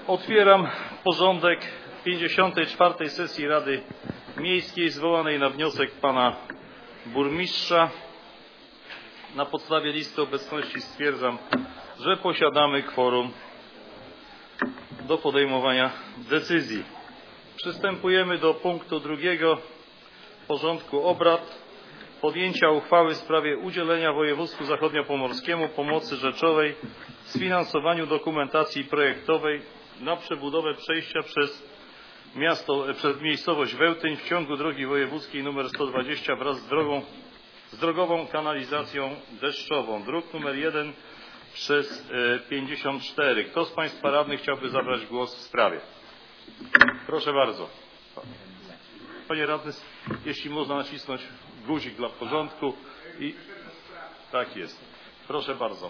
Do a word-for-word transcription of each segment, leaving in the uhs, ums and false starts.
Otwieram porządek pięćdziesiątej czwartej sesji Rady Miejskiej zwołanej na wniosek pana burmistrza. Na podstawie listy obecności stwierdzam, że posiadamy kworum do podejmowania decyzji. Przystępujemy do punktu drugiego porządku obrad. Podjęcia uchwały w sprawie udzielenia województwu zachodniopomorskiemu pomocy rzeczowej w sfinansowaniu dokumentacji projektowej na przebudowę przejścia przez miasto, przez miejscowość Wełtyń w ciągu drogi wojewódzkiej nr sto dwadzieścia wraz z drogą, z drogową kanalizacją deszczową. Druk numer jeden przez pięćdziesiąt cztery. Kto z Państwa radnych chciałby zabrać głos w sprawie? Proszę bardzo. Panie radny, jeśli można nacisnąć guzik dla porządku i tak jest. Proszę bardzo.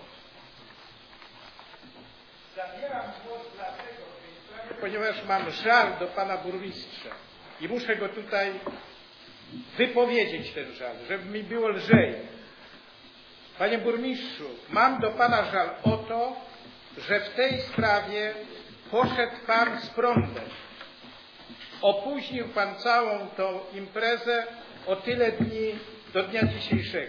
Zabieram głos dlatego w tej sprawie, ponieważ mam żal do pana burmistrza i muszę go tutaj wypowiedzieć ten żal, żeby mi było lżej. Panie burmistrzu, mam do pana żal o to, że w tej sprawie poszedł pan z prądem. Opóźnił pan całą tą imprezę o tyle dni do dnia dzisiejszego.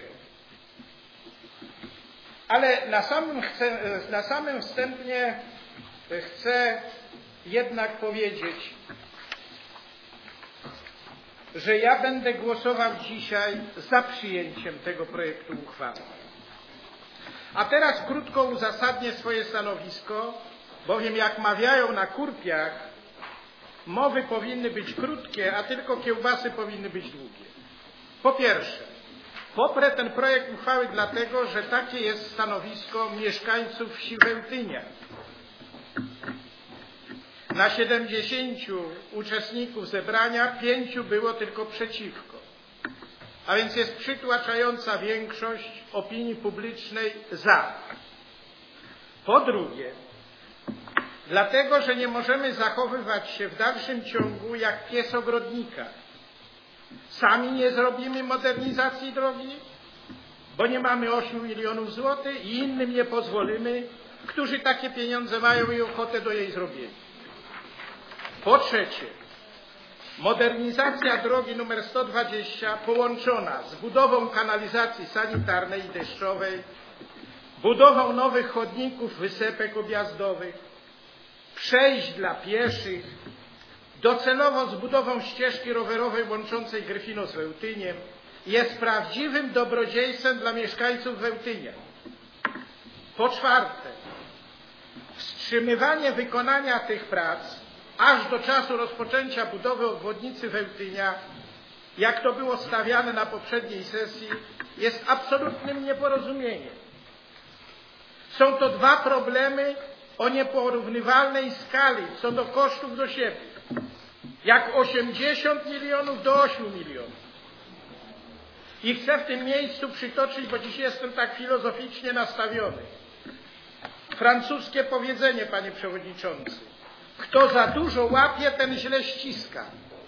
Ale na samym, chcę, na samym wstępie chcę jednak powiedzieć, że ja będę głosował dzisiaj za przyjęciem tego projektu uchwały. A teraz krótko uzasadnię swoje stanowisko, bowiem jak mawiają na kurpiach, mowy powinny być krótkie, a tylko kiełbasy powinny być długie. Po pierwsze, poprę ten projekt uchwały dlatego, że takie jest stanowisko mieszkańców wsi Wełtynia. Na siedemdziesięciu uczestników zebrania pięciu było tylko przeciwko. A więc jest przytłaczająca większość opinii publicznej za. Po drugie, dlatego, że nie możemy zachowywać się w dalszym ciągu jak pies ogrodnika. Sami nie zrobimy modernizacji drogi, bo nie mamy ośmiu milionów złotych i innym nie pozwolimy, którzy takie pieniądze mają i ochotę do jej zrobienia. Po trzecie, modernizacja drogi numer sto dwadzieścia połączona z budową kanalizacji sanitarnej i deszczowej, budową nowych chodników, wysepek objazdowych, przejść dla pieszych, docelowo z budową ścieżki rowerowej łączącej Gryfino z Wełtyniem jest prawdziwym dobrodziejstwem dla mieszkańców Wełtynia. Po czwarte, wstrzymywanie wykonania tych prac aż do czasu rozpoczęcia budowy obwodnicy Wełtynia, jak to było stawiane na poprzedniej sesji, jest absolutnym nieporozumieniem. Są to dwa problemy o nieporównywalnej skali co do kosztów do siebie. Jak osiemdziesiąt milionów do ośmiu milionów. I chcę w tym miejscu przytoczyć, bo dziś jestem tak filozoficznie nastawiony. Francuskie powiedzenie, panie przewodniczący. Kto za dużo łapie, ten źle ściska.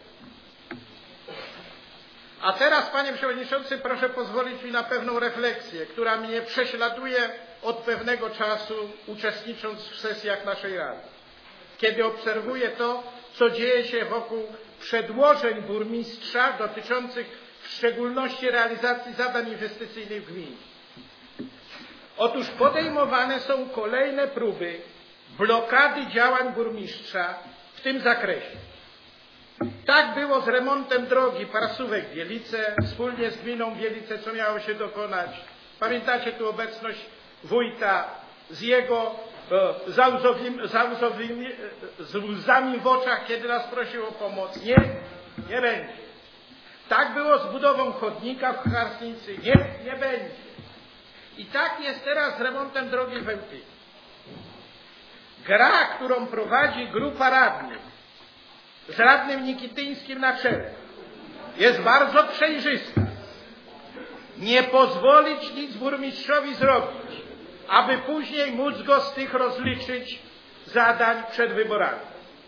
A teraz, panie przewodniczący, proszę pozwolić mi na pewną refleksję, która mnie prześladuje od pewnego czasu, uczestnicząc w sesjach naszej Rady. Kiedy obserwuję to, co dzieje się wokół przedłożeń burmistrza dotyczących w szczególności realizacji zadań inwestycyjnych w gminie. Otóż podejmowane są kolejne próby blokady działań burmistrza w tym zakresie. Tak było z remontem drogi Parsówek-Wielice, wspólnie z gminą Wielice, co miało się dokonać. Pamiętacie tu obecność wójta z jego e, za łzowymi, za łzowymi, e, z łzami w oczach, kiedy nas prosił o pomoc. Nie, nie będzie. Tak było z budową chodnika w Charsnicy. Nie, nie będzie. I tak jest teraz z remontem drogi Wełtyni. Gra, którą prowadzi grupa radnych z radnym Nikityńskim na czele, jest bardzo przejrzysta. Nie pozwolić nic burmistrzowi zrobić, aby później móc go z tych rozliczyć zadań przed wyborami.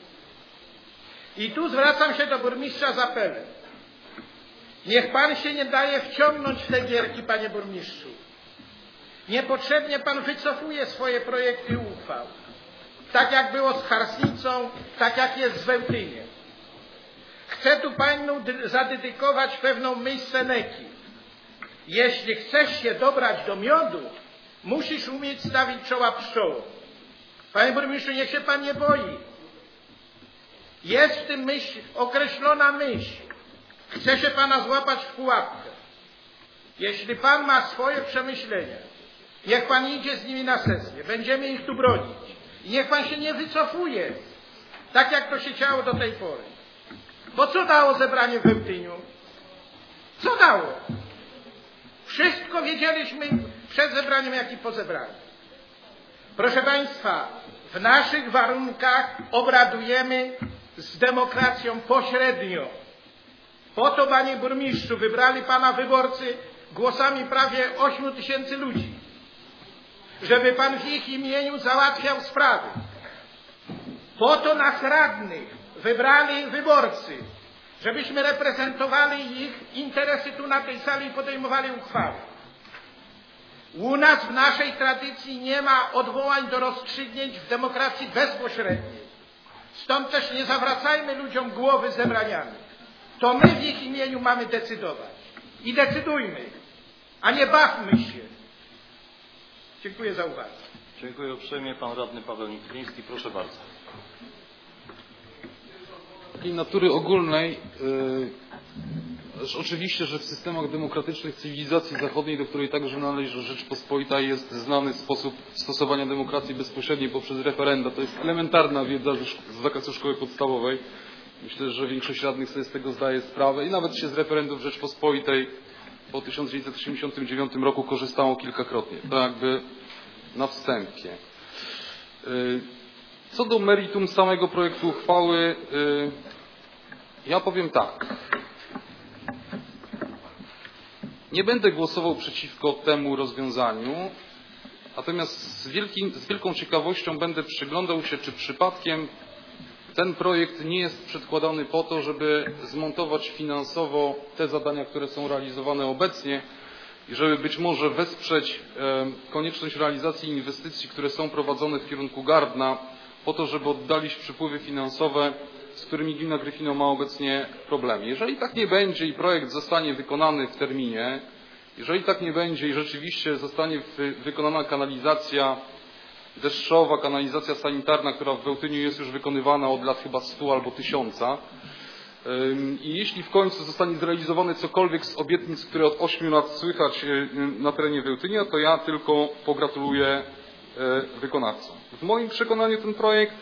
I tu zwracam się do burmistrza z apelem. Niech pan się nie daje wciągnąć w te gierki, panie burmistrzu. Niepotrzebnie pan wycofuje swoje projekty uchwał. tak jak było z Charsnicą, tak jak jest z Wełtyniem. Chcę tu Panu zadedykować pewną myśl Seneki. Jeśli chcesz się dobrać do miodu, musisz umieć stawić czoła pszczołom. Panie burmistrzu, niech się Pan nie boi. Jest w tym myśl, określona myśl. Chce się Pana złapać w pułapkę. Jeśli Pan ma swoje przemyślenia, niech Pan idzie z nimi na sesję. Będziemy ich tu bronić. I niech Pan się nie wycofuje, tak jak to się działo do tej pory. Bo co dało zebranie w Wełtyniu? Co dało? Wszystko wiedzieliśmy przed zebraniem, jak i po zebraniu. Proszę Państwa, w naszych warunkach obradujemy z demokracją pośrednio. Po to, Panie Burmistrzu, wybrali Pana wyborcy głosami prawie ośmiu tysięcy ludzi, żeby Pan w ich imieniu załatwiał sprawy. Po to nas radnych wybrali wyborcy, żebyśmy reprezentowali ich interesy tu na tej sali i podejmowali uchwały. U nas w naszej tradycji nie ma odwołań do rozstrzygnięć w demokracji bezpośredniej. Stąd też nie zawracajmy ludziom głowy zebraniami. To my w ich imieniu mamy decydować. I decydujmy, a nie bawmy się. Dziękuję za uwagę. Dziękuję uprzejmie. Pan radny Paweł Nikliński, proszę bardzo. Takiej natury ogólnej, yy, oczywiście, że w systemach demokratycznych cywilizacji zachodniej, do której także należy Rzeczpospolita, jest znany sposób stosowania demokracji bezpośredniej poprzez referenda. To jest elementarna wiedza z zakresu szkoły podstawowej. Myślę, że większość radnych sobie z tego zdaje sprawę i nawet się z referendów Rzeczpospolitej po tysiąc dziewięćset osiemdziesiątym dziewiątym roku korzystało kilkakrotnie. To jakby na wstępie. Co do meritum samego projektu uchwały, ja powiem tak. Nie będę głosował przeciwko temu rozwiązaniu, natomiast z, wielkim, z wielką ciekawością będę przyglądał się, czy przypadkiem ten projekt nie jest przedkładany po to, żeby zmontować finansowo te zadania, które są realizowane obecnie i żeby być może wesprzeć e, konieczność realizacji inwestycji, które są prowadzone w kierunku Gardna, po to, żeby oddalić przypływy finansowe, z którymi gmina Gryfino ma obecnie problemy. Jeżeli tak nie będzie i projekt zostanie wykonany w terminie, jeżeli tak nie będzie i rzeczywiście zostanie wy, wykonana kanalizacja deszczowa, kanalizacja sanitarna, która w Wełtyniu jest już wykonywana od lat chyba stu albo tysiąca. I jeśli w końcu zostanie zrealizowane cokolwiek z obietnic, które od ośmiu lat słychać na terenie Wełtynia, to ja tylko pogratuluję wykonawcom. W moim przekonaniu ten projekt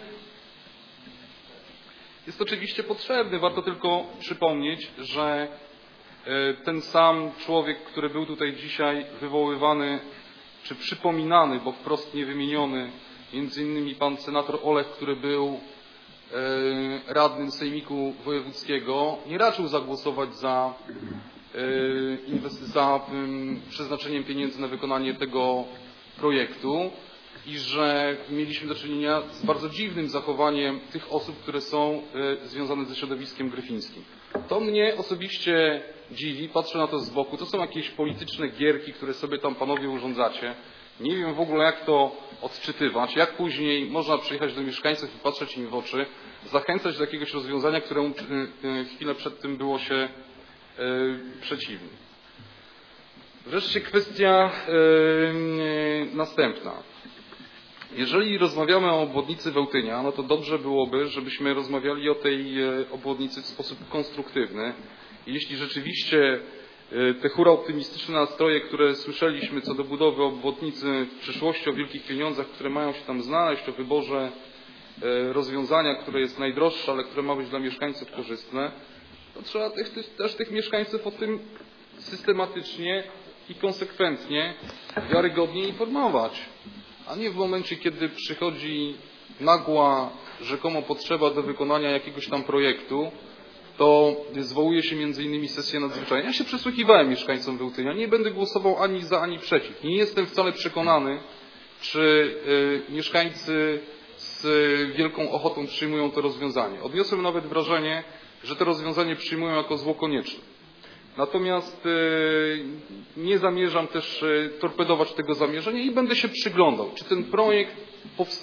jest oczywiście potrzebny. Warto tylko przypomnieć, że ten sam człowiek, który był tutaj dzisiaj wywoływany czy przypominany, bo wprost nie wymieniony, między innymi pan senator Olech, który był e, radnym Sejmiku Wojewódzkiego, nie raczył zagłosować za, e, za e, przeznaczeniem pieniędzy na wykonanie tego projektu i że mieliśmy do czynienia z bardzo dziwnym zachowaniem tych osób, które są e, związane ze środowiskiem gryfińskim. To mnie osobiście dziwi, patrzę na to z boku, to są jakieś polityczne gierki, które sobie tam panowie urządzacie. Nie wiem w ogóle, jak to odczytywać, jak później można przyjechać do mieszkańców i patrzeć im w oczy, zachęcać do jakiegoś rozwiązania, któremu chwilę przed tym było się e, przeciwne. Wreszcie kwestia e, następna. Jeżeli rozmawiamy o obwodnicy Wełtynia, no to dobrze byłoby, żebyśmy rozmawiali o tej obwodnicy w sposób konstruktywny. I jeśli rzeczywiście te hura optymistyczne nastroje, które słyszeliśmy co do budowy obwodnicy w przyszłości, o wielkich pieniądzach, które mają się tam znaleźć, o wyborze rozwiązania, które jest najdroższe, ale które ma być dla mieszkańców korzystne, to trzeba tych, też tych mieszkańców o tym systematycznie i konsekwentnie, wiarygodnie informować. A nie w momencie, kiedy przychodzi nagła, rzekomo potrzeba do wykonania jakiegoś tam projektu, to zwołuje się między innymi sesję nadzwyczajną. Ja się przysłuchiwałem mieszkańcom Wełtynia, nie będę głosował ani za, ani przeciw. Nie jestem wcale przekonany, czy y, mieszkańcy z wielką ochotą przyjmują to rozwiązanie. Odniosłem nawet wrażenie, że to rozwiązanie przyjmują jako zło konieczne. Natomiast y, nie zamierzam też y, torpedować tego zamierzenia i będę się przyglądał, czy ten projekt powstanie.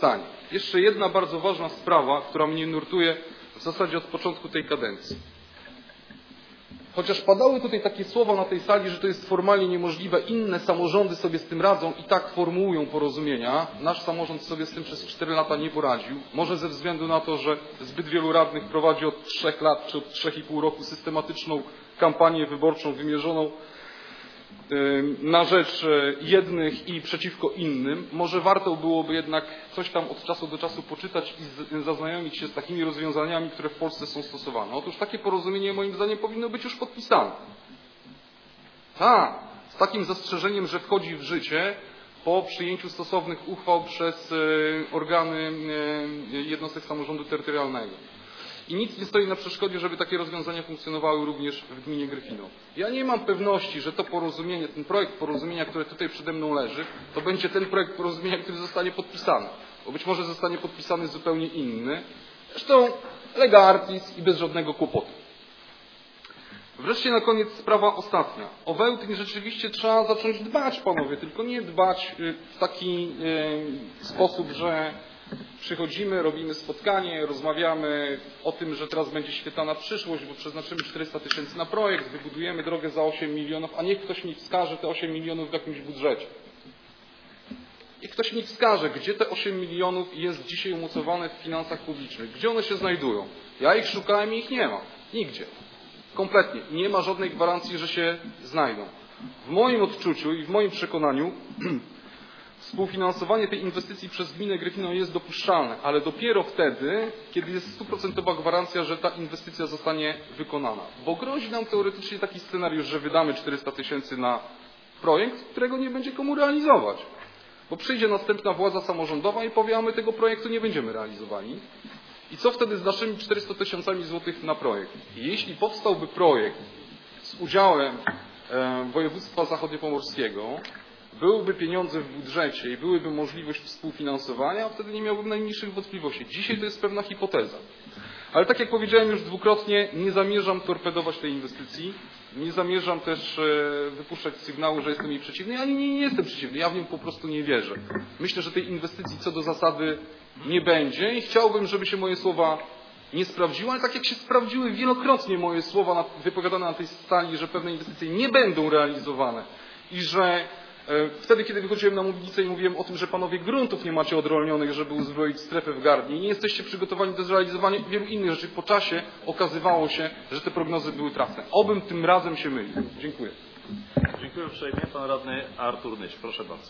jeszcze jedna bardzo ważna sprawa, która mnie nurtuje w zasadzie od początku tej kadencji. Chociaż padały tutaj takie słowa na tej sali, że to jest formalnie niemożliwe, inne samorządy sobie z tym radzą i tak formułują porozumienia. Nasz samorząd sobie z tym przez cztery lata nie poradził. Może ze względu na to, że zbyt wielu radnych prowadzi od trzech lat czy od trzech i pół roku systematyczną kampanię wyborczą wymierzoną na rzecz jednych i przeciwko innym. Może warto byłoby jednak coś tam od czasu do czasu poczytać i zaznajomić się z takimi rozwiązaniami, które w Polsce są stosowane. Otóż takie porozumienie moim zdaniem powinno być już podpisane. Tak, z takim zastrzeżeniem, że wchodzi w życie po przyjęciu stosownych uchwał przez organy jednostek samorządu terytorialnego. I nic nie stoi na przeszkodzie, żeby takie rozwiązania funkcjonowały również w gminie Gryfino. Ja nie mam pewności, że to porozumienie, ten projekt porozumienia, który tutaj przede mną leży, to będzie ten projekt porozumienia, który zostanie podpisany. Bo być może zostanie podpisany zupełnie inny. Zresztą lega artis i bez żadnego kłopotu. Wreszcie na koniec sprawa ostatnia. O Wełtyn rzeczywiście trzeba zacząć dbać, panowie, tylko nie dbać w taki sposób, że przychodzimy, robimy spotkanie, rozmawiamy o tym, że teraz będzie świetlana przyszłość, bo przeznaczymy czterysta tysięcy na projekt, wybudujemy drogę za osiem milionów, a niech ktoś mi wskaże te osiem milionów w jakimś budżecie. Niech ktoś mi wskaże, gdzie te osiem milionów jest dzisiaj umocowane w finansach publicznych, gdzie one się znajdują. Ja ich szukałem i ich nie ma. Nigdzie. Kompletnie. Nie ma żadnej gwarancji, że się znajdą. W moim odczuciu i w moim przekonaniu współfinansowanie tej inwestycji przez gminę Gryfino jest dopuszczalne, ale dopiero wtedy, kiedy jest stuprocentowa gwarancja, że ta inwestycja zostanie wykonana. Bo grozi nam teoretycznie taki scenariusz, że wydamy czterysta tysięcy na projekt, którego nie będzie komu realizować. Bo przyjdzie następna władza samorządowa i powie, a my tego projektu nie będziemy realizowali. I co wtedy z naszymi czterysta tysiącami złotych na projekt? Jeśli powstałby projekt z udziałem e, województwa zachodniopomorskiego, byłyby pieniądze w budżecie i byłyby możliwość współfinansowania, a wtedy nie miałbym najmniejszych wątpliwości. Dzisiaj to jest pewna hipoteza. Ale tak jak powiedziałem już dwukrotnie, nie zamierzam torpedować tej inwestycji, nie zamierzam też wypuszczać sygnału, że jestem jej przeciwny. Ja nie, nie, nie jestem przeciwny, ja w nią po prostu nie wierzę. Myślę, że tej inwestycji co do zasady nie będzie i chciałbym, żeby się moje słowa nie sprawdziły, ale tak jak się sprawdziły wielokrotnie moje słowa wypowiadane na tej sali, że pewne inwestycje nie będą realizowane i że wtedy, kiedy wychodziłem na mównicę i mówiłem o tym, że panowie gruntów nie macie odrolnionych, żeby uzbroić strefę w Gardnie i nie jesteście przygotowani do zrealizowania wielu innych rzeczy, po czasie okazywało się, że te prognozy były trafne. Obym tym razem się mylił. Dziękuję. Dziękuję uprzejmie. Pan radny Artur Nyś. Proszę bardzo.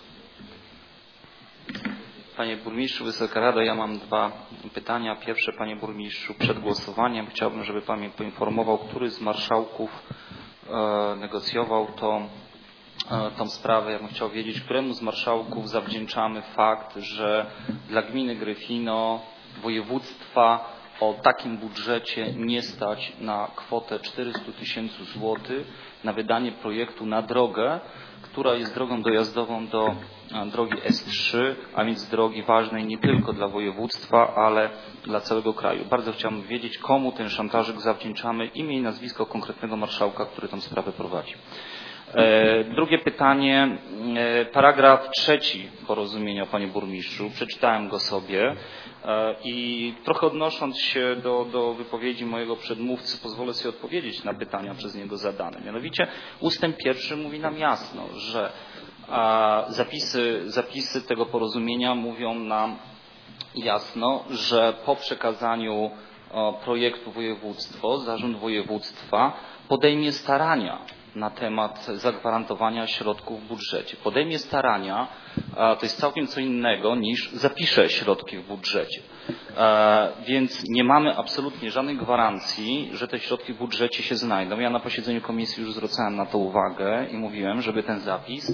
Panie burmistrzu, Wysoka Rado, ja mam dwa pytania. Pierwsze, panie burmistrzu, przed głosowaniem chciałbym, żeby pan mnie poinformował, który z marszałków e, negocjował to tą sprawę. Ja bym chciał wiedzieć, któremu z marszałków zawdzięczamy fakt, że dla gminy Gryfino, województwa o takim budżecie nie stać na kwotę czterysta tysięcy złotych na wydanie projektu na drogę, która jest drogą dojazdową do drogi S trzy, a więc drogi ważnej nie tylko dla województwa, ale dla całego kraju. Bardzo chciałbym wiedzieć, komu ten szantażyk zawdzięczamy, imię i nazwisko konkretnego marszałka, który tę sprawę prowadzi. Drugie pytanie, paragraf trzeci porozumienia, panie burmistrzu, przeczytałem go sobie i trochę odnosząc się do, do wypowiedzi mojego przedmówcy, pozwolę sobie odpowiedzieć na pytania przez niego zadane. Mianowicie ustęp pierwszy mówi nam jasno, że zapisy, zapisy tego porozumienia mówią nam jasno, że po przekazaniu projektu województwo, zarząd województwa podejmie starania na temat zagwarantowania środków w budżecie. Podejmie starania, to jest całkiem co innego niż zapisze środki w budżecie. Więc nie mamy absolutnie żadnej gwarancji, że te środki w budżecie się znajdą. Ja na posiedzeniu komisji już zwracałem na to uwagę i mówiłem, żeby ten zapis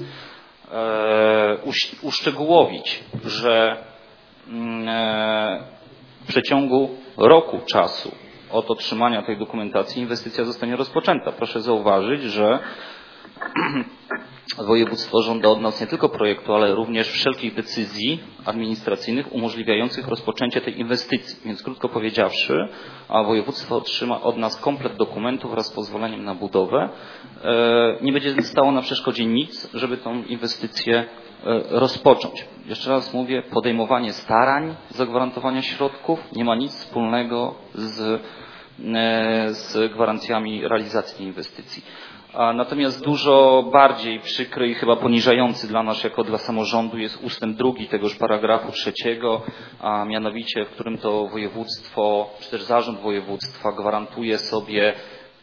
uszczegółowić, że w przeciągu roku czasu od otrzymania tej dokumentacji inwestycja zostanie rozpoczęta. Proszę zauważyć, że województwo żąda od nas nie tylko projektu, ale również wszelkich decyzji administracyjnych umożliwiających rozpoczęcie tej inwestycji. Więc krótko powiedziawszy, a województwo otrzyma od nas komplet dokumentów wraz z pozwoleniem na budowę. Nie będzie stało na przeszkodzie nic, żeby tą inwestycję rozpocząć. jeszcze raz mówię, podejmowanie starań zagwarantowania środków nie ma nic wspólnego z, z gwarancjami realizacji tej inwestycji. Natomiast dużo bardziej przykry i chyba poniżający dla nas jako dla samorządu jest ustęp drugi tegoż paragrafu trzeciego, a mianowicie w którym to województwo, czy też zarząd województwa gwarantuje sobie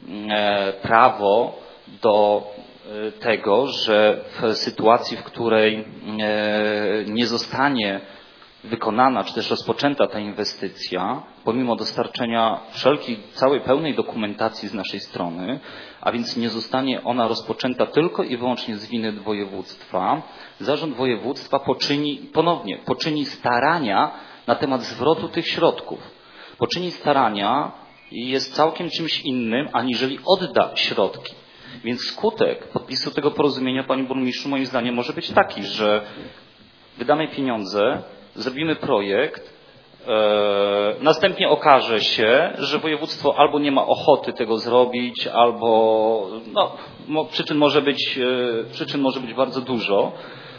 prawo do tego, że w sytuacji, w której nie zostanie wykonana, czy też rozpoczęta ta inwestycja, pomimo dostarczenia wszelkiej, całej pełnej dokumentacji z naszej strony, a więc nie zostanie ona rozpoczęta tylko i wyłącznie z winy województwa, zarząd województwa poczyni, ponownie, poczyni starania na temat zwrotu tych środków. Poczyni starania i jest całkiem czymś innym, aniżeli odda środki. Więc skutek podpisu tego porozumienia, panie burmistrzu, moim zdaniem może być taki, że wydamy pieniądze, zrobimy projekt, e, następnie okaże się, że województwo albo nie ma ochoty tego zrobić, albo no, mo, przyczyn może być, e, przyczyn może być bardzo dużo.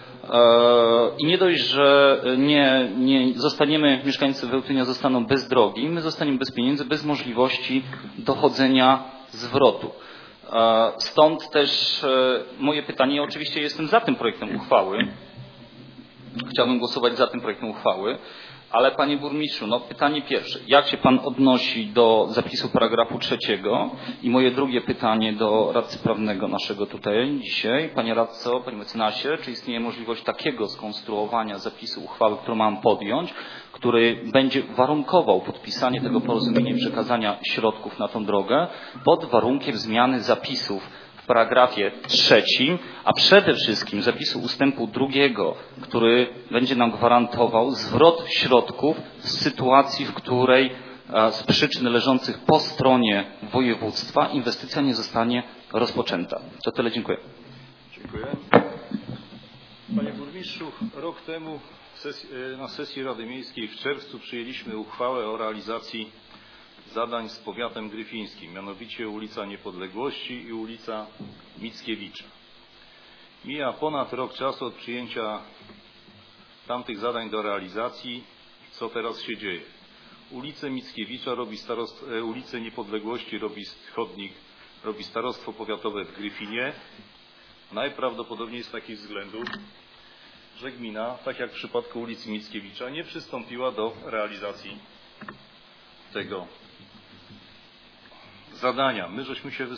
E, I nie dość, że nie, nie zostaniemy, mieszkańcy Wełtynia zostaną bez drogi, my zostaniemy bez pieniędzy, bez możliwości dochodzenia zwrotu. E, stąd też e, moje pytanie, ja oczywiście jestem za tym projektem uchwały. Chciałbym głosować za tym projektem uchwały, ale panie burmistrzu, no pytanie pierwsze, jak się pan odnosi do zapisu paragrafu trzeciego? I moje drugie pytanie do radcy prawnego naszego tutaj dzisiaj. Panie radco, panie mecenasie, czy istnieje możliwość takiego skonstruowania zapisu uchwały, którą mam podjąć, który będzie warunkował podpisanie tego porozumienia i przekazania środków na tą drogę pod warunkiem zmiany zapisów w paragrafie trzecim, a przede wszystkim zapisu ustępu drugiego, który będzie nam gwarantował zwrot środków w sytuacji, w której z przyczyn leżących po stronie województwa inwestycja nie zostanie rozpoczęta. To tyle, dziękuję. Dziękuję. Panie burmistrzu, rok temu sesji, na sesji Rady Miejskiej w czerwcu przyjęliśmy uchwałę o realizacji zadań z powiatem gryfińskim, mianowicie ulica Niepodległości i ulica Mickiewicza. Mija ponad rok czasu od przyjęcia tamtych zadań do realizacji. Co teraz się dzieje? Ulicę Mickiewicza robi starost, ulicę Niepodległości robi chodnik, robi starostwo powiatowe w Gryfinie. Najprawdopodobniej z takich względów, że gmina, tak jak w przypadku ulicy Mickiewicza, nie przystąpiła do realizacji tego zadania. My żeśmy się,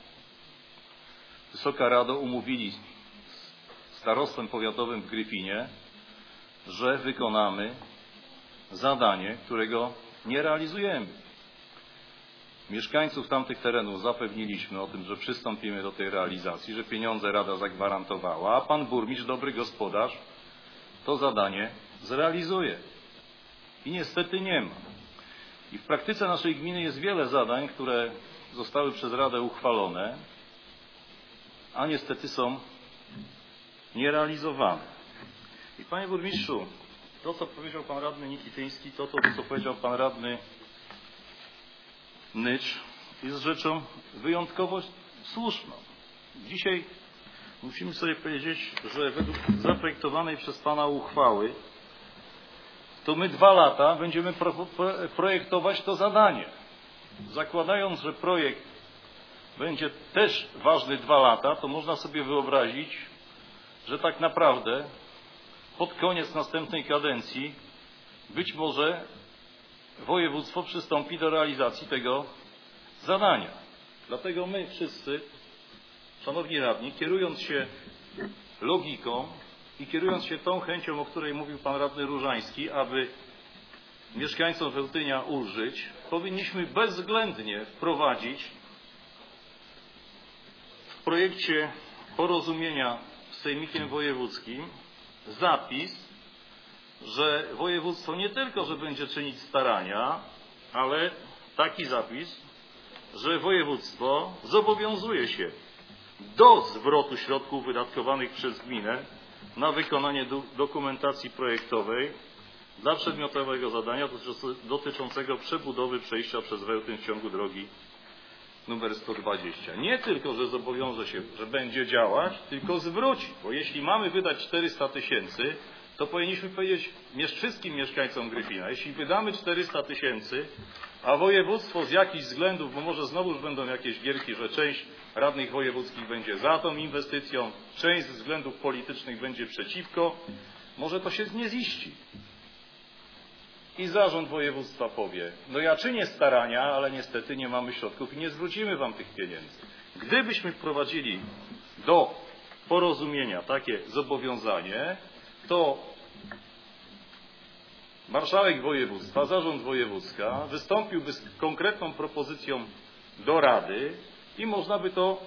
Wysoka Rado, umówili z starostwem powiatowym w Gryfinie, że wykonamy zadanie, którego nie realizujemy. Mieszkańców tamtych terenów zapewniliśmy o tym, że przystąpimy do tej realizacji, że pieniądze Rada zagwarantowała, a pan burmistrz, dobry gospodarz, to zadanie zrealizuje. I niestety nie ma. I w praktyce naszej gminy jest wiele zadań, które zostały przez Radę uchwalone, a niestety są nierealizowane. I panie burmistrzu, to co powiedział pan radny Nikityński, to to co powiedział pan radny Nycz, jest rzeczą wyjątkowo słuszną. Dzisiaj musimy sobie powiedzieć, że według zaprojektowanej przez pana uchwały to my dwa lata będziemy pro, pro, projektować to zadanie. Zakładając, że projekt będzie też ważny dwa lata, to można sobie wyobrazić, że tak naprawdę pod koniec następnej kadencji być może województwo przystąpi do realizacji tego zadania. Dlatego my wszyscy, szanowni radni, kierując się logiką i kierując się tą chęcią, o której mówił pan radny Różański, aby mieszkańcom Wełtynia ulżyć, powinniśmy bezwzględnie wprowadzić w projekcie porozumienia z Sejmikiem Wojewódzkim zapis, że województwo nie tylko, że będzie czynić starania, ale taki zapis, że województwo zobowiązuje się do zwrotu środków wydatkowanych przez gminę na wykonanie do, dokumentacji projektowej dla przedmiotowego zadania dotyczącego przebudowy przejścia przez Wełtyn w ciągu drogi numer sto dwadzieścia. Nie tylko, że zobowiąże się, że będzie działać, tylko zwróci, bo jeśli mamy wydać czterysta tysięcy, to to powinniśmy powiedzieć wszystkim mieszkańcom Gryfina, jeśli wydamy czterysta tysięcy, a województwo z jakichś względów, bo może znowuż będą jakieś gierki, że część radnych wojewódzkich będzie za tą inwestycją, część ze względów politycznych będzie przeciwko, może to się nie ziści. I zarząd województwa powie, no ja czynię starania, ale niestety nie mamy środków i nie zwrócimy wam tych pieniędzy. Gdybyśmy wprowadzili do porozumienia takie zobowiązanie, to marszałek województwa, zarząd wojewódzka wystąpiłby z konkretną propozycją do Rady i można by to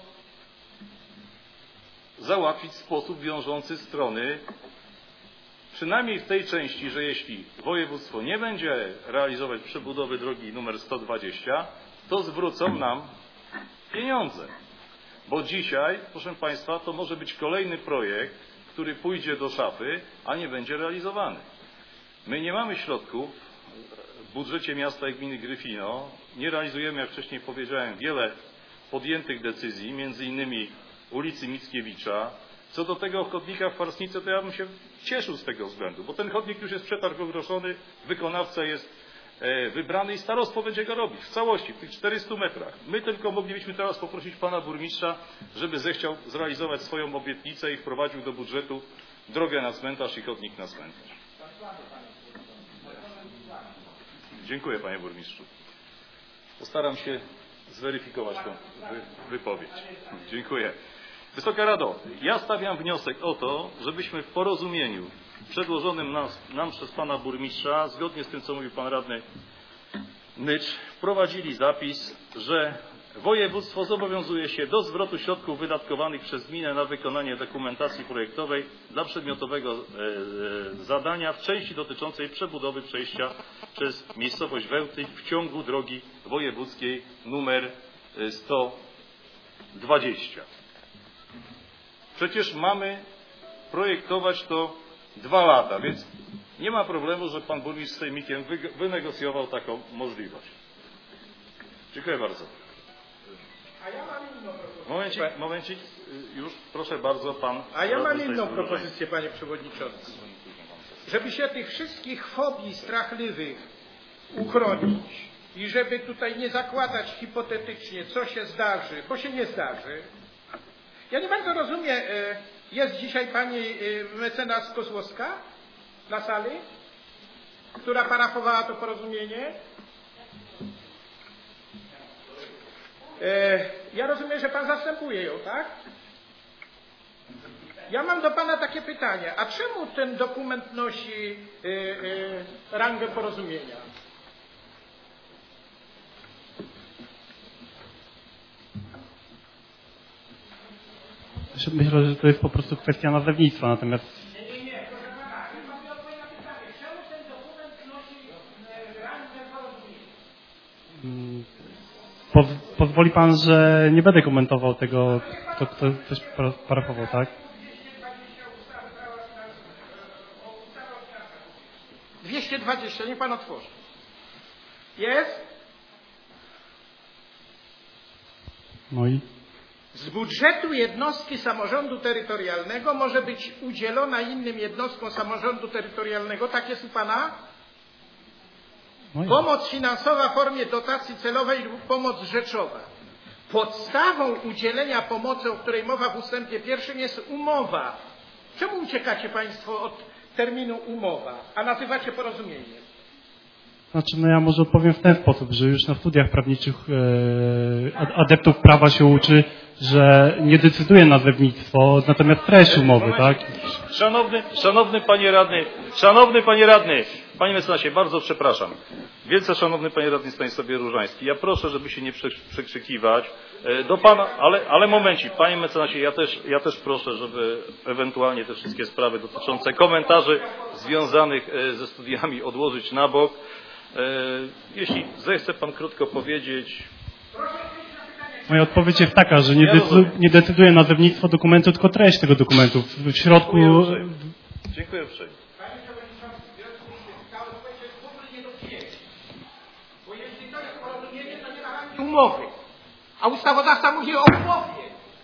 załatwić w sposób wiążący strony, przynajmniej w tej części, że jeśli województwo nie będzie realizować przebudowy drogi numer sto dwadzieścia, to zwrócą nam pieniądze. Bo dzisiaj, proszę Państwa, to może być kolejny projekt, który pójdzie do szafy, a nie będzie realizowany. My nie mamy środków w budżecie miasta i gminy Gryfino. Nie realizujemy, jak wcześniej powiedziałem, wiele podjętych decyzji, między innymi ulicy Mickiewicza. Co do tego chodnika w Farsnicy, to ja bym się cieszył z tego względu, bo ten chodnik już jest przetarg ogłoszony, wykonawca jest wybrany i starostwo będzie go robić w całości, w tych czterystu metrach. My tylko moglibyśmy teraz poprosić pana burmistrza, żeby zechciał zrealizować swoją obietnicę i wprowadził do budżetu drogę na cmentarz i chodnik na cmentarz. Dziękuję, panie burmistrzu. Postaram się zweryfikować tę wypowiedź. Dziękuję. Wysoka Rado, ja stawiam wniosek o to, żebyśmy w porozumieniu przedłożonym nam, nam przez pana burmistrza, zgodnie z tym, co mówił pan radny Nycz, wprowadzili zapis, że województwo zobowiązuje się do zwrotu środków wydatkowanych przez gminę na wykonanie dokumentacji projektowej dla przedmiotowego e, e, zadania w części dotyczącej przebudowy przejścia przez miejscowość Wełty w ciągu drogi wojewódzkiej numer sto dwadzieścia. Przecież mamy projektować to dwa lata, więc nie ma problemu, że pan burmistrz z sejmikiem wynegocjował taką możliwość. Dziękuję bardzo. A ja mam inną propozycję. Momencik, momencik, już proszę bardzo, pan. A ja mam inną propozycję, panie przewodniczący. Żeby się tych wszystkich fobii strachliwych uchronić i żeby tutaj nie zakładać hipotetycznie, co się zdarzy, bo się nie zdarzy. Ja nie bardzo rozumiem, jest dzisiaj pani mecenas Kozłowska na sali, która parafowała to porozumienie. Ja rozumiem, że pan zastępuje ją, tak? Ja mam do pana takie pytanie, a czemu ten dokument nosi rangę porozumienia? Myślę, że to jest po prostu kwestia nazewnictwa, natomiast... Nie, nie, nie, proszę pana, nie mam odpowiedzi na pytanie, czemu ten dokument nosi rangę porozumienia? Poz, pozwoli pan, że nie będę komentował tego, kto, kto coś parafował, tak? dwieście dwadzieścia, niech pan otworzy. Jest? No i? Z budżetu jednostki samorządu terytorialnego może być udzielona innym jednostkom samorządu terytorialnego, tak jest u pana? No i? Pomoc finansowa w formie dotacji celowej lub pomoc rzeczowa. Podstawą udzielenia pomocy, o której mowa w ustępie pierwszym, jest umowa. Czemu uciekacie państwo od terminu umowa, a nazywacie porozumieniem? Znaczy, no ja może odpowiem w ten sposób, że już na studiach prawniczych e, adeptów prawa się uczy, że nie decyduje nazewnictwo, natomiast treść umowy, tak? Szanowny, szanowny panie radny, szanowny panie radny, panie mecenasie, bardzo przepraszam. Wielce szanowny panie radny Stanisławie Różański, ja proszę, żeby się nie przekrzykiwać do pana, ale, ale momencik, panie mecenasie, ja też, ja też proszę, żeby ewentualnie te wszystkie sprawy dotyczące komentarzy związanych ze studiami odłożyć na bok. Jeśli zechce pan krótko powiedzieć. Moja odpowiedź jest taka, że nie, decydu, nie decyduje nazewnictwo dokumentu, tylko treść tego dokumentu. W środku... Dziękuję, Dziękuję uprzejmie. Panie przewodniczący, w związku z tym ta odpowiedź jest w ogóle nie do przyjęcia. Bo jeśli to jest porozumienie, to nie ma rangi umowy. A ustawodawca mówi o umowie.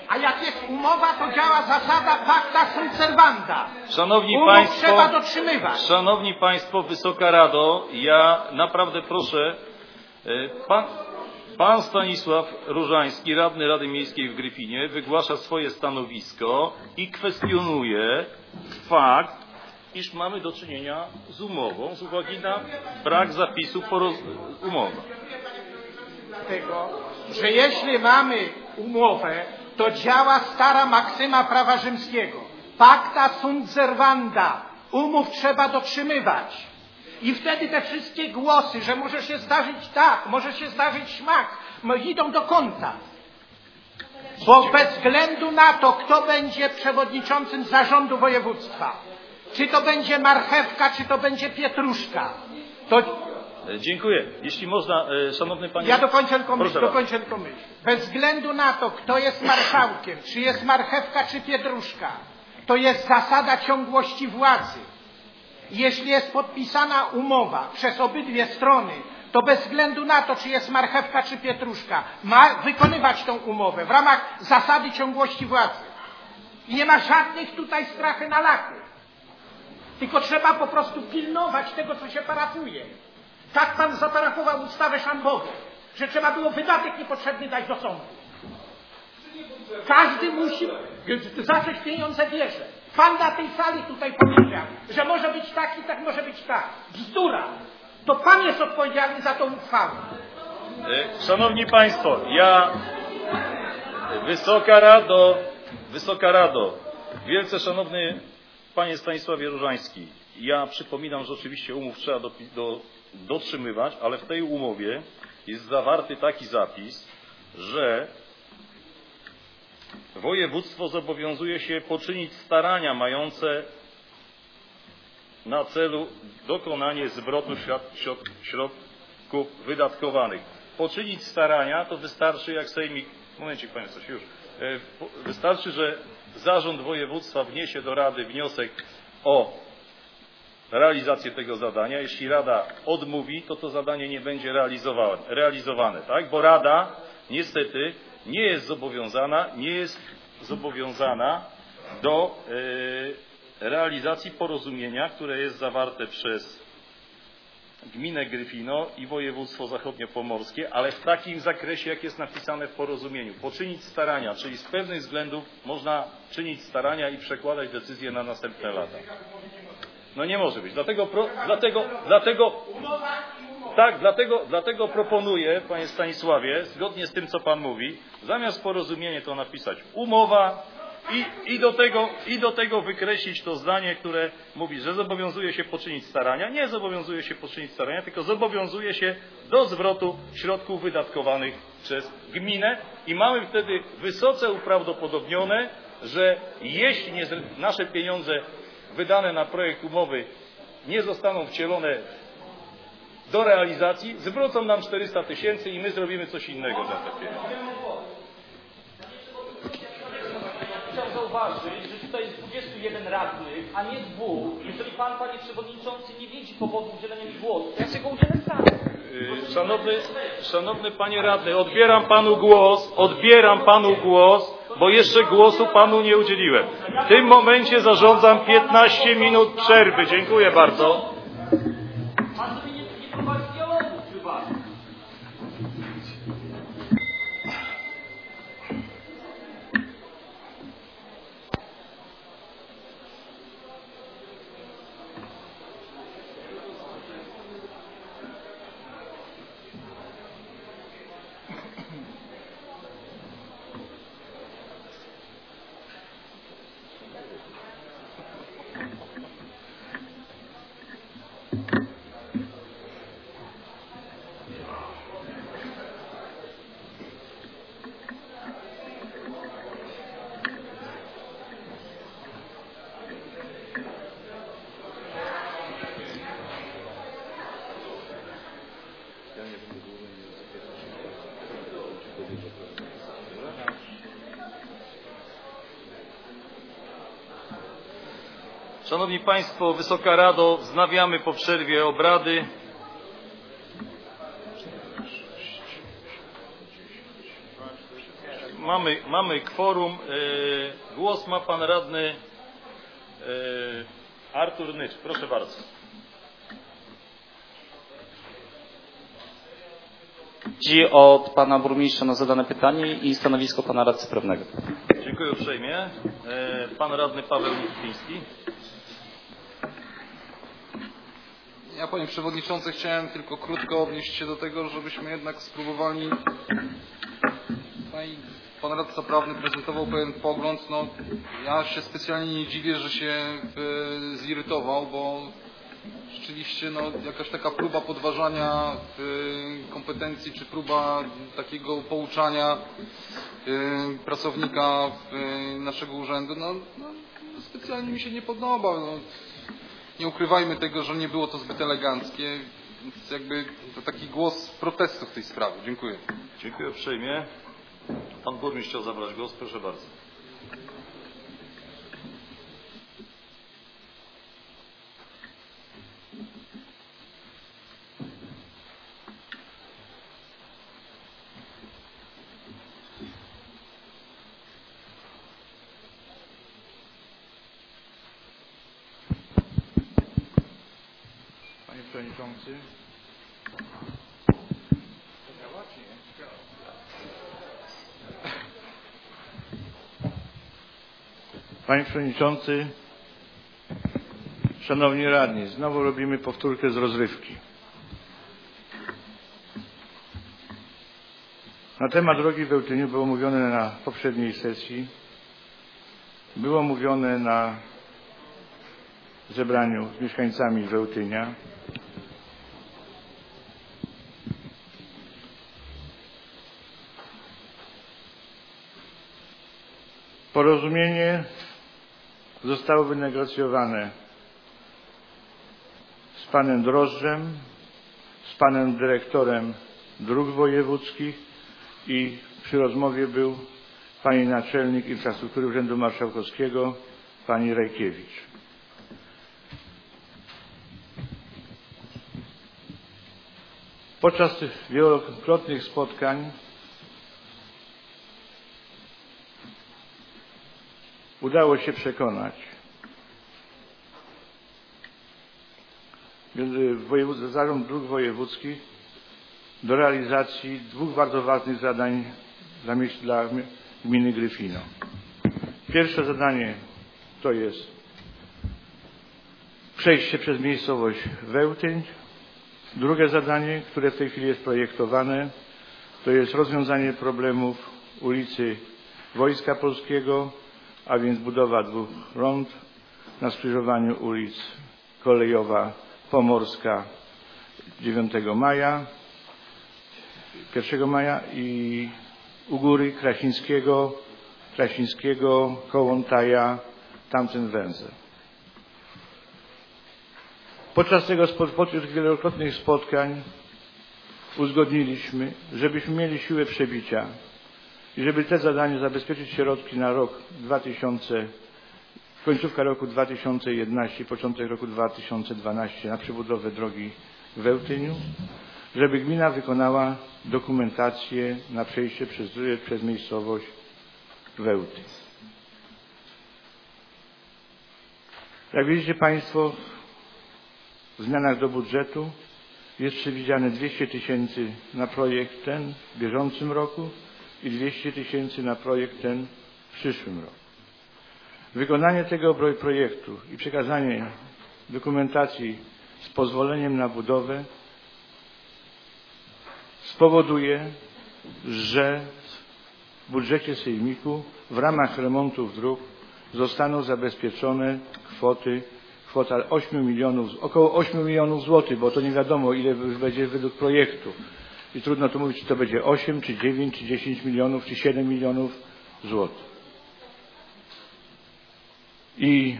A jak jest umowa, to działa zasada pacta sunt servanda. Szanowni Umów Państwo, trzeba dotrzymywać. Szanowni Państwo, Wysoka Rado, ja naprawdę proszę, pan, pan Stanisław Różański, radny Rady Miejskiej w Gryfinie, wygłasza swoje stanowisko i kwestionuje fakt, iż mamy do czynienia z umową z uwagi na brak zapisu poroz... umowy. Tego, że jeśli mamy umowę, to działa stara maksyma prawa rzymskiego. Pacta sunt servanda. Umów trzeba dotrzymywać. I wtedy te wszystkie głosy, że może się zdarzyć tak, może się zdarzyć śmak, idą do kąta. Bo bez względu na to, kto będzie przewodniczącym zarządu województwa, czy to będzie marchewka, czy to będzie pietruszka, to... Dziękuję. Jeśli można, szanowny panie... Ja dokończę tylko myśl, Proszę dokończę tylko myśl. Bez względu na to, kto jest marszałkiem, czy jest marchewka, czy pietruszka, to jest zasada ciągłości władzy. Jeśli jest podpisana umowa przez obydwie strony, to bez względu na to, czy jest marchewka, czy pietruszka, ma wykonywać tą umowę w ramach zasady ciągłości władzy. I nie ma żadnych tutaj strachy na lachy. Tylko trzeba po prostu pilnować tego, co się parafuje. Tak pan zaparafował ustawę szambową, że trzeba było wydatek niepotrzebny dać do sądu. Każdy musi zacząć pieniądze bierze. Pan na tej sali tutaj powiedział, że może być tak i tak może być tak. Bzdura. To pan jest odpowiedzialny za tą uchwałę. Szanowni Państwo, ja, Wysoka Rado, Wysoka Rado, wielce szanowny panie Stanisławie Różański, ja przypominam, że oczywiście umów trzeba do, do, dotrzymywać, ale w tej umowie jest zawarty taki zapis, że województwo zobowiązuje się poczynić starania mające na celu dokonanie zwrotu środków wydatkowanych. Poczynić starania to wystarczy, jak sejmik, momencik panie coś już, wystarczy, że zarząd województwa wniesie do Rady wniosek o realizację tego zadania. Jeśli Rada odmówi, to to zadanie nie będzie realizowane, realizowane, tak? Bo Rada niestety nie jest zobowiązana, nie jest zobowiązana do e, realizacji porozumienia, które jest zawarte przez gminę Gryfino i województwo zachodniopomorskie, ale w takim zakresie, jak jest napisane w porozumieniu. Poczynić starania, czyli z pewnych względów można czynić starania i przekładać decyzje na następne lata. No nie może być. Dlatego, pro, dlatego, dlatego, tak, dlatego, dlatego proponuję, panie Stanisławie, zgodnie z tym, co pan mówi, zamiast porozumienie to napisać umowa i, i, do tego, i do tego wykreślić to zdanie, które mówi, że zobowiązuje się poczynić starania. Nie zobowiązuje się poczynić starania, tylko zobowiązuje się do zwrotu środków wydatkowanych przez gminę i mamy wtedy wysoce uprawdopodobnione, że jeśli nie, nasze pieniądze wydane na projekt umowy nie zostaną wcielone do realizacji, zwrócą nam czterysta tysięcy i my zrobimy coś innego za te pieniądze. Chciałbym zauważyć, że tutaj jest dwudziestu jeden radnych, a nie dwóch. Jeżeli pan, panie przewodniczący, nie widzi powodu udzielenia mi głosu, to ja się go udzielę sam. Szanowny, szanowny panie radny, odbieram panu głos, odbieram panu głos, bo jeszcze głosu panu nie udzieliłem. W tym momencie zarządzam piętnaście minut przerwy. Dziękuję bardzo. Pan sobie nie, nie prowadzi dialogu chyba. Szanowni Państwo, Wysoka Rado, wznawiamy po przerwie obrady. mamy, mamy kworum. Głos ma pan radny Artur Nycz. Proszę bardzo. Chodzi od pana burmistrza na zadane pytanie i stanowisko pana radcy prawnego. Dziękuję uprzejmie. Pan radny Paweł Nikiński. Ja, panie przewodniczący, chciałem tylko krótko odnieść się do tego, żebyśmy jednak spróbowali. Tutaj pan radca prawny prezentował pewien pogląd. No, ja się specjalnie nie dziwię, że się y, zirytował, bo rzeczywiście no, jakaś taka próba podważania y, kompetencji, czy próba takiego pouczania y, pracownika y, naszego urzędu, no, no, specjalnie mi się nie podoba. No. Nie ukrywajmy tego, że nie było to zbyt eleganckie, więc jakby to taki głos protestu w tej sprawie. Dziękuję. Dziękuję uprzejmie. Pan burmistrz chciał zabrać głos. Proszę bardzo. Panie Przewodniczący. Panie Przewodniczący, Szanowni Radni, znowu robimy powtórkę z rozrywki. Na temat drogi w Wełtyniu było mówione na poprzedniej sesji, było mówione na zebraniu z mieszkańcami Wełtynia. Porozumienie zostało wynegocjowane z panem Drożdżem, z panem dyrektorem dróg wojewódzkich i przy rozmowie był pani naczelnik infrastruktury Urzędu Marszałkowskiego, pani Rajkiewicz. Podczas tych wielokrotnych spotkań udało się przekonać Zarząd Dróg Wojewódzkich do realizacji dwóch bardzo ważnych zadań dla, dla gminy Gryfino. Pierwsze zadanie to jest przejście przez miejscowość Wełtyń. Drugie zadanie, które w tej chwili jest projektowane, to jest rozwiązanie problemów ulicy Wojska Polskiego, a więc budowa dwóch rond na skrzyżowaniu ulic Kolejowa, Pomorska, dziewiątego maja, pierwszego maja i u góry Krasińskiego, Krasińskiego, Kołątaja, tamten węzeł. Podczas tego podczas wielokrotnych spotkań uzgodniliśmy, żebyśmy mieli siłę przebicia i żeby te zadanie zabezpieczyć środki na rok dwa tysiące, końcówka roku dwa tysiące jedenaście, początek roku dwa tysiące dwanaście na przebudowę drogi w Wełtyniu, żeby gmina wykonała dokumentację na przejście przez, przez miejscowość Wełtyń. Jak widzicie Państwo, w zmianach do budżetu jest przewidziane dwieście tysięcy na projekt ten w bieżącym roku i dwieście tysięcy na projekt ten w przyszłym roku. Wykonanie tego projektu i przekazanie dokumentacji z pozwoleniem na budowę spowoduje, że w budżecie sejmiku w ramach remontów dróg zostaną zabezpieczone kwoty, kwota ośmiu milionów, około ośmiu milionów złotych, bo to nie wiadomo ile będzie według projektu. I trudno tu mówić, czy to będzie osiem, czy dziewięć, czy dziesięć milionów, czy siedem milionów złotych. I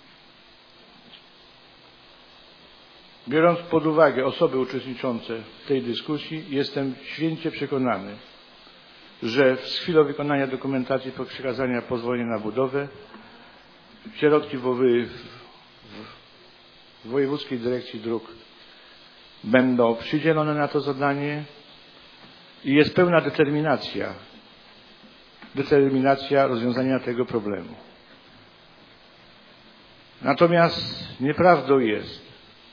biorąc pod uwagę osoby uczestniczące w tej dyskusji, jestem święcie przekonany, że z chwilą wykonania dokumentacji po przekazania pozwolenia na budowę środki w, w, w Wojewódzkiej Dyrekcji Dróg będą przydzielone na to zadanie i jest pełna determinacja determinacja rozwiązania tego problemu. Natomiast nieprawdą jest,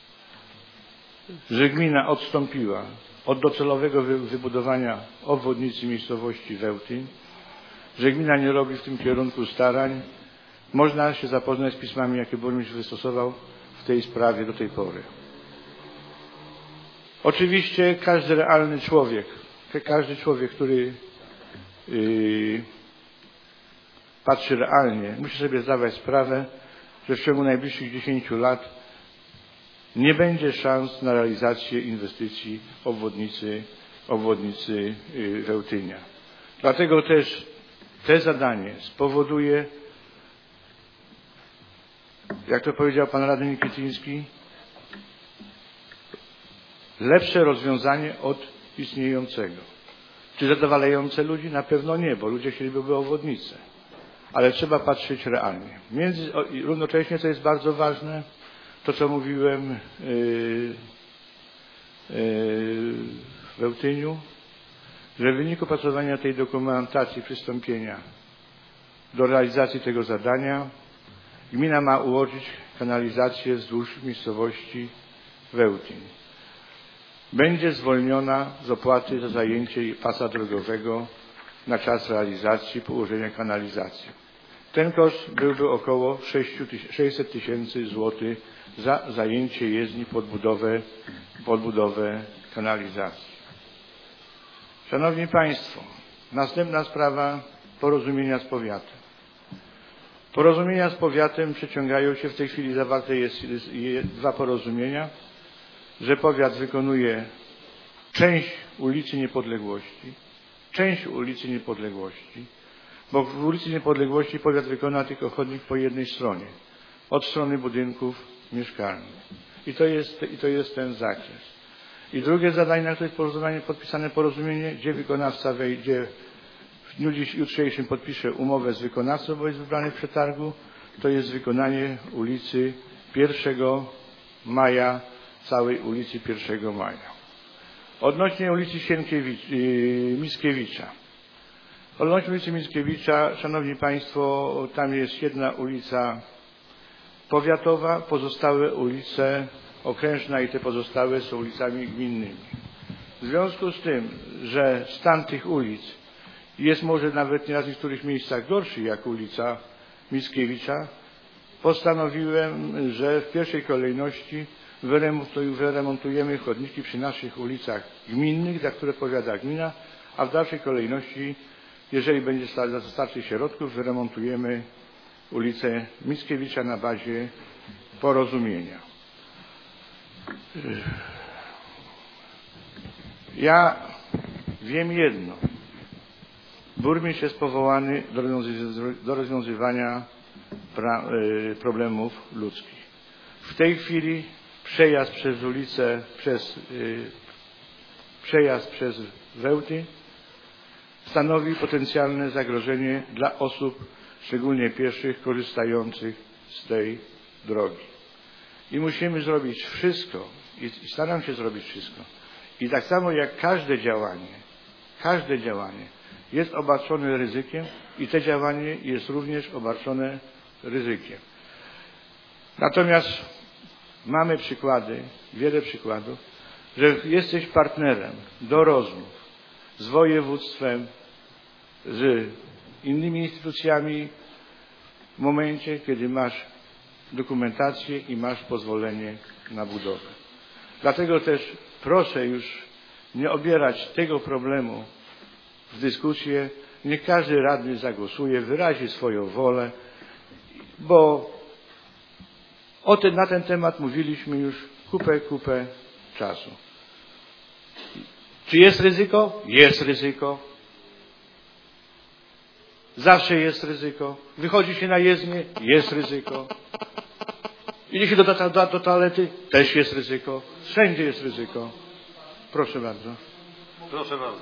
że gmina odstąpiła od docelowego wybudowania obwodnicy miejscowości Wełtyn, że gmina nie robi w tym kierunku starań. Można się zapoznać z pismami, jakie burmistrz wystosował w tej sprawie do tej pory. Oczywiście każdy realny człowiek, każdy człowiek, który yy, patrzy realnie, musi sobie zdawać sprawę, że w ciągu najbliższych dziesięciu lat nie będzie szans na realizację inwestycji obwodnicy, obwodnicy yy, Wełtynia. Dlatego też to zadanie spowoduje, jak to powiedział pan radny Nikityński, lepsze rozwiązanie od istniejącego. Czy zadowalające ludzi? Na pewno nie, bo ludzie chcieliby obwodnicę. Ale trzeba patrzeć realnie. Między, o, i równocześnie, co jest bardzo ważne, to co mówiłem yy, yy, w Wełtyniu, że w wyniku opracowania tej dokumentacji przystąpienia do realizacji tego zadania gmina ma ułożyć kanalizację wzdłuż miejscowości Wełtyn. Będzie zwolniona z opłaty za zajęcie pasa drogowego na czas realizacji położenia kanalizacji. Ten koszt byłby około sześćset tysięcy złotych za zajęcie jezdni pod budowę, pod budowę kanalizacji. Szanowni Państwo, następna sprawa porozumienia z powiatem. Porozumienia z powiatem przeciągają się, w tej chwili zawarte jest, jest, jest dwa porozumienia, że powiat wykonuje część ulicy Niepodległości, część ulicy Niepodległości, bo w ulicy Niepodległości powiat wykona tylko chodnik po jednej stronie, od strony budynków mieszkalnych. I to jest, i to jest ten zakres. I drugie zadanie, na które jest porozumienie, podpisane porozumienie, gdzie wykonawca wejdzie, w dniu dziś, jutrzejszym podpisze umowę z wykonawcą, bo jest wybrany w przetargu, to jest wykonanie ulicy pierwszego maja, całej ulicy pierwszego maja. Odnośnie ulicy Sienkiewicz, yy, Mickiewicza. Odnośnie ulicy Mickiewicza, Szanowni Państwo, tam jest jedna ulica powiatowa, pozostałe ulice okrężna i te pozostałe są ulicami gminnymi. W związku z tym, że stan tych ulic jest może nawet nieraz w niektórych miejscach gorszy jak ulica Mickiewicza, postanowiłem, że w pierwszej kolejności wyremontujemy chodniki przy naszych ulicach gminnych, za które odpowiada gmina, a w dalszej kolejności, jeżeli będzie starczy środków, wyremontujemy ulicę Mickiewicza na bazie porozumienia. Ja wiem jedno. Burmistrz jest powołany do rozwiązywania problemów ludzkich. W tej chwili przejazd przez ulicę, przez, przejazd przez Wełty stanowi potencjalne zagrożenie dla osób, szczególnie pieszych, korzystających z tej drogi. I musimy zrobić wszystko, i staram się zrobić wszystko. I tak samo jak każde działanie, każde działanie jest obarczone ryzykiem i to działanie jest również obarczone ryzykiem. Natomiast mamy przykłady, wiele przykładów, że jesteś partnerem do rozmów z województwem, z innymi instytucjami w momencie, kiedy masz dokumentację i masz pozwolenie na budowę. Dlatego też proszę już nie obierać tego problemu w dyskusję. Niech każdy radny zagłosuje, wyrazi swoją wolę, bo o ten, na ten temat mówiliśmy już kupę, kupę czasu. Czy jest ryzyko? Jest ryzyko. Zawsze jest ryzyko. Wychodzi się na jezdnię? Jest ryzyko. Idzie się do, do, do, do toalety? Też jest ryzyko. Wszędzie jest ryzyko. Proszę bardzo. Proszę bardzo.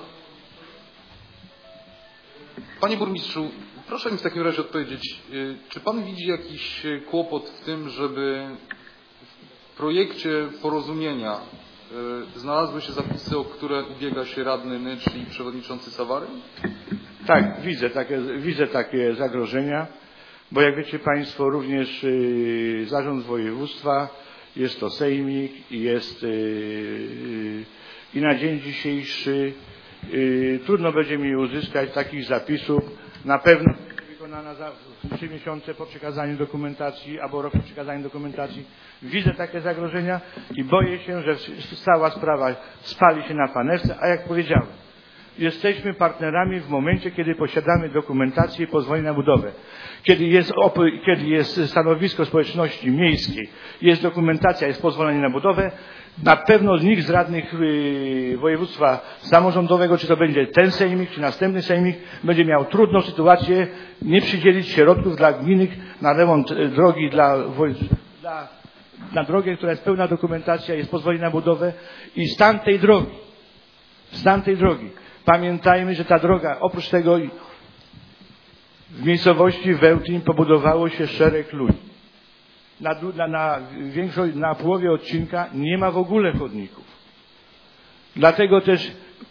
Panie burmistrzu, proszę mi w takim razie odpowiedzieć, czy pan widzi jakiś kłopot w tym, żeby w projekcie porozumienia znalazły się zapisy, o które ubiega się radny Nycz i przewodniczący Sawary? Tak, widzę takie, widzę takie zagrożenia, bo jak wiecie Państwo, również yy, zarząd województwa, jest to sejmik i jest yy, yy, i na dzień dzisiejszy yy, trudno będzie mi uzyskać takich zapisów. Na pewno wykonana za trzy miesiące po przekazaniu dokumentacji albo rok po przekazaniu dokumentacji. Widzę takie zagrożenia i boję się, że cała sprawa spali się na panewce, a jak powiedziałem, jesteśmy partnerami w momencie, kiedy posiadamy dokumentację i pozwolenie na budowę. Kiedy jest, kiedy jest stanowisko społeczności miejskiej, jest dokumentacja, jest pozwolenie na budowę, na pewno nikt z radnych yy, województwa samorządowego, czy to będzie ten sejmik, czy następny sejmik, będzie miał trudną sytuację nie przydzielić środków dla gminy na remont drogi dla, dla na drogę, która jest pełna dokumentacja, jest pozwolenie na budowę i stan tej drogi, stan tej drogi. Pamiętajmy, że ta droga, oprócz tego w miejscowości Wełtin pobudowało się szereg ludzi. Na, na, na, większość, na połowie odcinka nie ma w ogóle chodników. Dlatego też,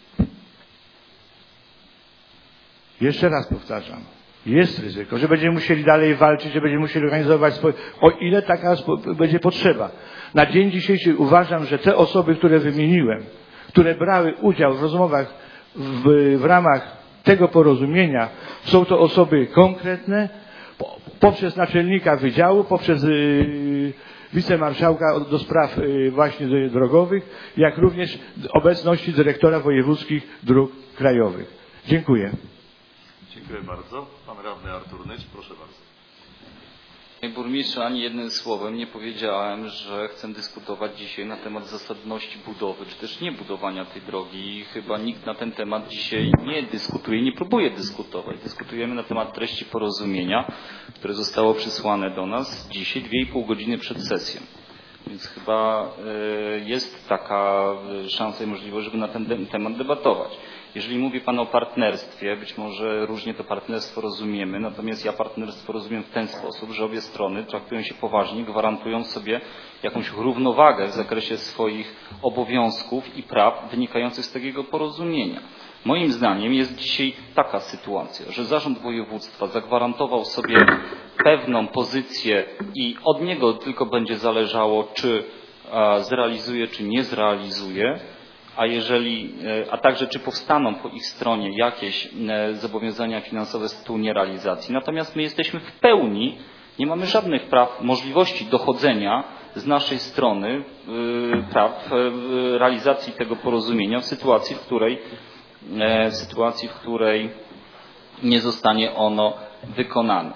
jeszcze raz powtarzam, jest ryzyko, że będziemy musieli dalej walczyć, że będziemy musieli organizować, spo... o ile taka spo... będzie potrzeba. Na dzień dzisiejszy uważam, że te osoby, które wymieniłem, które brały udział w rozmowach w, w ramach tego porozumienia, są to osoby konkretne, poprzez naczelnika wydziału, poprzez yy, wicemarszałka do spraw yy, właśnie drogowych, jak również obecności dyrektora wojewódzkich dróg krajowych. Dziękuję. Dziękuję bardzo. Pan radny Artur Nyć, proszę bardzo. Panie burmistrzu, ani jednym słowem nie powiedziałem, że chcę dyskutować dzisiaj na temat zasadności budowy, czy też nie budowania tej drogi. Chyba nikt na ten temat dzisiaj nie dyskutuje, nie próbuje dyskutować. Dyskutujemy na temat treści porozumienia, które zostało przysłane do nas dzisiaj dwie i pół godziny przed sesją. Więc chyba jest taka szansa i możliwość, żeby na ten temat debatować. Jeżeli mówi Pan o partnerstwie, być może różnie to partnerstwo rozumiemy, natomiast ja partnerstwo rozumiem w ten sposób, że obie strony traktują się poważnie, gwarantują sobie jakąś równowagę w zakresie swoich obowiązków i praw wynikających z takiego porozumienia. Moim zdaniem jest dzisiaj taka sytuacja, że Zarząd Województwa zagwarantował sobie pewną pozycję i od niego tylko będzie zależało, czy zrealizuje, czy nie zrealizuje. A jeżeli, a także czy powstaną po ich stronie jakieś zobowiązania finansowe z tytułu nierealizacji. Natomiast my jesteśmy w pełni, nie mamy żadnych praw, możliwości dochodzenia z naszej strony praw realizacji tego porozumienia w sytuacji, w której, w sytuacji, w której nie zostanie ono wykonane.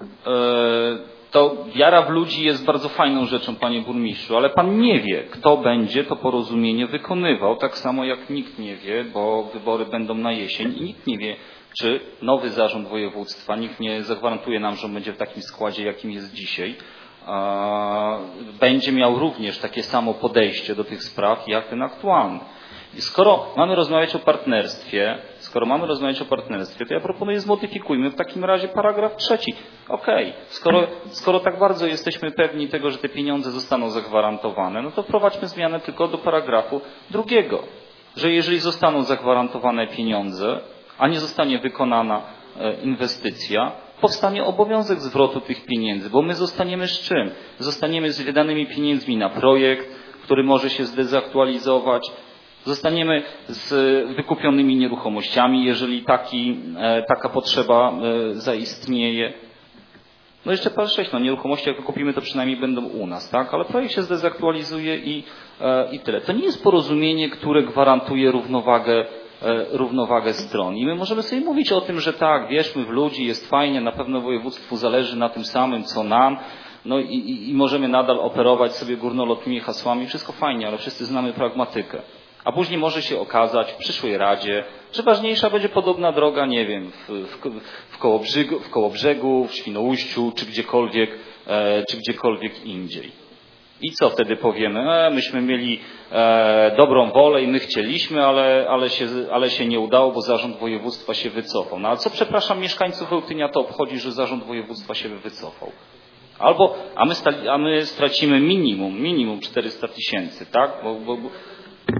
To wiara w ludzi jest bardzo fajną rzeczą, panie burmistrzu, ale pan nie wie, kto będzie to porozumienie wykonywał, tak samo jak nikt nie wie, bo wybory będą na jesień i nikt nie wie, czy nowy zarząd województwa, nikt nie zagwarantuje nam, że on będzie w takim składzie, jakim jest dzisiaj, będzie miał również takie samo podejście do tych spraw, jak ten aktualny. I skoro mamy rozmawiać o partnerstwie, skoro mamy rozmawiać o partnerstwie, to ja proponuję zmodyfikujmy w takim razie paragraf trzeci. Okej, okay. skoro, skoro tak bardzo jesteśmy pewni tego, że te pieniądze zostaną zagwarantowane, no to wprowadźmy zmianę tylko do paragrafu drugiego, że jeżeli zostaną zagwarantowane pieniądze, a nie zostanie wykonana inwestycja, powstanie obowiązek zwrotu tych pieniędzy, bo my zostaniemy z czym? Zostaniemy z wydanymi pieniędzmi na projekt, który może się zdezaktualizować, zostaniemy z wykupionymi nieruchomościami, jeżeli taki, taka potrzeba zaistnieje. No jeszcze par sześć, no nieruchomości jak wykupimy, to przynajmniej będą u nas, tak? Ale projekt się zdezaktualizuje i, i tyle. To nie jest porozumienie, które gwarantuje równowagę, równowagę stron. I my możemy sobie mówić o tym, że tak, wierzmy w ludzi, jest fajnie, na pewno województwu zależy na tym samym, co nam. No i, i, i możemy nadal operować sobie górnolotnymi hasłami. Wszystko fajnie, ale wszyscy znamy pragmatykę. A później może się okazać w przyszłej Radzie, że ważniejsza będzie podobna droga, nie wiem, w, w, w, Kołobrzegu, w Kołobrzegu, w Świnoujściu, czy gdziekolwiek, e, czy gdziekolwiek indziej. I co wtedy powiemy? E, myśmy mieli e, dobrą wolę i my chcieliśmy, ale, ale, się, ale się nie udało, bo Zarząd Województwa się wycofał. No a co, przepraszam, mieszkańców Wełtynia to obchodzi, że Zarząd Województwa się wycofał? Albo, a my, stali, a my stracimy minimum, minimum czterysta tysięcy, tak? Bo, bo, bo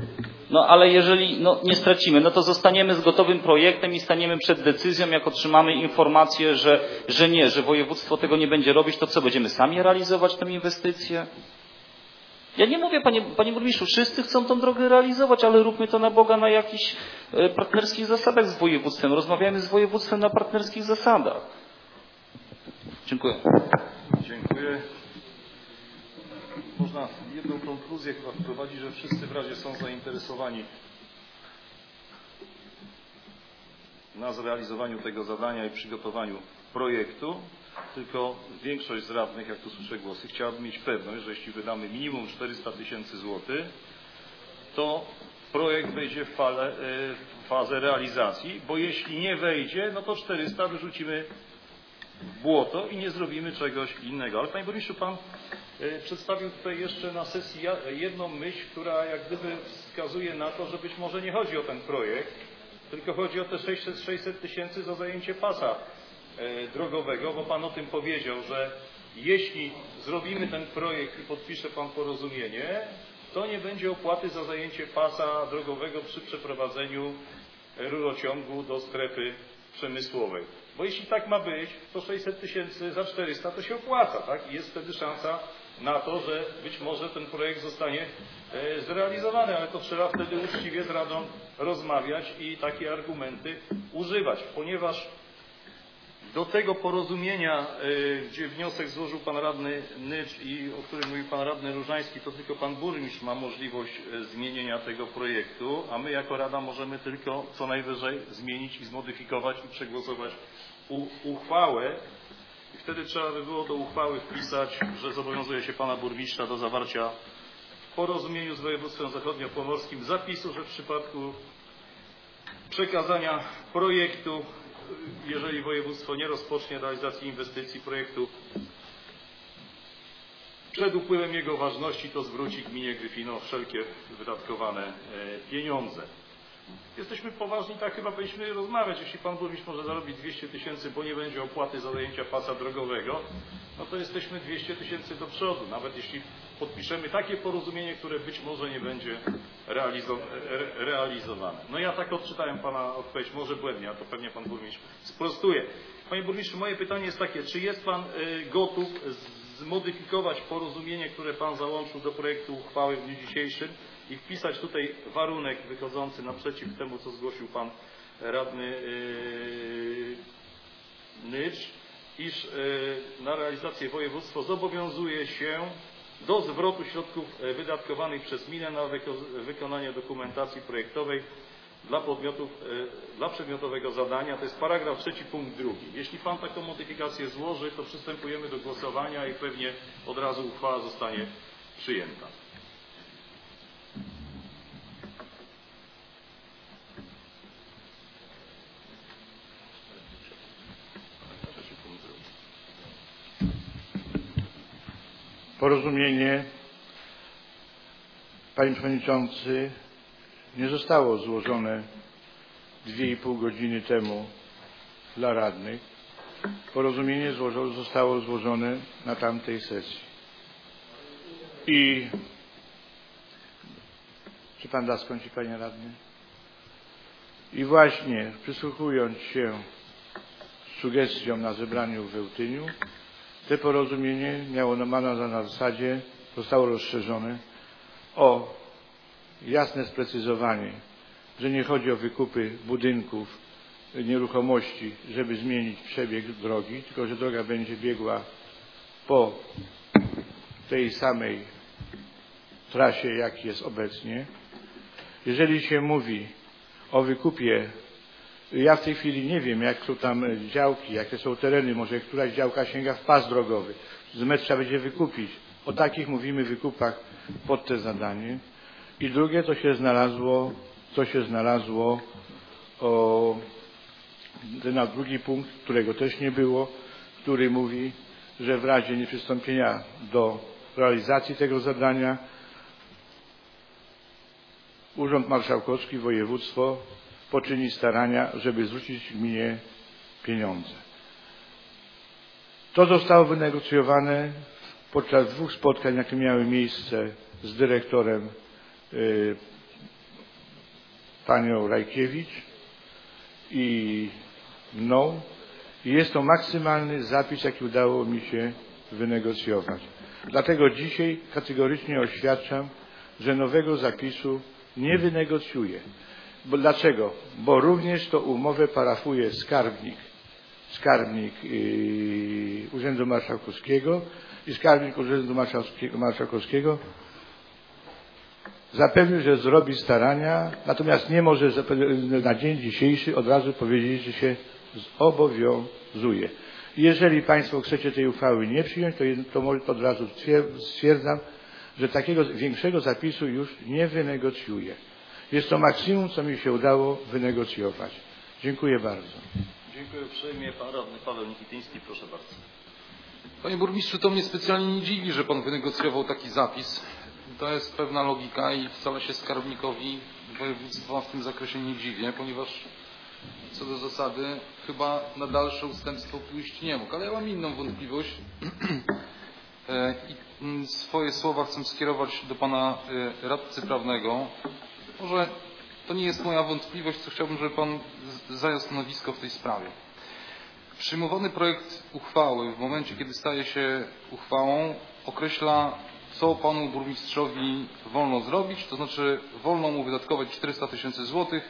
No ale jeżeli no, nie stracimy, no to zostaniemy z gotowym projektem i staniemy przed decyzją, jak otrzymamy informację, że, że nie, że województwo tego nie będzie robić, to co, będziemy sami realizować tę inwestycję? Ja nie mówię, panie, panie burmistrzu, wszyscy chcą tą drogę realizować, ale róbmy to na Boga na jakichś partnerskich zasadach z województwem. Rozmawiamy z województwem na partnerskich zasadach. Dziękuję. Dziękuję. Można jedną konkluzję chyba wprowadzić, że wszyscy w razie są zainteresowani na zrealizowaniu tego zadania i przygotowaniu projektu, tylko większość z radnych, jak tu słyszę głosy, chciałaby mieć pewność, że jeśli wydamy minimum czterysta tysięcy złotych, to projekt wejdzie w, fale, w fazę realizacji, bo jeśli nie wejdzie, no to czterysta wyrzucimy w błoto i nie zrobimy czegoś innego. Ale panie burmistrzu, pan przedstawił tutaj jeszcze na sesji jedną myśl, która jak gdyby wskazuje na to, że być może nie chodzi o ten projekt, tylko chodzi o te sześćset tysięcy za zajęcie pasa drogowego, bo pan o tym powiedział, że jeśli zrobimy ten projekt i podpisze pan porozumienie, to nie będzie opłaty za zajęcie pasa drogowego przy przeprowadzeniu rurociągu do strefy przemysłowej. Bo jeśli tak ma być, to sześćset tysięcy za czterysta to się opłaca, tak? I jest wtedy szansa na to, że być może ten projekt zostanie e, zrealizowany, ale to trzeba wtedy uczciwie z Radą rozmawiać i takie argumenty używać, ponieważ do tego porozumienia, e, gdzie wniosek złożył pan radny Nycz i o którym mówił pan radny Różański, to tylko pan burmistrz ma możliwość e, zmienienia tego projektu, a my jako Rada możemy tylko co najwyżej zmienić i zmodyfikować i przegłosować u, uchwałę. I wtedy trzeba by było do uchwały wpisać, że zobowiązuje się pana burmistrza do zawarcia w porozumieniu z województwem zachodniopomorskim zapisu, że w przypadku przekazania projektu, jeżeli województwo nie rozpocznie realizacji inwestycji projektu przed upływem jego ważności, to zwróci gminie Gryfino wszelkie wydatkowane pieniądze. Jesteśmy poważni, tak chyba powinniśmy rozmawiać. Jeśli pan burmistrz może zarobić dwieście tysięcy, bo nie będzie opłaty za zajęcia pasa drogowego, no to jesteśmy dwieście tysięcy do przodu. Nawet jeśli podpiszemy takie porozumienie, które być może nie będzie realizo realizowane. No ja tak odczytałem pana odpowiedź, może błędnie, a to pewnie pan burmistrz sprostuje. Panie burmistrzu, moje pytanie jest takie, czy jest pan y, gotów zmodyfikować porozumienie, które pan załączył do projektu uchwały w dniu dzisiejszym i wpisać tutaj warunek wychodzący naprzeciw temu, co zgłosił pan radny yy, Nycz, iż yy, na realizację województwo zobowiązuje się do zwrotu środków wydatkowanych przez gminę na wyko wykonanie dokumentacji projektowej dla podmiotów, yy, dla przedmiotowego zadania. To jest paragraf trzeci, punkt drugi. Jeśli pan taką modyfikację złoży, to przystępujemy do głosowania i pewnie od razu uchwała zostanie przyjęta. Porozumienie, panie przewodniczący, nie zostało złożone dwie i pół godziny temu dla radnych. Porozumienie złożo, zostało złożone na tamtej sesji. I czy pan da skończyć, panie radny? I właśnie przysłuchując się sugestiom na zebraniu w Wełtyniu, to porozumienie miało na na zasadzie, zostało rozszerzone o jasne sprecyzowanie, że nie chodzi o wykupy budynków, nieruchomości, żeby zmienić przebieg drogi, tylko że droga będzie biegła po tej samej trasie, jak jest obecnie. Jeżeli się mówi o wykupie, ja w tej chwili nie wiem, jak są tam działki, jakie są tereny, może któraś działka sięga w pas drogowy, z metr trzeba będzie wykupić. O takich mówimy wykupach pod te zadanie. I drugie, co się znalazło, co się znalazło, o, ten drugi punkt, którego też nie było, który mówi, że w razie nieprzystąpienia do realizacji tego zadania Urząd Marszałkowski, województwo poczyni starania, żeby zwrócić gminie pieniądze. To zostało wynegocjowane podczas dwóch spotkań, jakie miały miejsce z dyrektorem panią Rajkiewicz i mną. I jest to maksymalny zapis, jaki udało mi się wynegocjować. Dlatego dzisiaj kategorycznie oświadczam, że nowego zapisu nie wynegocjuję. Bo dlaczego? Bo również to umowę parafuje skarbnik, skarbnik yy, Urzędu Marszałkowskiego i skarbnik Urzędu Marszałkowskiego, Marszałkowskiego zapewnił, że zrobi starania, natomiast nie może na dzień dzisiejszy od razu powiedzieć, że się zobowiązuje. Jeżeli Państwo chcecie tej uchwały nie przyjąć, to, to od razu stwierdzam, że takiego większego zapisu już nie wynegocjuję. Jest to maksimum, co mi się udało wynegocjować. Dziękuję bardzo. Dziękuję uprzejmie. Pan radny Paweł Nikityński, proszę bardzo. Panie burmistrzu, to mnie specjalnie nie dziwi, że pan wynegocjował taki zapis. To jest pewna logika i wcale się skarbnikowi województwa w tym zakresie nie dziwię, ponieważ co do zasady chyba na dalsze ustępstwo pójść nie mógł. Ale ja mam inną wątpliwość i swoje słowa chcę skierować do pana radcy prawnego. Może to nie jest moja wątpliwość, co chciałbym, żeby pan zajął stanowisko w tej sprawie. Przyjmowany projekt uchwały w momencie, kiedy staje się uchwałą, określa, co panu burmistrzowi wolno zrobić, to znaczy wolno mu wydatkować czterysta tysięcy złotych,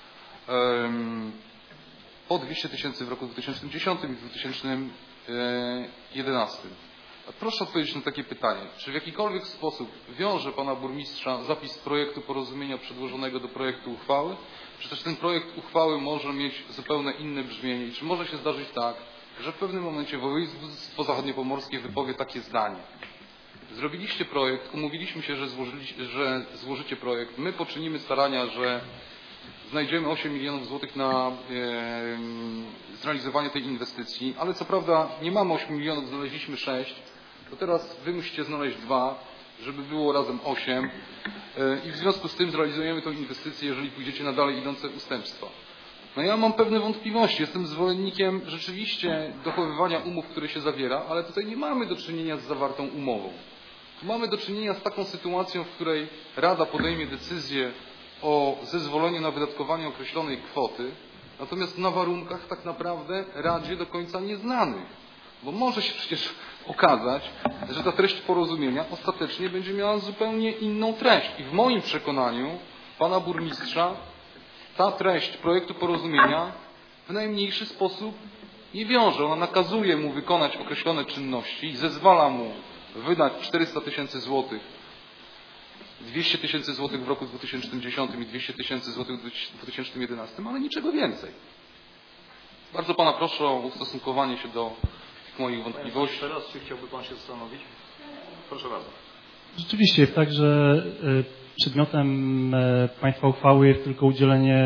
po dwieście tysięcy w roku dwa tysiące dziesiątym i dwa tysiące jedenastym. Proszę odpowiedzieć na takie pytanie. Czy w jakikolwiek sposób wiąże pana burmistrza zapis projektu porozumienia przedłożonego do projektu uchwały? Czy też ten projekt uchwały może mieć zupełnie inne brzmienie? I czy może się zdarzyć tak, że w pewnym momencie województwo zachodniopomorskie wypowie takie zdanie? Zrobiliście projekt, umówiliśmy się, że, że złożycie projekt. My poczynimy starania, że znajdziemy osiem milionów złotych na e, zrealizowanie tej inwestycji, ale co prawda nie mamy ośmiu milionów, znaleźliśmy sześć, to teraz wy musicie znaleźć dwa, żeby było razem osiem e, i w związku z tym zrealizujemy tę inwestycję, jeżeli pójdziecie na dalej idące ustępstwa. No ja mam pewne wątpliwości, jestem zwolennikiem rzeczywiście dochowywania umów, które się zawiera, ale tutaj nie mamy do czynienia z zawartą umową. Tu mamy do czynienia z taką sytuacją, w której Rada podejmie decyzję o zezwoleniu na wydatkowanie określonej kwoty, natomiast na warunkach tak naprawdę Radzie do końca nieznanych. Bo może się przecież okazać, że ta treść porozumienia ostatecznie będzie miała zupełnie inną treść. I w moim przekonaniu pana burmistrza ta treść projektu porozumienia w najmniejszy sposób nie wiąże. Ona nakazuje mu wykonać określone czynności i zezwala mu wydać czterysta tysięcy złotych, dwieście tysięcy złotych w roku dwa tysiące dziesiątym i dwieście tysięcy złotych w dwa tysiące jedenastym, ale niczego więcej. Bardzo pana proszę o ustosunkowanie się do tych moich wątpliwości. Teraz czy chciałby pan się zastanowić? Proszę bardzo. Rzeczywiście jest tak, że przedmiotem państwa uchwały jest tylko udzielenie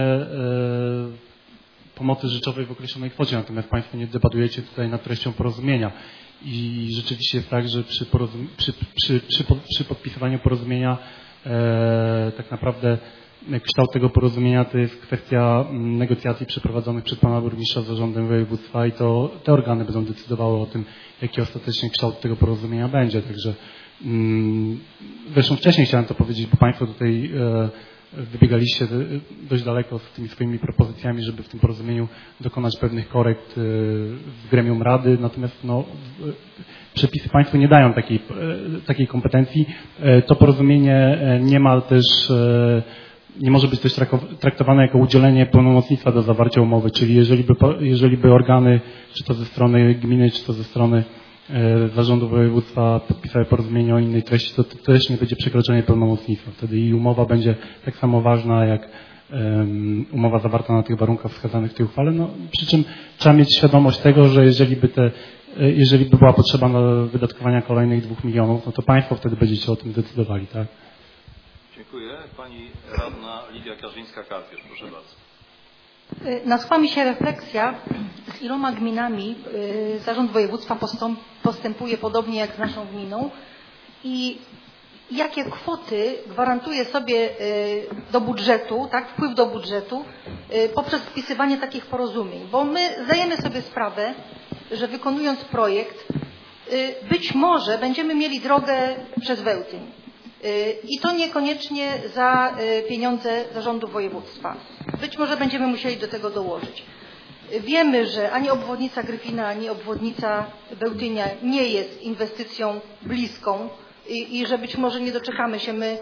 pomocy rzeczowej w określonej kwocie, natomiast państwo nie debatujecie tutaj nad treścią porozumienia. I rzeczywiście jest tak, że przy, porozum- przy, przy, przy, przy podpisywaniu porozumienia e, tak naprawdę kształt tego porozumienia to jest kwestia negocjacji przeprowadzonych przez pana burmistrza z zarządem województwa i to te organy będą decydowały o tym, jaki ostatecznie kształt tego porozumienia będzie. Także mm, zresztą wcześniej chciałem to powiedzieć, bo państwo tutaj e, wybiegaliście dość daleko z tymi swoimi propozycjami, żeby w tym porozumieniu dokonać pewnych korekt w gremium Rady, natomiast no, przepisy państwu nie dają takiej, takiej kompetencji. To porozumienie nie ma też, nie może być też traktowane jako udzielenie pełnomocnictwa do zawarcia umowy, czyli jeżeli by, jeżeli by organy, czy to ze strony gminy, czy to ze strony zarządu województwa podpisały porozumienie o innej treści, to, to też nie będzie przekroczenie pełnomocnictwa. Wtedy i umowa będzie tak samo ważna jak um, umowa zawarta na tych warunkach wskazanych w tej uchwale. No, przy czym trzeba mieć świadomość tego, że jeżeli by, te, jeżeli by była potrzeba na wydatkowania kolejnych dwóch milionów, no to państwo wtedy będziecie o tym decydowali, tak? Dziękuję. Pani radna Lidia Karzyńska-Karpierz, proszę bardzo. Nasuwa mi się refleksja, z iloma gminami zarząd województwa postępuje podobnie jak z naszą gminą i jakie kwoty gwarantuje sobie do budżetu, tak, wpływ do budżetu poprzez wpisywanie takich porozumień. Bo my zdajemy sobie sprawę, że wykonując projekt być może będziemy mieli drogę przez Wełtyń. I to niekoniecznie za pieniądze zarządu województwa. Być może będziemy musieli do tego dołożyć. Wiemy, że ani obwodnica Gryfina, ani obwodnica Bełtynia nie jest inwestycją bliską i, i że być może nie doczekamy się my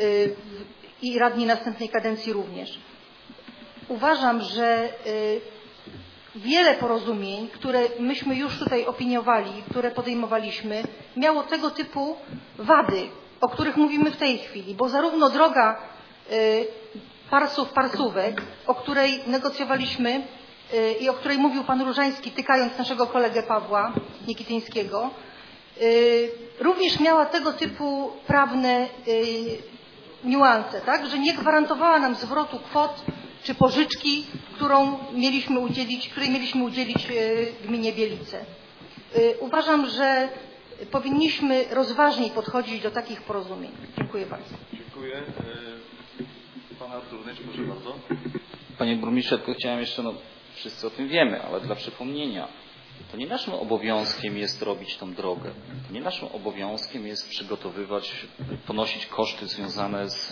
i radni następnej kadencji również. Uważam, że wiele porozumień, które myśmy już tutaj opiniowali, które podejmowaliśmy, miało tego typu wady, o których mówimy w tej chwili, bo zarówno droga Parsów-Parsówek, o której negocjowaliśmy i o której mówił pan Różański, tykając naszego kolegę Pawła Niekityńskiego, również miała tego typu prawne niuanse, tak, że nie gwarantowała nam zwrotu kwot czy pożyczki, którą mieliśmy udzielić, której mieliśmy udzielić gminie Bielice. Uważam, że powinniśmy rozważniej podchodzić do takich porozumień. Dziękuję bardzo. Dziękuję. Pan Artur Nyć, proszę bardzo. Panie burmistrzu, tylko chciałem jeszcze, no wszyscy o tym wiemy, ale dla przypomnienia, to nie naszym obowiązkiem jest robić tą drogę. To nie naszym obowiązkiem jest przygotowywać, ponosić koszty związane z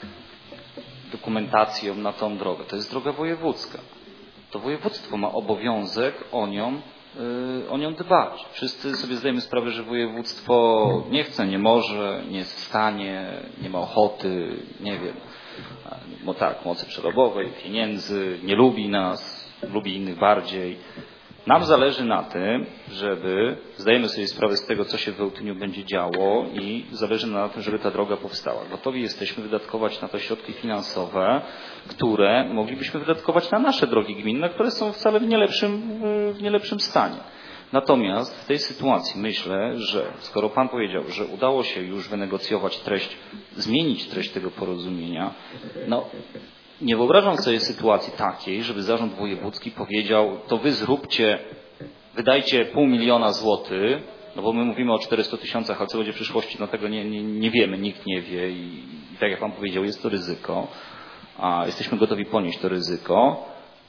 dokumentacją na tą drogę. To jest droga wojewódzka. To województwo ma obowiązek o nią, yy, o nią dbać. Wszyscy sobie zdajemy sprawę, że województwo nie chce, nie może, nie jest w stanie, nie ma ochoty, nie wiem, bo tak, mocy przerobowej, pieniędzy, nie lubi nas, lubi innych bardziej. Nam zależy na tym, żeby, zdajemy sobie sprawę z tego, co się w Bełtyniu będzie działo i zależy na tym, żeby ta droga powstała. Gotowi jesteśmy wydatkować na to środki finansowe, które moglibyśmy wydatkować na nasze drogi gminne, które są wcale w nie lepszym, w nie lepszym stanie. Natomiast w tej sytuacji myślę, że skoro pan powiedział, że udało się już wynegocjować treść, zmienić treść tego porozumienia, no nie wyobrażam sobie sytuacji takiej, żeby zarząd wojewódzki powiedział, to wy zróbcie, wydajcie pół miliona złotych, no bo my mówimy o czterystu tysiącach, a co będzie w przyszłości, no tego nie, nie, nie wiemy, nikt nie wie i, i tak jak pan powiedział, jest to ryzyko, a jesteśmy gotowi ponieść to ryzyko,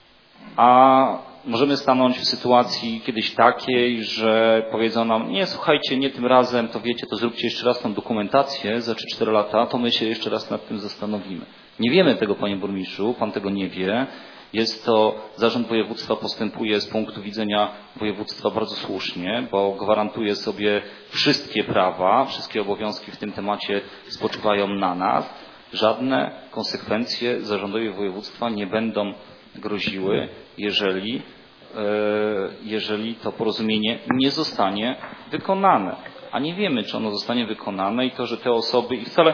a możemy stanąć w sytuacji kiedyś takiej, że powiedzą nam, nie słuchajcie, nie tym razem, to wiecie, to zróbcie jeszcze raz tą dokumentację za trzy cztery lata, to my się jeszcze raz nad tym zastanowimy. Nie wiemy tego, panie burmistrzu, pan tego nie wie. Jest to, zarząd województwa postępuje z punktu widzenia województwa bardzo słusznie, bo gwarantuje sobie wszystkie prawa, wszystkie obowiązki w tym temacie spoczywają na nas. Żadne konsekwencje zarządowi województwa nie będą groziły, jeżeli, jeżeli to porozumienie nie zostanie wykonane. A nie wiemy, czy ono zostanie wykonane i to, że te osoby i wcale...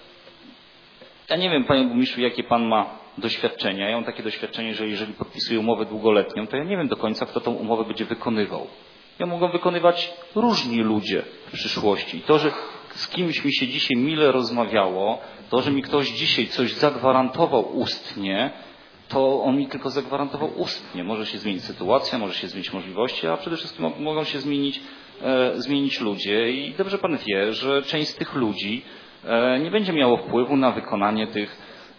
Ja nie wiem, panie burmistrzu, jakie pan ma doświadczenia. Ja mam takie doświadczenie, że jeżeli podpisuję umowę długoletnią, to ja nie wiem do końca, kto tą umowę będzie wykonywał. Ja mogą wykonywać różni ludzie w przyszłości. I to, że z kimś mi się dzisiaj mile rozmawiało, to, że mi ktoś dzisiaj coś zagwarantował ustnie, to on mi tylko zagwarantował ustnie. Może się zmienić sytuacja, może się zmienić możliwości, a przede wszystkim mogą się zmienić, e, zmienić ludzie. I dobrze pan wie, że część z tych ludzi nie będzie miało wpływu na wykonanie tych,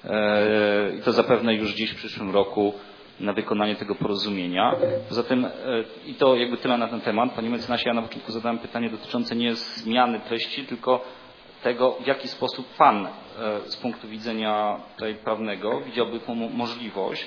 i to zapewne już dziś w przyszłym roku, na wykonanie tego porozumienia. Poza tym, i to jakby tyle na ten temat, panie mecenasie, ja na początku zadałem pytanie dotyczące nie zmiany treści, tylko tego, w jaki sposób pan z punktu widzenia tutaj prawnego widziałby tą możliwość,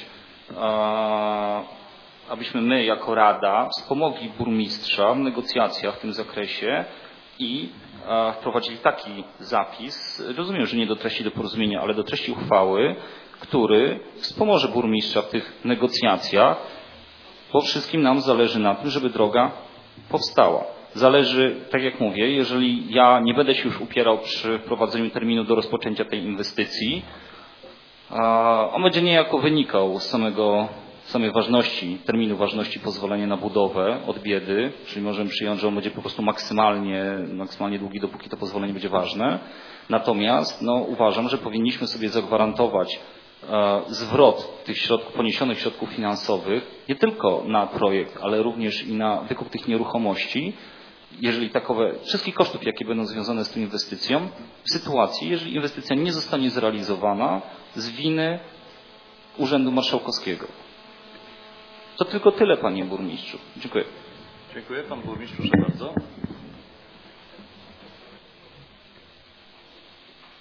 abyśmy my jako Rada wspomogli burmistrza w negocjacjach w tym zakresie i wprowadzili taki zapis, rozumiem, że nie do treści do porozumienia, ale do treści uchwały, który wspomoże burmistrza w tych negocjacjach, bo wszystkim nam zależy na tym, żeby droga powstała. Zależy, tak jak mówię, jeżeli ja nie będę się już upierał przy wprowadzeniu terminu do rozpoczęcia tej inwestycji, on będzie niejako wynikał z samego samej ważności, terminu ważności pozwolenia na budowę od biedy, czyli możemy przyjąć, że on będzie po prostu maksymalnie, maksymalnie długi, dopóki to pozwolenie będzie ważne. Natomiast no, uważam, że powinniśmy sobie zagwarantować e, zwrot tych środków, poniesionych środków finansowych, nie tylko na projekt, ale również i na wykup tych nieruchomości, jeżeli takowe, wszystkich kosztów, jakie będą związane z tą inwestycją, w sytuacji, jeżeli inwestycja nie zostanie zrealizowana z winy Urzędu Marszałkowskiego. To tylko tyle, panie burmistrzu. Dziękuję. Dziękuję. Pan burmistrz, proszę bardzo.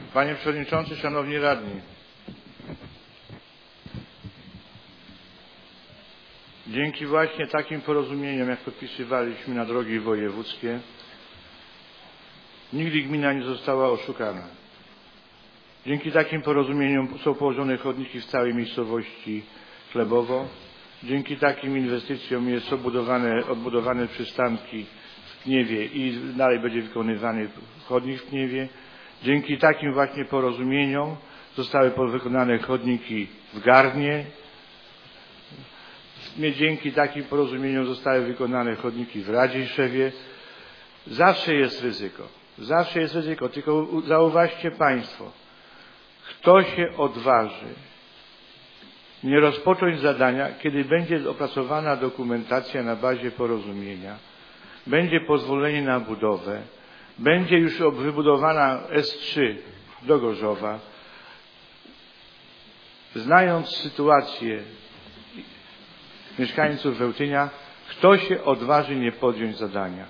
Panie Przewodniczący, Szanowni Radni, dzięki właśnie takim porozumieniom, jak podpisywaliśmy na drogi wojewódzkie, nigdy gmina nie została oszukana. Dzięki takim porozumieniom są położone chodniki w całej miejscowości Chlebowo. Dzięki takim inwestycjom jest odbudowane, odbudowane przystanki w Pniewie i dalej będzie wykonywany chodnik w Pniewie. Dzięki takim właśnie porozumieniom zostały wykonane chodniki w Garnie. Dzięki takim porozumieniom zostały wykonane chodniki w Radziejszewie. Zawsze jest ryzyko. Zawsze jest ryzyko. Tylko zauważcie Państwo, kto się odważy nie rozpocząć zadania, kiedy będzie opracowana dokumentacja na bazie porozumienia, będzie pozwolenie na budowę, będzie już wybudowana S trzy do Gorzowa. Znając sytuację mieszkańców Wełtynia, kto się odważy nie podjąć zadania?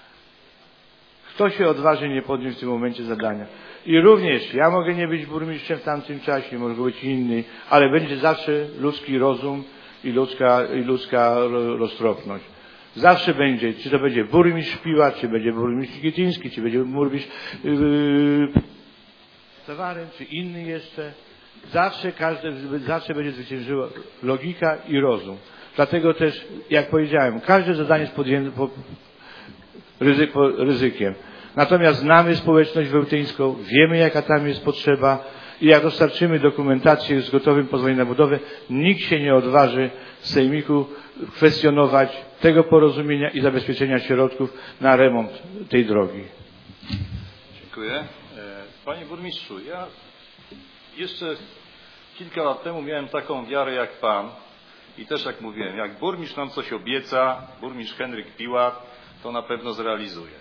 Kto się odważy nie podjąć w tym momencie zadania? I również ja mogę nie być burmistrzem w tamtym czasie, może być inny, ale będzie zawsze ludzki rozum i ludzka, i ludzka roztropność. Zawsze będzie, czy to będzie burmistrz Piła, czy będzie burmistrz Gietyński, czy będzie burmistrz yy, Zawarem, czy inny jeszcze. Zawsze każde, zawsze będzie zwyciężyła logika i rozum. Dlatego też, jak powiedziałem, każde zadanie jest podjęte po ryzyko, ryzykiem. Natomiast znamy społeczność wełtyńską, wiemy jaka tam jest potrzeba i jak dostarczymy dokumentację z gotowym pozwoleniem na budowę, nikt się nie odważy z sejmiku kwestionować tego porozumienia i zabezpieczenia środków na remont tej drogi. Dziękuję. Panie burmistrzu, ja jeszcze kilka lat temu miałem taką wiarę jak pan i też jak mówiłem, jak burmistrz nam coś obieca, burmistrz Henryk Piłat, to na pewno zrealizuje.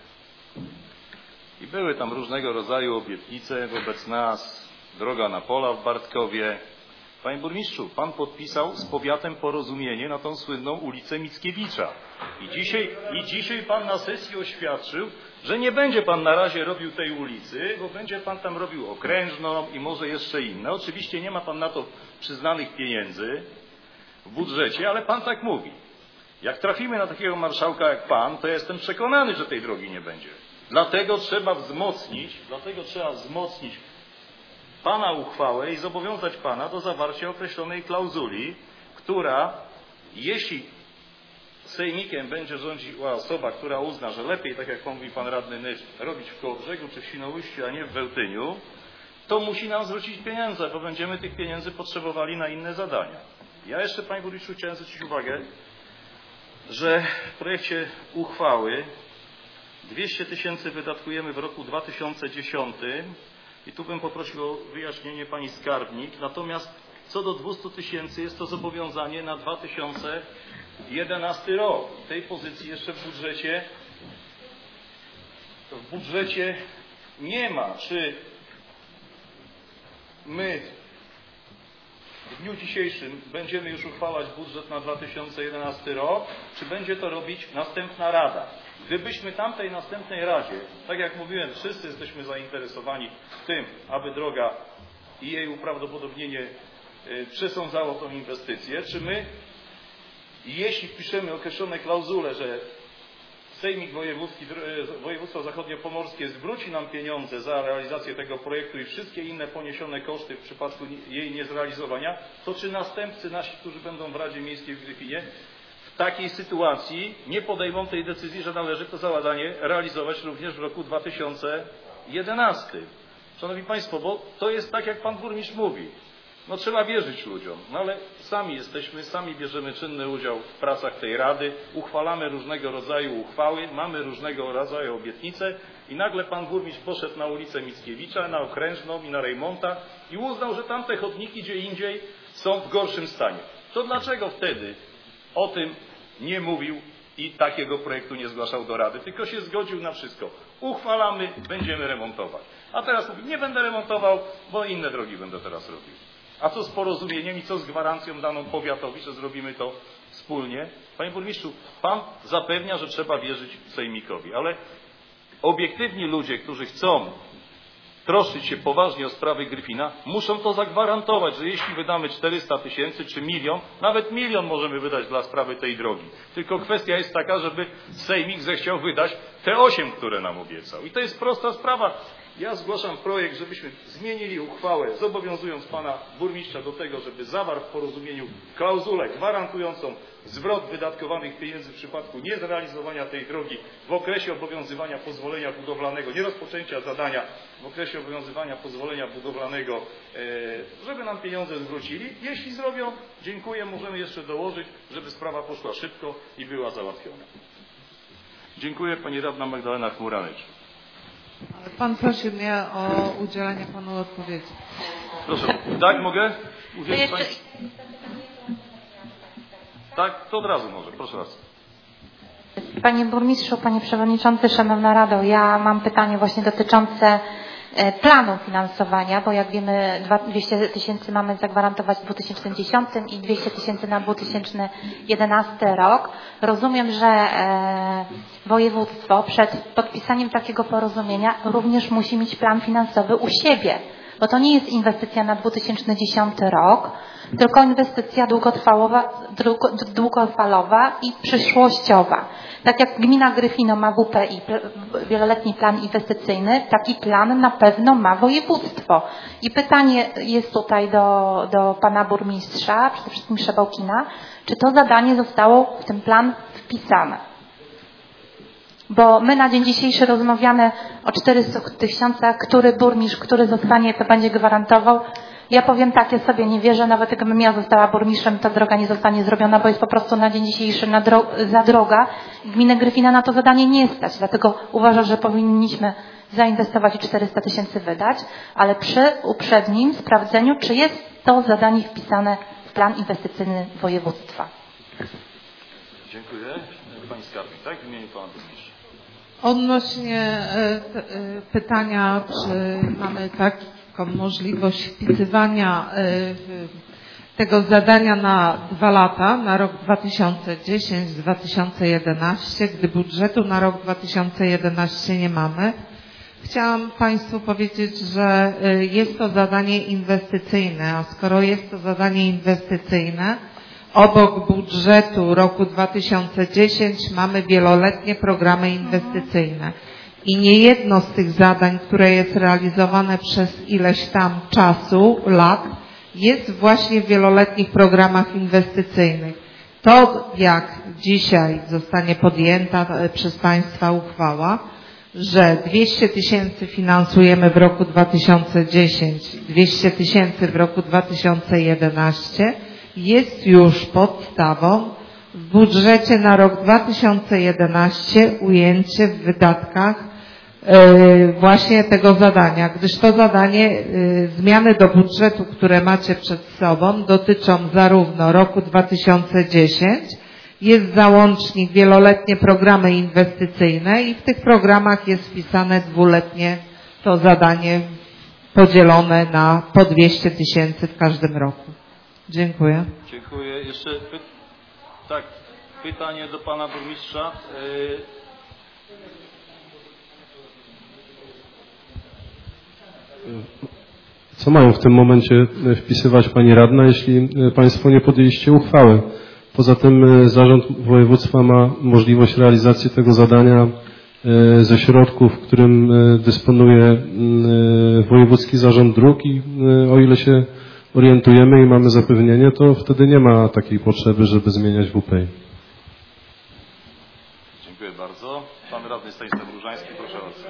I były tam różnego rodzaju obietnice wobec nas, droga na pola w Bartkowie. Panie burmistrzu, pan podpisał z powiatem porozumienie na tą słynną ulicę Mickiewicza. I dzisiaj, i dzisiaj pan na sesji oświadczył, że nie będzie pan na razie robił tej ulicy, bo będzie pan tam robił okrężną i może jeszcze inne. Oczywiście nie ma pan na to przyznanych pieniędzy w budżecie, ale pan tak mówi. Jak trafimy na takiego marszałka jak pan, to ja jestem przekonany, że tej drogi nie będzie. Dlatego trzeba wzmocnić, dlatego trzeba wzmocnić pana uchwałę i zobowiązać pana do zawarcia określonej klauzuli, która, jeśli sejmikiem będzie rządziła osoba, która uzna, że lepiej, tak jak mówi pan radny Nysz, robić w Kołobrzegu czy w Świnoujściu, a nie w Wełtyniu, to musi nam zwrócić pieniądze, bo będziemy tych pieniędzy potrzebowali na inne zadania. Ja jeszcze, panie burmistrzu, chciałem zwrócić uwagę, że w projekcie uchwały dwieście tysięcy wydatkujemy w roku dwa tysiące dziesiątym i tu bym poprosił o wyjaśnienie pani skarbnik, natomiast co do dwustu tysięcy jest to zobowiązanie na dwa tysiące jedenasty rok. Tej pozycji jeszcze w budżecie w budżecie nie ma. Czy my w dniu dzisiejszym będziemy już uchwalać budżet na dwa tysiące jedenasty rok, czy będzie to robić następna Rada? Gdybyśmy tamtej następnej Radzie, tak jak mówiłem, wszyscy jesteśmy zainteresowani tym, aby droga i jej uprawdopodobnienie przesądzało tą inwestycję, czy my, jeśli wpiszemy określone klauzule, że Sejmik Wojewódzki, Województwo Zachodniopomorskie zwróci nam pieniądze za realizację tego projektu i wszystkie inne poniesione koszty w przypadku jej niezrealizowania, to czy następcy nasi, którzy będą w Radzie Miejskiej w Gryfinie, w takiej sytuacji nie podejmą tej decyzji, że należy to zadanie realizować również w roku dwa tysiące jedenastym. Szanowni Państwo, bo to jest tak, jak Pan Burmistrz mówi. No trzeba wierzyć ludziom, no ale sami jesteśmy, sami bierzemy czynny udział w pracach tej Rady, uchwalamy różnego rodzaju uchwały, mamy różnego rodzaju obietnice i nagle Pan Burmistrz poszedł na ulicę Mickiewicza, na Okrężną i na Rejmonta i uznał, że tamte chodniki gdzie indziej są w gorszym stanie. To dlaczego wtedy o tym nie mówił i takiego projektu nie zgłaszał do Rady, tylko się zgodził na wszystko. Uchwalamy, będziemy remontować. A teraz mówi, nie będę remontował, bo inne drogi będę teraz robił. A co z porozumieniem i co z gwarancją daną powiatowi, że zrobimy to wspólnie? Panie burmistrzu, pan zapewnia, że trzeba wierzyć sejmikowi, ale obiektywni ludzie, którzy chcą troszczyć się poważnie o sprawy Gryfina, muszą to zagwarantować, że jeśli wydamy czterysta tysięcy czy milion, nawet milion możemy wydać dla sprawy tej drogi. Tylko kwestia jest taka, żeby Sejmik zechciał wydać te osiem, które nam obiecał. I to jest prosta sprawa. Ja zgłaszam projekt, żebyśmy zmienili uchwałę, zobowiązując pana burmistrza do tego, żeby zawarł w porozumieniu klauzulę gwarantującą zwrot wydatkowanych pieniędzy w przypadku niezrealizowania tej drogi w okresie obowiązywania pozwolenia budowlanego, nie rozpoczęcia zadania, w okresie obowiązywania pozwolenia budowlanego, żeby nam pieniądze zwrócili. Jeśli zrobią, dziękuję, możemy jeszcze dołożyć, żeby sprawa poszła szybko i była załatwiona. Dziękuję. Pani radna Magdalena Chmuranecz. Pan prosił mnie o udzielenie panu odpowiedzi. Proszę. Tak, mogę udzielić pani? Tak, to od razu może. Proszę bardzo. Panie burmistrzu, panie przewodniczący, szanowna Rado, ja mam pytanie właśnie dotyczące planu finansowania, bo jak wiemy dwieście tysięcy mamy zagwarantować w dwa tysiące dziesiątym i dwieście tysięcy na dwa tysiące jedenasty rok. Rozumiem, że e, województwo przed podpisaniem takiego porozumienia również musi mieć plan finansowy u siebie, bo to nie jest inwestycja na dwa tysiące dziesiąty rok, tylko inwestycja długotrwalowa, długofalowa i przyszłościowa. Tak jak gmina Gryfino ma W P I, wieloletni plan inwestycyjny, taki plan na pewno ma województwo. I pytanie jest tutaj do, do pana burmistrza, przede wszystkim Szebałkina, czy to zadanie zostało w ten plan wpisane? Bo my na dzień dzisiejszy rozmawiamy o czterystu tysiącach, który burmistrz, który zostanie, to będzie gwarantował. Ja powiem tak, ja sobie nie wierzę, nawet gdybym ja została burmistrzem, ta droga nie zostanie zrobiona, bo jest po prostu na dzień dzisiejszy na dro za droga. Gminę Gryfina na to zadanie nie stać, dlatego uważam, że powinniśmy zainwestować i czterysta tysięcy wydać, ale przy uprzednim sprawdzeniu, czy jest to zadanie wpisane w plan inwestycyjny województwa. Dziękuję. Pani skarbnik, tak? W imieniu pana burmistrza. Odnośnie pytania, czy mamy taką możliwość wpisywania tego zadania na dwa lata, na rok dwa tysiące dziesiąty do dwa tysiące jedenastego, gdy budżetu na rok dwa tysiące jedenasty nie mamy. Chciałam Państwu powiedzieć, że jest to zadanie inwestycyjne, a skoro jest to zadanie inwestycyjne, obok budżetu roku dwa tysiące dziesiąty mamy wieloletnie programy inwestycyjne. I niejedno z tych zadań, które jest realizowane przez ileś tam czasu, lat, jest właśnie w wieloletnich programach inwestycyjnych. To, jak dzisiaj zostanie podjęta przez Państwa uchwała, że dwieście tysięcy finansujemy w roku dwa tysiące dziesiąty, dwieście tysięcy w roku dwa tysiące jedenasty, jest już podstawą w budżecie na rok dwa tysiące jedenasty ujęcie w wydatkach właśnie tego zadania, gdyż to zadanie, zmiany do budżetu, które macie przed sobą, dotyczą zarówno roku dwa tysiące dziesiąty, jest załącznik wieloletnie programy inwestycyjne i w tych programach jest wpisane dwuletnie to zadanie podzielone na po dwieście tysięcy w każdym roku. Dziękuję. Dziękuję. Jeszcze py... tak, pytanie do pana burmistrza. Yy... Co mają w tym momencie wpisywać pani radna, jeśli państwo nie podjęliście uchwały? Poza tym zarząd województwa ma możliwość realizacji tego zadania ze środków, którym dysponuje wojewódzki zarząd dróg i o ile się orientujemy i mamy zapewnienie, to wtedy nie ma takiej potrzeby, żeby zmieniać W P I. Dziękuję bardzo. Pan radny Stanisław Różański, proszę bardzo.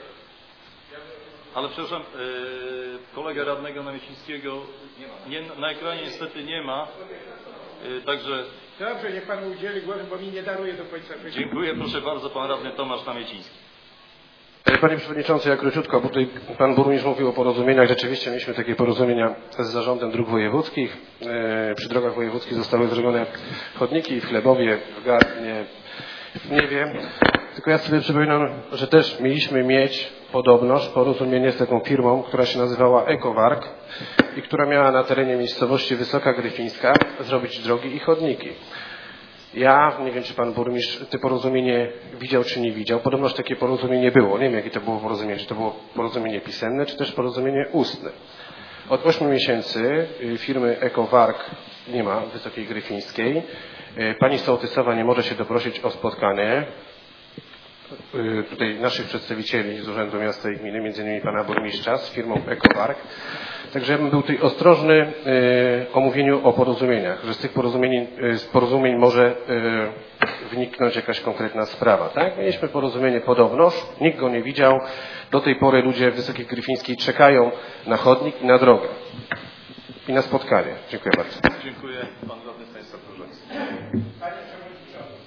Ale przepraszam, yy, kolegę radnego Namiecińskiego nie, na ekranie niestety nie ma, yy, także... Dobrze, niech pan udzieli głosu, bo mi nie daruje do końca. Dziękuję, proszę bardzo, pan radny Tomasz Namieciński. Panie Przewodniczący, ja króciutko, bo tutaj Pan Burmistrz mówił o porozumieniach. Rzeczywiście mieliśmy takie porozumienia z Zarządem Dróg Wojewódzkich. E, przy drogach wojewódzkich zostały zrobione chodniki w Chlebowie, w Gardnie, w Niewie. Tylko ja sobie przypominam, że też mieliśmy mieć podobność, porozumienie z taką firmą, która się nazywała Ekowark i która miała na terenie miejscowości Wysoka Gryfińska zrobić drogi i chodniki. Ja, nie wiem czy pan burmistrz to porozumienie widział czy nie widział, podobnoż takie porozumienie było. Nie wiem jakie to było porozumienie, czy to było porozumienie pisane, czy też porozumienie ustne. Od ośmiu miesięcy firmy EcoWark nie ma Wysokiej Gryfińskiej. Pani sołtysowa nie może się doprosić o spotkanie tutaj naszych przedstawicieli z Urzędu Miasta i Gminy, między innymi pana burmistrza z firmą EcoWark. Także ja bym był tutaj ostrożny o mówieniu o porozumieniach, że z tych porozumień, z porozumień może wyniknąć jakaś konkretna sprawa. Tak? Mieliśmy porozumienie podobnoż, nikt go nie widział. Do tej pory ludzie w Wysokiej Gryfińskiej czekają na chodnik i na drogę. I na spotkanie. Dziękuję bardzo. Dziękuję. Pan radny Stanisław Różecki. Panie Przewodniczący,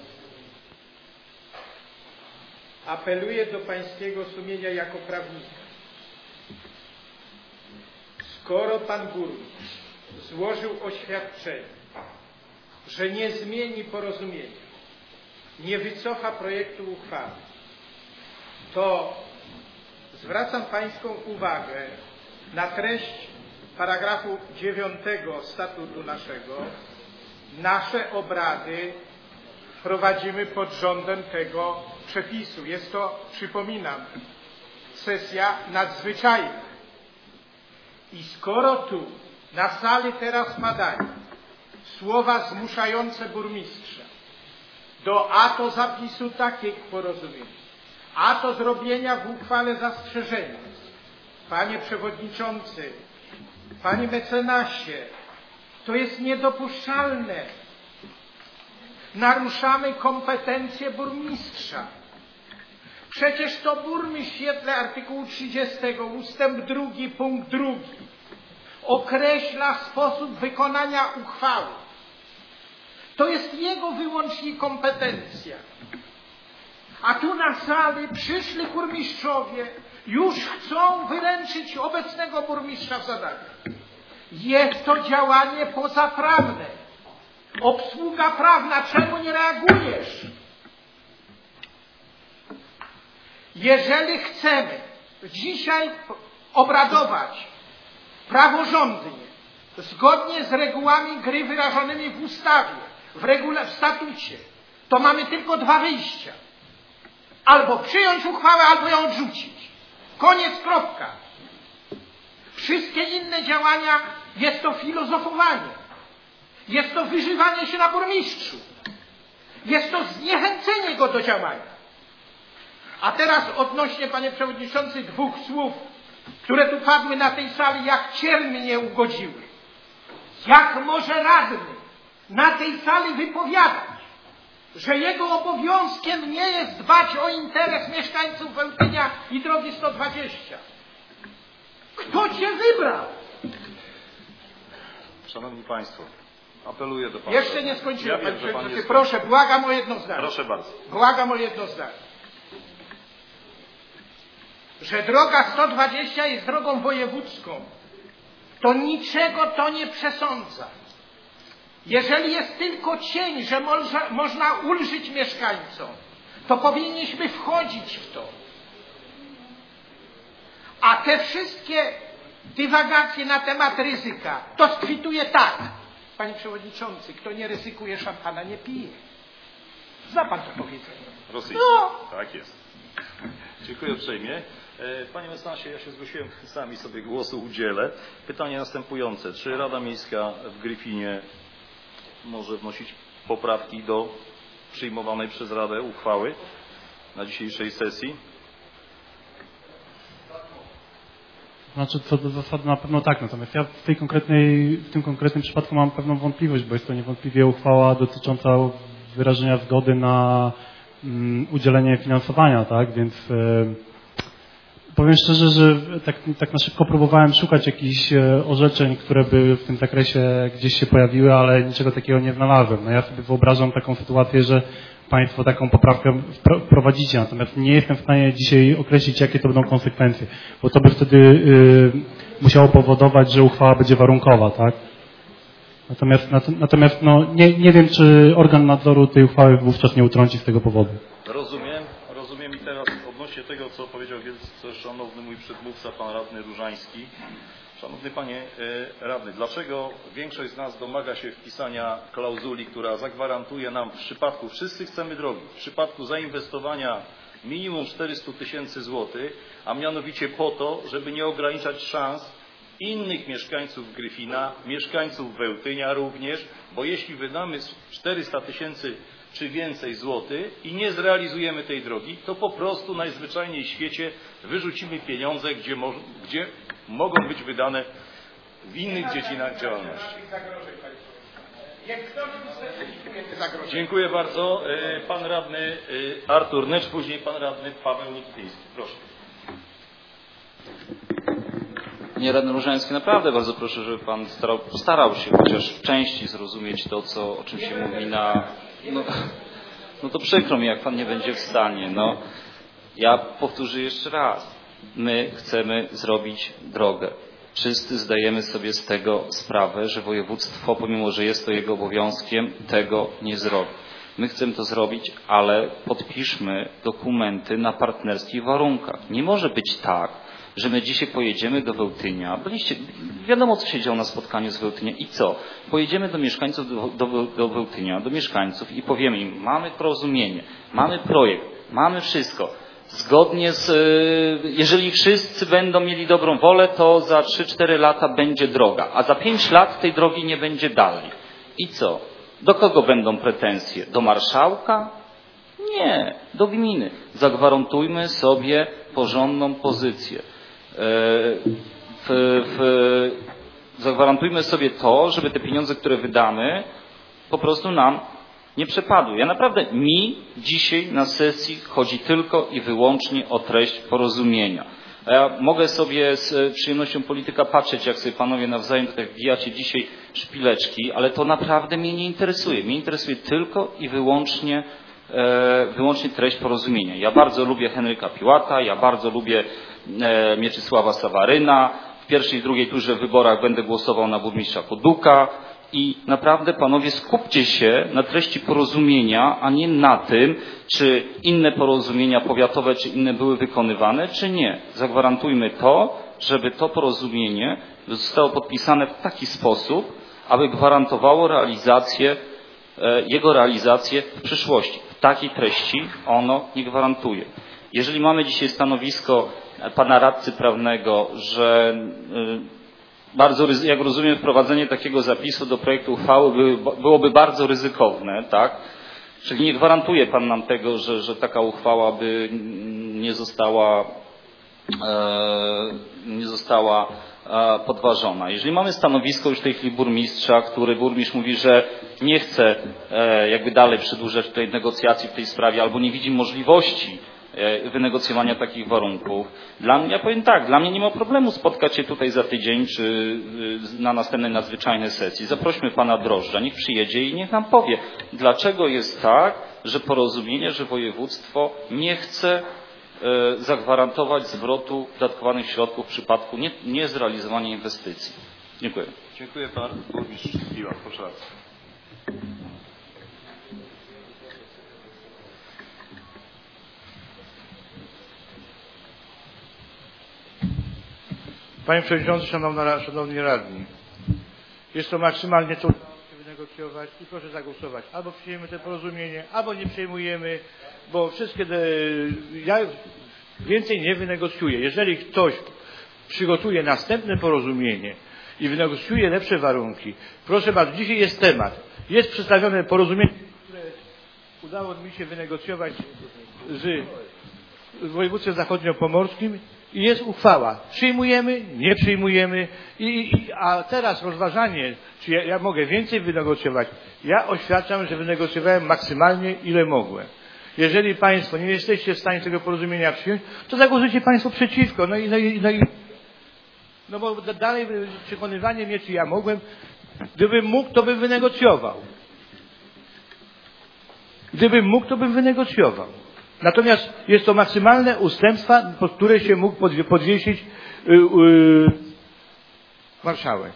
apeluję do pańskiego sumienia jako prawnika. Skoro pan burmistrz złożył oświadczenie, że nie zmieni porozumienia, nie wycofa projektu uchwały, to zwracam pańską uwagę na treść paragrafu dziewiątego statutu naszego. Nasze obrady prowadzimy pod rządem tego przepisu. Jest to, przypominam, sesja nadzwyczajna. I skoro tu na sali teraz padają słowa zmuszające burmistrza do a to zapisu takiego porozumienia, a to zrobienia w uchwale zastrzeżenia, panie przewodniczący, panie mecenasie, to jest niedopuszczalne. Naruszamy kompetencje burmistrza. Przecież to burmistrz w świetle artykułu trzydziestego ustęp drugi punkt drugi określa sposób wykonania uchwały. To jest jego wyłącznie kompetencja. A tu na sali przyszli burmistrzowie, już chcą wyręczyć obecnego burmistrza w zadaniu. Jest to działanie pozaprawne. Obsługa prawna, czemu nie reagujesz? Jeżeli chcemy dzisiaj obradować praworządnie, zgodnie z regułami gry wyrażonymi w ustawie, w, regule, w statucie, to mamy tylko dwa wyjścia. Albo przyjąć uchwałę, albo ją odrzucić. Koniec, kropka. Wszystkie inne działania jest to filozofowanie. Jest to wyżywanie się na burmistrzu. Jest to zniechęcenie go do działania. A teraz odnośnie, panie przewodniczący, dwóch słów, które tu padły na tej sali, jak cierń mnie ugodziły. Jak może radny na tej sali wypowiadać, że jego obowiązkiem nie jest dbać o interes mieszkańców Wełtynia i drogi sto dwadzieścia. Kto cię wybrał? Szanowni Państwo, apeluję do Pana. Jeszcze nie skończyłem, ja panie wiem, że pan przewodniczący. jest... Proszę, błagam o jedno zdanie. Proszę bardzo. Błagam o jedno zdanie. Że droga sto dwadzieścia jest drogą wojewódzką, to niczego to nie przesądza. Jeżeli jest tylko cień, że można, można ulżyć mieszkańcom, to powinniśmy wchodzić w to. A te wszystkie dywagacje na temat ryzyka, to skwituje tak. Panie przewodniczący, kto nie ryzykuje, szampana nie pije. Zna pan to powiedzenie. Rosyjski. No. Tak jest. Dziękuję uprzejmie. Panie mecenasie, ja się zgłosiłem, sami sobie głosu udzielę. Pytanie następujące. Czy Rada Miejska w Gryfinie może wnosić poprawki do przyjmowanej przez Radę uchwały na dzisiejszej sesji? Znaczy, co do zasady na pewno tak, natomiast ja w tej konkretnej, w tym konkretnym przypadku mam pewną wątpliwość, bo jest to niewątpliwie uchwała dotycząca wyrażenia zgody na um, udzielenie finansowania, tak, więc e, powiem szczerze, że tak, tak na szybko próbowałem szukać jakichś e, orzeczeń, które by w tym zakresie gdzieś się pojawiły, ale niczego takiego nie znalazłem. No ja sobie wyobrażam taką sytuację, że Państwo taką poprawkę wprowadzicie, natomiast nie jestem w stanie dzisiaj określić, jakie to będą konsekwencje, bo to by wtedy y, musiało powodować, że uchwała będzie warunkowa, tak? Natomiast, natomiast no, nie, nie wiem, czy organ nadzoru tej uchwały wówczas nie utrąci z tego powodu. Rozumiem, rozumiem i teraz odnośnie kontekście tego, co powiedział wielce szanowny mój przedmówca, pan radny Różański. Szanowny panie radny, dlaczego większość z nas domaga się wpisania klauzuli, która zagwarantuje nam w przypadku, wszyscy chcemy drogi, w przypadku zainwestowania minimum czterysta tysięcy złotych, a mianowicie po to, żeby nie ograniczać szans innych mieszkańców Gryfina, mieszkańców Wełtynia również, bo jeśli wydamy czterysta tysięcy czy więcej złotych i nie zrealizujemy tej drogi, to po prostu najzwyczajniej w świecie wyrzucimy pieniądze, gdzie, mo gdzie mogą być wydane w innych dziedzinach działalności. Dziękuję bardzo. Pan radny Artur Nycz, później pan radny Paweł Nikityński. Proszę. Panie radny Różański, naprawdę bardzo proszę, żeby pan starał, starał się chociaż w części zrozumieć to, co, o czym się mówi na... No, no to przykro mi, jak pan nie będzie w stanie. No, ja powtórzę jeszcze raz. My chcemy zrobić drogę. Wszyscy zdajemy sobie z tego sprawę, że województwo, pomimo że jest to jego obowiązkiem, tego nie zrobi. My chcemy to zrobić, ale podpiszmy dokumenty na partnerskich warunkach. Nie może być tak, że my dzisiaj pojedziemy do Wełtynia, byliście, wiadomo co się działo na spotkaniu z Wełtynia i co? Pojedziemy do mieszkańców do, do, do Wełtynia, do mieszkańców i powiemy im, mamy porozumienie, mamy projekt, mamy wszystko. Zgodnie z, jeżeli wszyscy będą mieli dobrą wolę, to za trzy cztery lata będzie droga, a za pięć lat tej drogi nie będzie dalej. I co? Do kogo będą pretensje? Do marszałka? Nie, do gminy. Zagwarantujmy sobie porządną pozycję. W, w, zagwarantujmy sobie to, żeby te pieniądze, które wydamy, po prostu nam nie przepadły. Ja naprawdę, mi dzisiaj na sesji chodzi tylko i wyłącznie o treść porozumienia. A ja mogę sobie z przyjemnością polityka patrzeć, jak sobie panowie nawzajem tutaj wbijacie dzisiaj szpileczki, ale to naprawdę mnie nie interesuje. Mnie interesuje tylko i wyłącznie wyłącznie treść porozumienia. Ja bardzo lubię Henryka Piłata, ja bardzo lubię Mieczysława Sawaryna. W pierwszej i drugiej turze w wyborach będę głosował na burmistrza Koduka i naprawdę panowie skupcie się na treści porozumienia, a nie na tym, czy inne porozumienia powiatowe, czy inne były wykonywane, czy nie. Zagwarantujmy to, żeby to porozumienie zostało podpisane w taki sposób, aby gwarantowało realizację, jego realizację w przyszłości. Takiej treści ono nie gwarantuje. Jeżeli mamy dzisiaj stanowisko pana radcy prawnego, że bardzo, jak rozumiem, wprowadzenie takiego zapisu do projektu uchwały by, byłoby bardzo ryzykowne, tak? Czyli nie gwarantuje pan nam tego, że, że taka uchwała by nie została, e, nie została podważona. Jeżeli mamy stanowisko już w tej chwili burmistrza, który burmistrz mówi, że nie chce e, jakby dalej przedłużać tutaj negocjacji w tej sprawie albo nie widzi możliwości e, wynegocjowania takich warunków, dla mnie, ja powiem tak, dla mnie nie ma problemu spotkać się tutaj za tydzień czy e, na następnej nadzwyczajnej sesji. Zaprośmy pana Drożdża, niech przyjedzie i niech nam powie, dlaczego jest tak, że porozumienie, że województwo nie chce zagwarantować zwrotu wydatkowanych środków w przypadku nie, niezrealizowania inwestycji. Dziękuję. Dziękuję pan burmistrz Piłat. Proszę bardzo. Panie Przewodniczący, szanowna, Szanowni Radni, jest to maksymalnie trudno wynegocjować i proszę zagłosować. Albo przyjmiemy to porozumienie, albo nie przyjmujemy, bo wszystkie, te, ja więcej nie wynegocjuję. Jeżeli ktoś przygotuje następne porozumienie i wynegocjuje lepsze warunki, proszę bardzo, dzisiaj jest temat. Jest przedstawione porozumienie, które udało mi się wynegocjować z województwem zachodniopomorskim i jest uchwała. Przyjmujemy, nie przyjmujemy, i, i, a teraz rozważanie, czy ja, ja mogę więcej wynegocjować. Ja oświadczam, że wynegocjowałem maksymalnie, ile mogłem. Jeżeli Państwo nie jesteście w stanie tego porozumienia przyjąć, to zagłosujcie Państwo przeciwko. No i, no i, no i no bo dalej przekonywanie mnie, czy ja mogłem, gdybym mógł, to bym wynegocjował. Gdybym mógł, to bym wynegocjował. Natomiast jest to maksymalne ustępstwa, pod które się mógł podwiesić yy, yy, marszałek.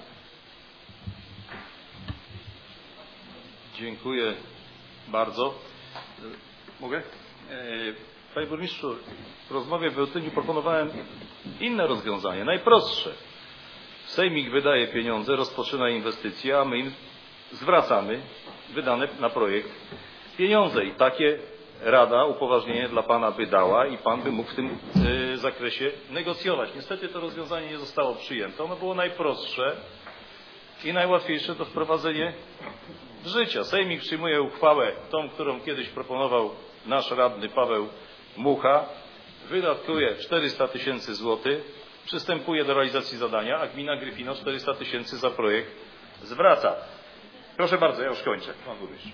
Dziękuję bardzo. Mogę? Panie burmistrzu, w rozmowie w Wełtyniu proponowałem inne rozwiązanie, najprostsze. Sejmik wydaje pieniądze, rozpoczyna inwestycje, a my im zwracamy wydane na projekt pieniądze. I takie Rada upoważnienie dla Pana by dała i Pan by mógł w tym y, zakresie negocjować. Niestety to rozwiązanie nie zostało przyjęte. Ono było najprostsze i najłatwiejsze do wprowadzenia w życie. Sejmik przyjmuje uchwałę, tą, którą kiedyś proponował nasz radny Paweł Mucha, wydatkuje czterysta tysięcy złotych, przystępuje do realizacji zadania, a gmina Gryfino czterysta tysięcy za projekt zwraca. Proszę bardzo, ja już kończę. Pan burmistrz.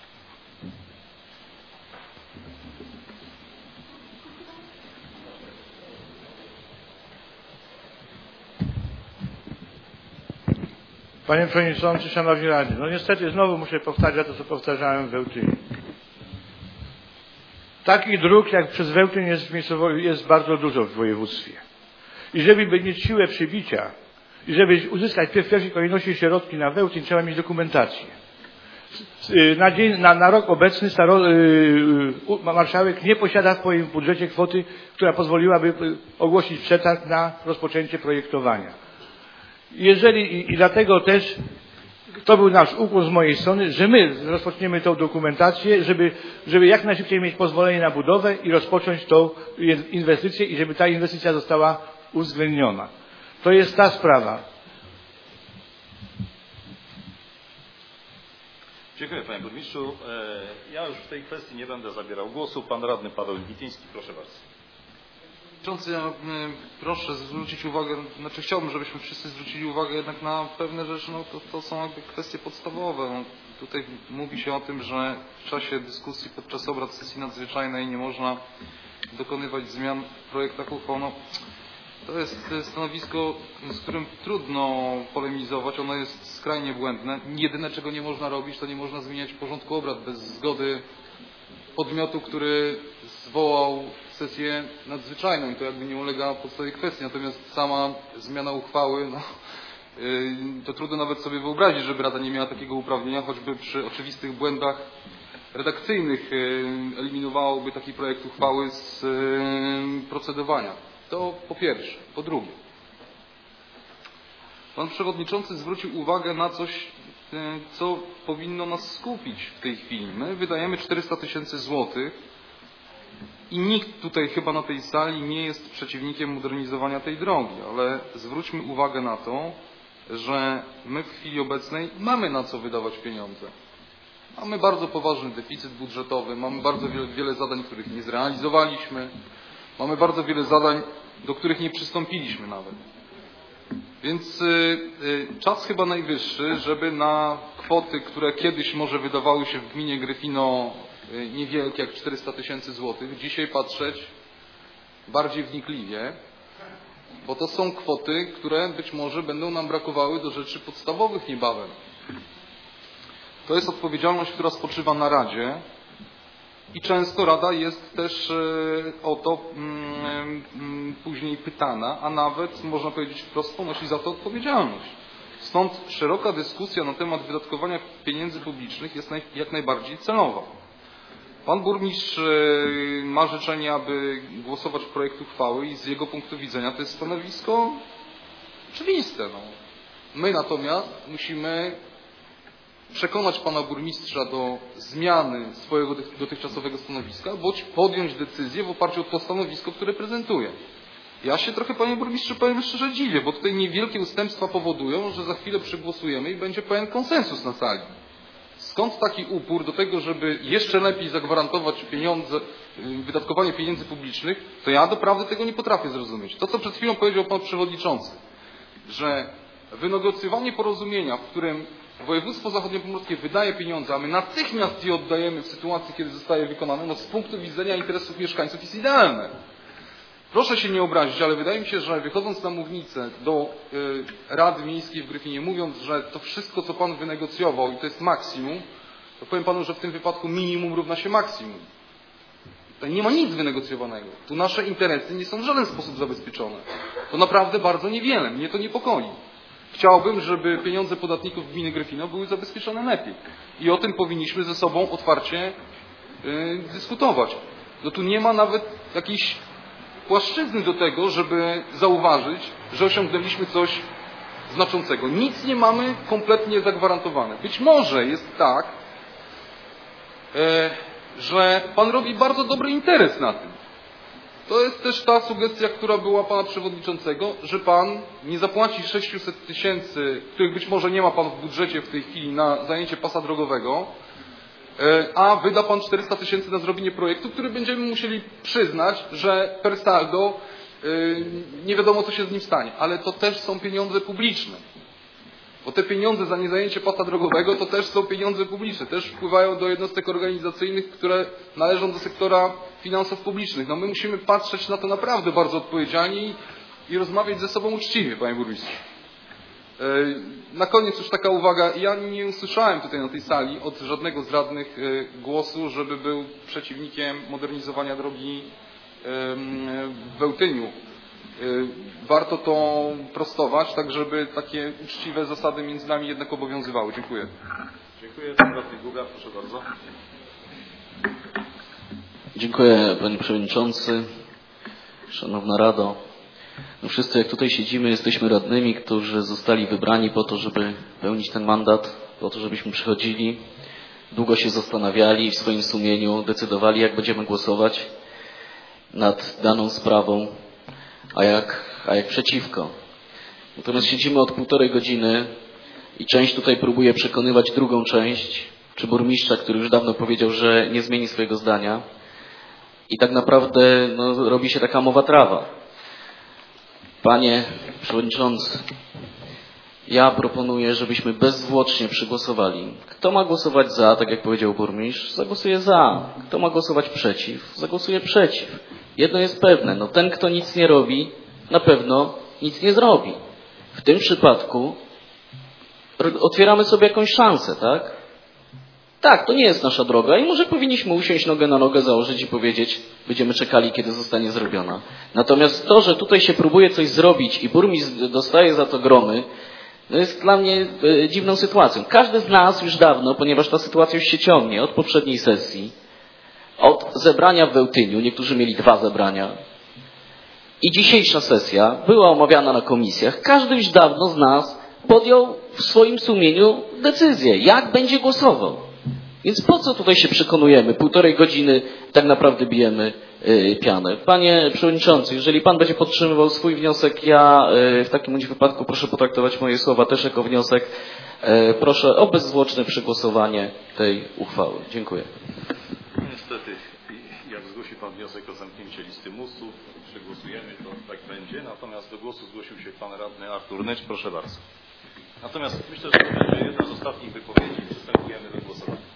Panie Przewodniczący, Szanowni Radni, no niestety znowu muszę powtarzać to, co powtarzałem w Wełtyniu. Takich dróg jak przez Wełtyn jest, jest bardzo dużo w województwie. I żeby mieć siłę przybicia i żeby uzyskać w pierwszej kolejności środki na Wełtyn, trzeba mieć dokumentację. Na, dzień, na, na rok obecny staro, yy, marszałek nie posiada w swoim budżecie kwoty, która pozwoliłaby ogłosić przetarg na rozpoczęcie projektowania. Jeżeli i, i dlatego też to był nasz ukłon z mojej strony, że my rozpoczniemy tą dokumentację, żeby, żeby jak najszybciej mieć pozwolenie na budowę i rozpocząć tą inwestycję i żeby ta inwestycja została uwzględniona. To jest ta sprawa. Dziękuję Panie Burmistrzu. Ja już w tej kwestii nie będę zabierał głosu. Pan radny Paweł Witiński, proszę bardzo. Ja proszę zwrócić uwagę, znaczy chciałbym, żebyśmy wszyscy zwrócili uwagę jednak na pewne rzeczy, no to, to są jakby kwestie podstawowe. No, tutaj mówi się o tym, że w czasie dyskusji podczas obrad sesji nadzwyczajnej nie można dokonywać zmian w projektach uchwał. No, to jest stanowisko, z którym trudno polemizować, ono jest skrajnie błędne. Jedyne, czego nie można robić, to nie można zmieniać porządku obrad bez zgody podmiotu, który zwołał sesję nadzwyczajną i to jakby nie ulega podstawowej kwestii. Natomiast sama zmiana uchwały, no, yy, to trudno nawet sobie wyobrazić, żeby Rada nie miała takiego uprawnienia, choćby przy oczywistych błędach redakcyjnych yy, eliminowałoby taki projekt uchwały z yy, procedowania. To po pierwsze. Po drugie, Pan Przewodniczący zwrócił uwagę na coś, co powinno nas skupić w tej chwili. My wydajemy czterysta tysięcy złotych i nikt tutaj chyba na tej sali nie jest przeciwnikiem modernizowania tej drogi, ale zwróćmy uwagę na to, że my w chwili obecnej mamy na co wydawać pieniądze. Mamy bardzo poważny deficyt budżetowy, mamy bardzo wiele, wiele zadań, których nie zrealizowaliśmy, mamy bardzo wiele zadań, do których nie przystąpiliśmy nawet. Więc y, y, czas chyba najwyższy, żeby na kwoty, które kiedyś może wydawały się w gminie Gryfino y, niewielkie, jak czterysta tysięcy złotych, dzisiaj patrzeć bardziej wnikliwie, bo to są kwoty, które być może będą nam brakowały do rzeczy podstawowych niebawem. To jest odpowiedzialność, która spoczywa na Radzie i często Rada jest też o to później pytana, a nawet, można powiedzieć wprost, ponosi za to odpowiedzialność. Stąd szeroka dyskusja na temat wydatkowania pieniędzy publicznych jest jak najbardziej celowa. Pan burmistrz ma życzenie, aby głosować w projekt uchwały i z jego punktu widzenia to jest stanowisko oczywiste. No. My natomiast musimy przekonać pana burmistrza do zmiany swojego dotychczasowego stanowiska, bądź podjąć decyzję w oparciu o to stanowisko, które prezentuje. Ja się trochę, panie burmistrzu, powiem szczerze, dziwię, bo tutaj niewielkie ustępstwa powodują, że za chwilę przegłosujemy i będzie pewien konsensus na sali. Skąd taki upór do tego, żeby jeszcze lepiej zagwarantować pieniądze, wydatkowanie pieniędzy publicznych, to ja doprawdy tego nie potrafię zrozumieć. To, co przed chwilą powiedział pan przewodniczący, że wynegocjowanie porozumienia, w którym województwo zachodniopomorskie wydaje pieniądze, a my natychmiast je oddajemy w sytuacji, kiedy zostaje wykonane, no z punktu widzenia interesów mieszkańców jest idealne. Proszę się nie obrazić, ale wydaje mi się, że wychodząc na mównicę do y, Rady Miejskiej w Gryfinie, mówiąc, że to wszystko, co pan wynegocjował i to jest maksimum, to powiem panu, że w tym wypadku minimum równa się maksimum. Tutaj nie ma nic wynegocjowanego. Tu nasze interesy nie są w żaden sposób zabezpieczone. To naprawdę bardzo niewiele. Mnie to niepokoi. Chciałbym, żeby pieniądze podatników gminy Gryfino były zabezpieczone lepiej. I o tym powinniśmy ze sobą otwarcie yy, dyskutować. no tu nie ma nawet jakiejś płaszczyzny do tego, żeby zauważyć, że osiągnęliśmy coś znaczącego. Nic nie mamy kompletnie zagwarantowane. Być może jest tak, e, że Pan robi bardzo dobry interes na tym. To jest też ta sugestia, która była Pana Przewodniczącego, że Pan nie zapłaci sześćset tysięcy, których być może nie ma Pan w budżecie w tej chwili na zajęcie pasa drogowego, a wyda Pan czterysta tysięcy na zrobienie projektu, który będziemy musieli przyznać, że per saldo nie wiadomo, co się z nim stanie. Ale to też są pieniądze publiczne. Bo te pieniądze za niezajęcie pasa drogowego to też są pieniądze publiczne. Też wpływają do jednostek organizacyjnych, które należą do sektora finansów publicznych. No my musimy patrzeć na to naprawdę bardzo odpowiedzialnie i, i rozmawiać ze sobą uczciwie, Panie Burmistrzu. Na koniec już taka uwaga. Ja nie usłyszałem tutaj na tej sali od żadnego z radnych głosu, żeby był przeciwnikiem modernizowania drogi w Bełtyniu. Warto to prostować, tak żeby takie uczciwe zasady między nami jednak obowiązywały. Dziękuję. Dziękuję. Pan radny Guga, proszę bardzo. Dziękuję, Panie Przewodniczący. Szanowna Rado. No wszyscy jak tutaj siedzimy, jesteśmy radnymi, którzy zostali wybrani po to, żeby pełnić ten mandat, po to, żebyśmy przychodzili, długo się zastanawiali i w swoim sumieniu decydowali, jak będziemy głosować nad daną sprawą, a jak, a jak przeciwko. Natomiast siedzimy od półtorej godziny i część tutaj próbuje przekonywać drugą część, czy burmistrza, który już dawno powiedział, że nie zmieni swojego zdania. I tak naprawdę no, robi się taka mowa trawa. Panie Przewodniczący, ja proponuję, żebyśmy bezzwłocznie przygłosowali. Kto ma głosować za, tak jak powiedział burmistrz, zagłosuje za. Kto ma głosować przeciw, zagłosuje przeciw. Jedno jest pewne, no ten, kto nic nie robi, na pewno nic nie zrobi. W tym przypadku otwieramy sobie jakąś szansę, tak? Tak, to nie jest nasza droga i może powinniśmy usiąść nogę na nogę, założyć i powiedzieć, będziemy czekali, kiedy zostanie zrobiona. Natomiast to, że tutaj się próbuje coś zrobić i burmistrz dostaje za to gromy, no jest dla mnie e, dziwną sytuacją. Każdy z nas już dawno, ponieważ ta sytuacja już się ciągnie od poprzedniej sesji, od zebrania w Bełtyniu, niektórzy mieli dwa zebrania, i dzisiejsza sesja była omawiana na komisjach. Każdy już dawno z nas podjął w swoim sumieniu decyzję, jak będzie głosował. Więc po co tutaj się przekonujemy? Półtorej godziny tak naprawdę bijemy y, pianę. Panie Przewodniczący, jeżeli Pan będzie podtrzymywał swój wniosek, ja y, w takim wypadku proszę potraktować moje słowa też jako wniosek. Y, proszę o bezzwłoczne przegłosowanie tej uchwały. Dziękuję. Niestety, jak zgłosi Pan wniosek o zamknięcie listy mówców, przegłosujemy, to tak będzie. Natomiast do głosu zgłosił się Pan Radny Artur Nycz. Proszę bardzo. Natomiast myślę, że to będzie jedna z ostatnich wypowiedzi. Przystępujemy do głosowania.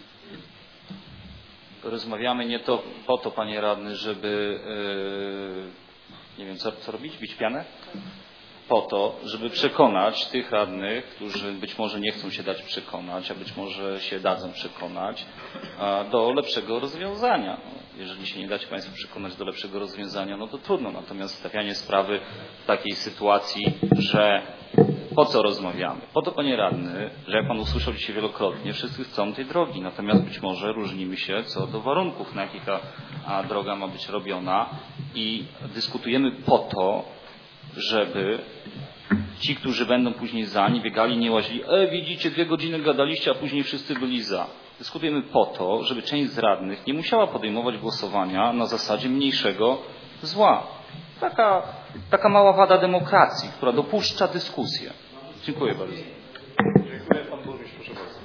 Rozmawiamy nie to po to, Panie Radny, żeby yy, nie wiem, co, co robić? Bić pianę? Po to, żeby przekonać tych radnych, którzy być może nie chcą się dać przekonać, a być może się dadzą przekonać, a do lepszego rozwiązania. Jeżeli się nie dacie Państwo przekonać do lepszego rozwiązania, no to trudno. Natomiast stawianie sprawy w takiej sytuacji, że po co rozmawiamy? Po to, Panie Radny, że jak Pan usłyszał dzisiaj wielokrotnie, wszyscy chcą tej drogi. Natomiast być może różnimy się co do warunków, na jakich ta a droga ma być robiona i dyskutujemy po to, żeby ci, którzy będą później za, nie biegali, nie łazili, e, widzicie, dwie godziny gadaliście, a później wszyscy byli za. Dyskutujemy po to, żeby część z radnych nie musiała podejmować głosowania na zasadzie mniejszego zła. Taka, taka mała wada demokracji, która dopuszcza dyskusję. Dziękuję bardzo. Dziękuję. Pan burmistrz, proszę bardzo.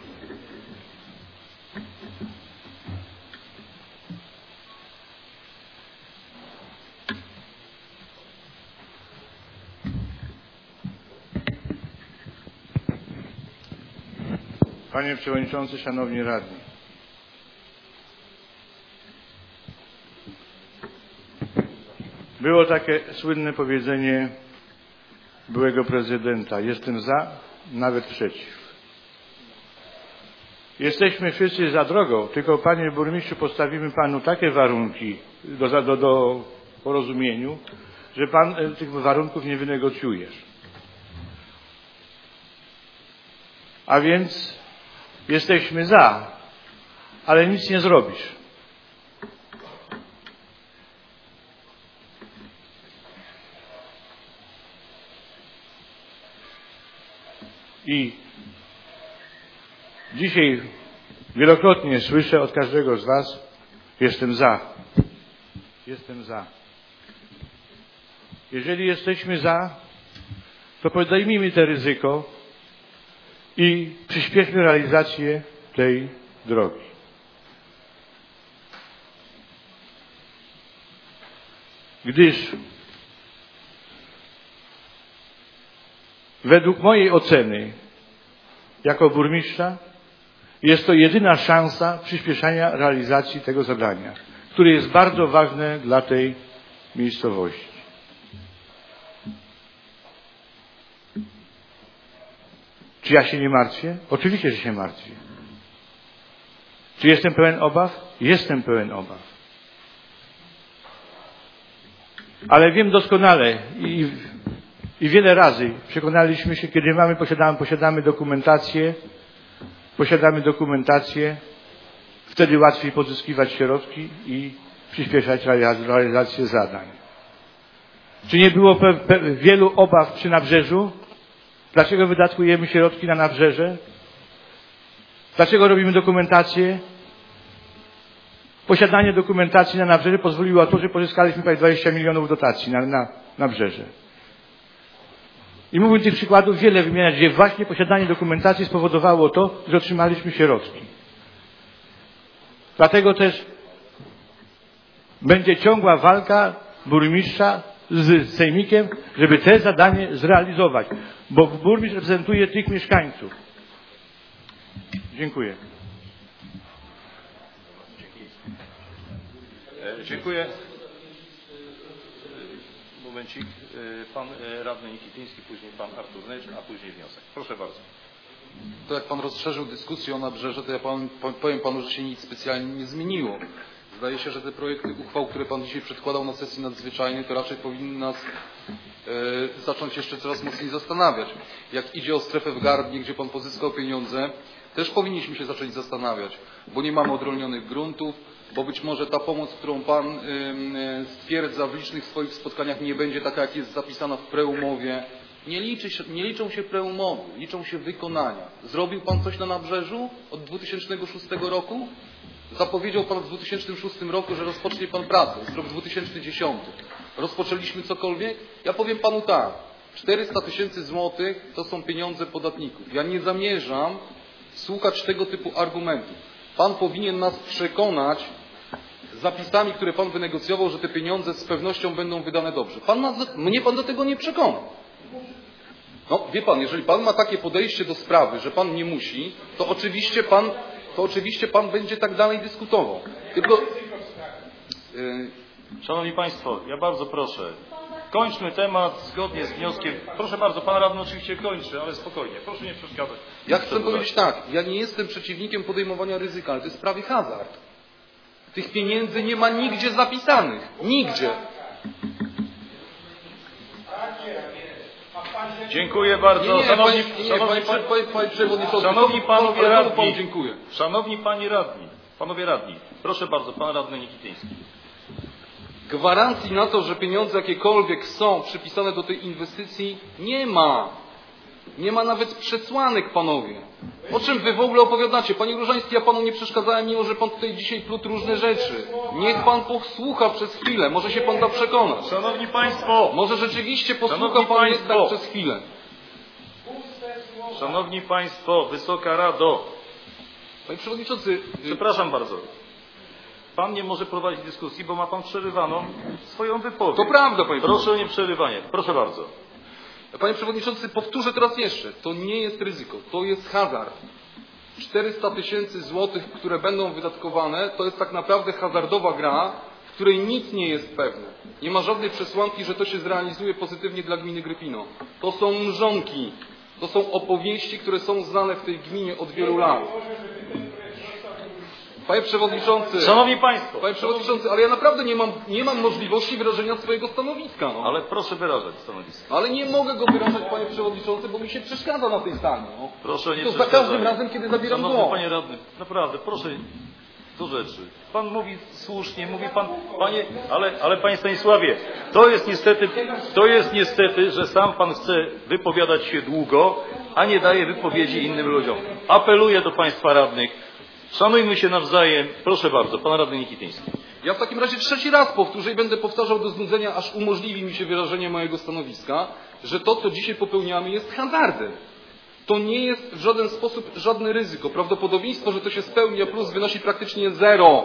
Panie Przewodniczący, Szanowni Radni. Było takie słynne powiedzenie byłego prezydenta: jestem za, nawet przeciw. Jesteśmy wszyscy za drogą, tylko Panie Burmistrzu, postawimy Panu takie warunki do, do, do porozumieniu, że Pan tych warunków nie wynegocjujesz. A więc jesteśmy za, ale nic nie zrobisz. I dzisiaj wielokrotnie słyszę od każdego z was, jestem za. Jestem za. Jeżeli jesteśmy za, to podejmijmy to ryzyko i przyspieszmy realizację tej drogi. Gdyż według mojej oceny jako burmistrza jest to jedyna szansa przyspieszania realizacji tego zadania, które jest bardzo ważne dla tej miejscowości. Czy ja się nie martwię? Oczywiście, że się martwię. Czy jestem pełen obaw? Jestem pełen obaw. Ale wiem doskonale i, i wiele razy przekonaliśmy się, kiedy mamy, posiadamy, posiadamy dokumentację, posiadamy dokumentację, wtedy łatwiej pozyskiwać środki i przyspieszać realizację zadań. Czy nie było pe, pe, wielu obaw przy Nabrzeżu? Dlaczego wydatkujemy środki na Nabrzeże? Dlaczego robimy dokumentację? Posiadanie dokumentacji na Nabrzeże pozwoliło to, że pozyskaliśmy prawie dwadzieścia milionów dotacji na, na Nabrzeże. I mógłbym tych przykładów wiele wymieniać, gdzie właśnie posiadanie dokumentacji spowodowało to, że otrzymaliśmy środki. Dlatego też będzie ciągła walka burmistrza z sejmikiem, żeby te zadanie zrealizować, bo burmistrz reprezentuje tych mieszkańców. Dziękuję. Dziękuję. Momencik. Pan radny Nikityński, później pan Artur Nycz, a później wniosek. Proszę bardzo. To jak pan rozszerzył dyskusję o Nabrzeże, to ja pan, powiem panu, że się nic specjalnie nie zmieniło. Zdaje się, że te projekty uchwał, które pan dzisiaj przedkładał na sesji nadzwyczajnej, to raczej powinny nas e, zacząć jeszcze coraz mocniej zastanawiać. Jak idzie o strefę w Gardnie, gdzie pan pozyskał pieniądze, też powinniśmy się zacząć zastanawiać, bo nie mamy odrolnionych gruntów, bo być może ta pomoc, którą pan y, y, stwierdza w licznych swoich spotkaniach, nie będzie taka, jak jest zapisana w preumowie. Nie, liczy się, nie liczą się preumowy, liczą się wykonania. Zrobił pan coś na Nabrzeżu od dwa tysiące szóstego roku? Zapowiedział pan w dwa tysiące szóstym roku, że rozpocznie pan pracę. Jest rok dwa tysiące dziesiąty. Rozpoczęliśmy cokolwiek? Ja powiem panu tak. czterysta tysięcy złotych to są pieniądze podatników. Ja nie zamierzam słuchać tego typu argumentów. Pan powinien nas przekonać zapisami, które pan wynegocjował, że te pieniądze z pewnością będą wydane dobrze. Pan nas, mnie pan do tego nie przekona. No, wie pan, jeżeli pan ma takie podejście do sprawy, że pan nie musi, to oczywiście pan, to oczywiście pan będzie tak dalej dyskutował. Tylko... Yy... Szanowni Państwo, ja bardzo proszę, kończmy temat zgodnie z wnioskiem. Proszę bardzo, pan radny oczywiście kończy, ale spokojnie, proszę nie przeszkadzać. Ja chcę powiedzieć tak, ja nie jestem przeciwnikiem podejmowania ryzyka, ale to jest prawie hazard. Tych pieniędzy nie ma nigdzie zapisanych. Nigdzie. Dziękuję bardzo. Nie, nie, szanowni, panie, nie, szanowni, panie, panie, panie przewodniczący, szanowni panowie radni, dziękuję. Szanowni panie radni, panowie radni, proszę bardzo, pan radny Nikityński. Gwarancji na to, że pieniądze jakiekolwiek są przypisane do tej inwestycji, nie ma. Nie ma nawet przesłanek, panowie. O czym wy w ogóle opowiadacie? Panie Różański, ja panu nie przeszkadzałem, mimo że pan tutaj dzisiaj plótł różne rzeczy. Niech pan posłucha przez chwilę, może się pan da przekonać. Szanowni Państwo! Może rzeczywiście posłucha Szanowni pan państwo, jednak przez chwilę. Szanowni Państwo, Wysoka Rado. Panie Przewodniczący... Przepraszam bardzo. Pan nie może prowadzić dyskusji, bo ma pan przerywaną swoją wypowiedź. To prawda, panie Proszę o nieprzerywanie. Proszę bardzo. Panie Przewodniczący, powtórzę teraz jeszcze. To nie jest ryzyko, to jest hazard. czterysta tysięcy złotych, które będą wydatkowane, to jest tak naprawdę hazardowa gra, w której nic nie jest pewne. Nie ma żadnej przesłanki, że to się zrealizuje pozytywnie dla gminy Grypino. To są mrzonki. To są opowieści, które są znane w tej gminie od wielu lat. Panie Przewodniczący, Szanowni Państwo, Panie Przewodniczący, ale ja naprawdę nie mam, nie mam możliwości wyrażenia swojego stanowiska. No. Ale proszę wyrażać stanowisko. Ale nie mogę go wyrażać, Panie Przewodniczący, bo mi się przeszkadza na tej sali. No. Proszę nie To za każdym razem, kiedy zabieram Szanowny głos. Panie Radny, naprawdę, proszę do rzeczy. Pan mówi słusznie, mówi Pan, Panie, ale, ale Panie Stanisławie, to jest niestety, to jest niestety, że sam Pan chce wypowiadać się długo a nie daje wypowiedzi innym ludziom. Apeluję do Państwa radnych, szanujmy się nawzajem. Proszę bardzo, Pan Radny Nikityński. Ja w takim razie trzeci raz powtórzę i będę powtarzał do znudzenia, aż umożliwi mi się wyrażenie mojego stanowiska, że to, co dzisiaj popełniamy, jest hazardem. To nie jest w żaden sposób żadne ryzyko. Prawdopodobieństwo, że to się spełni, a plus wynosi praktycznie zero.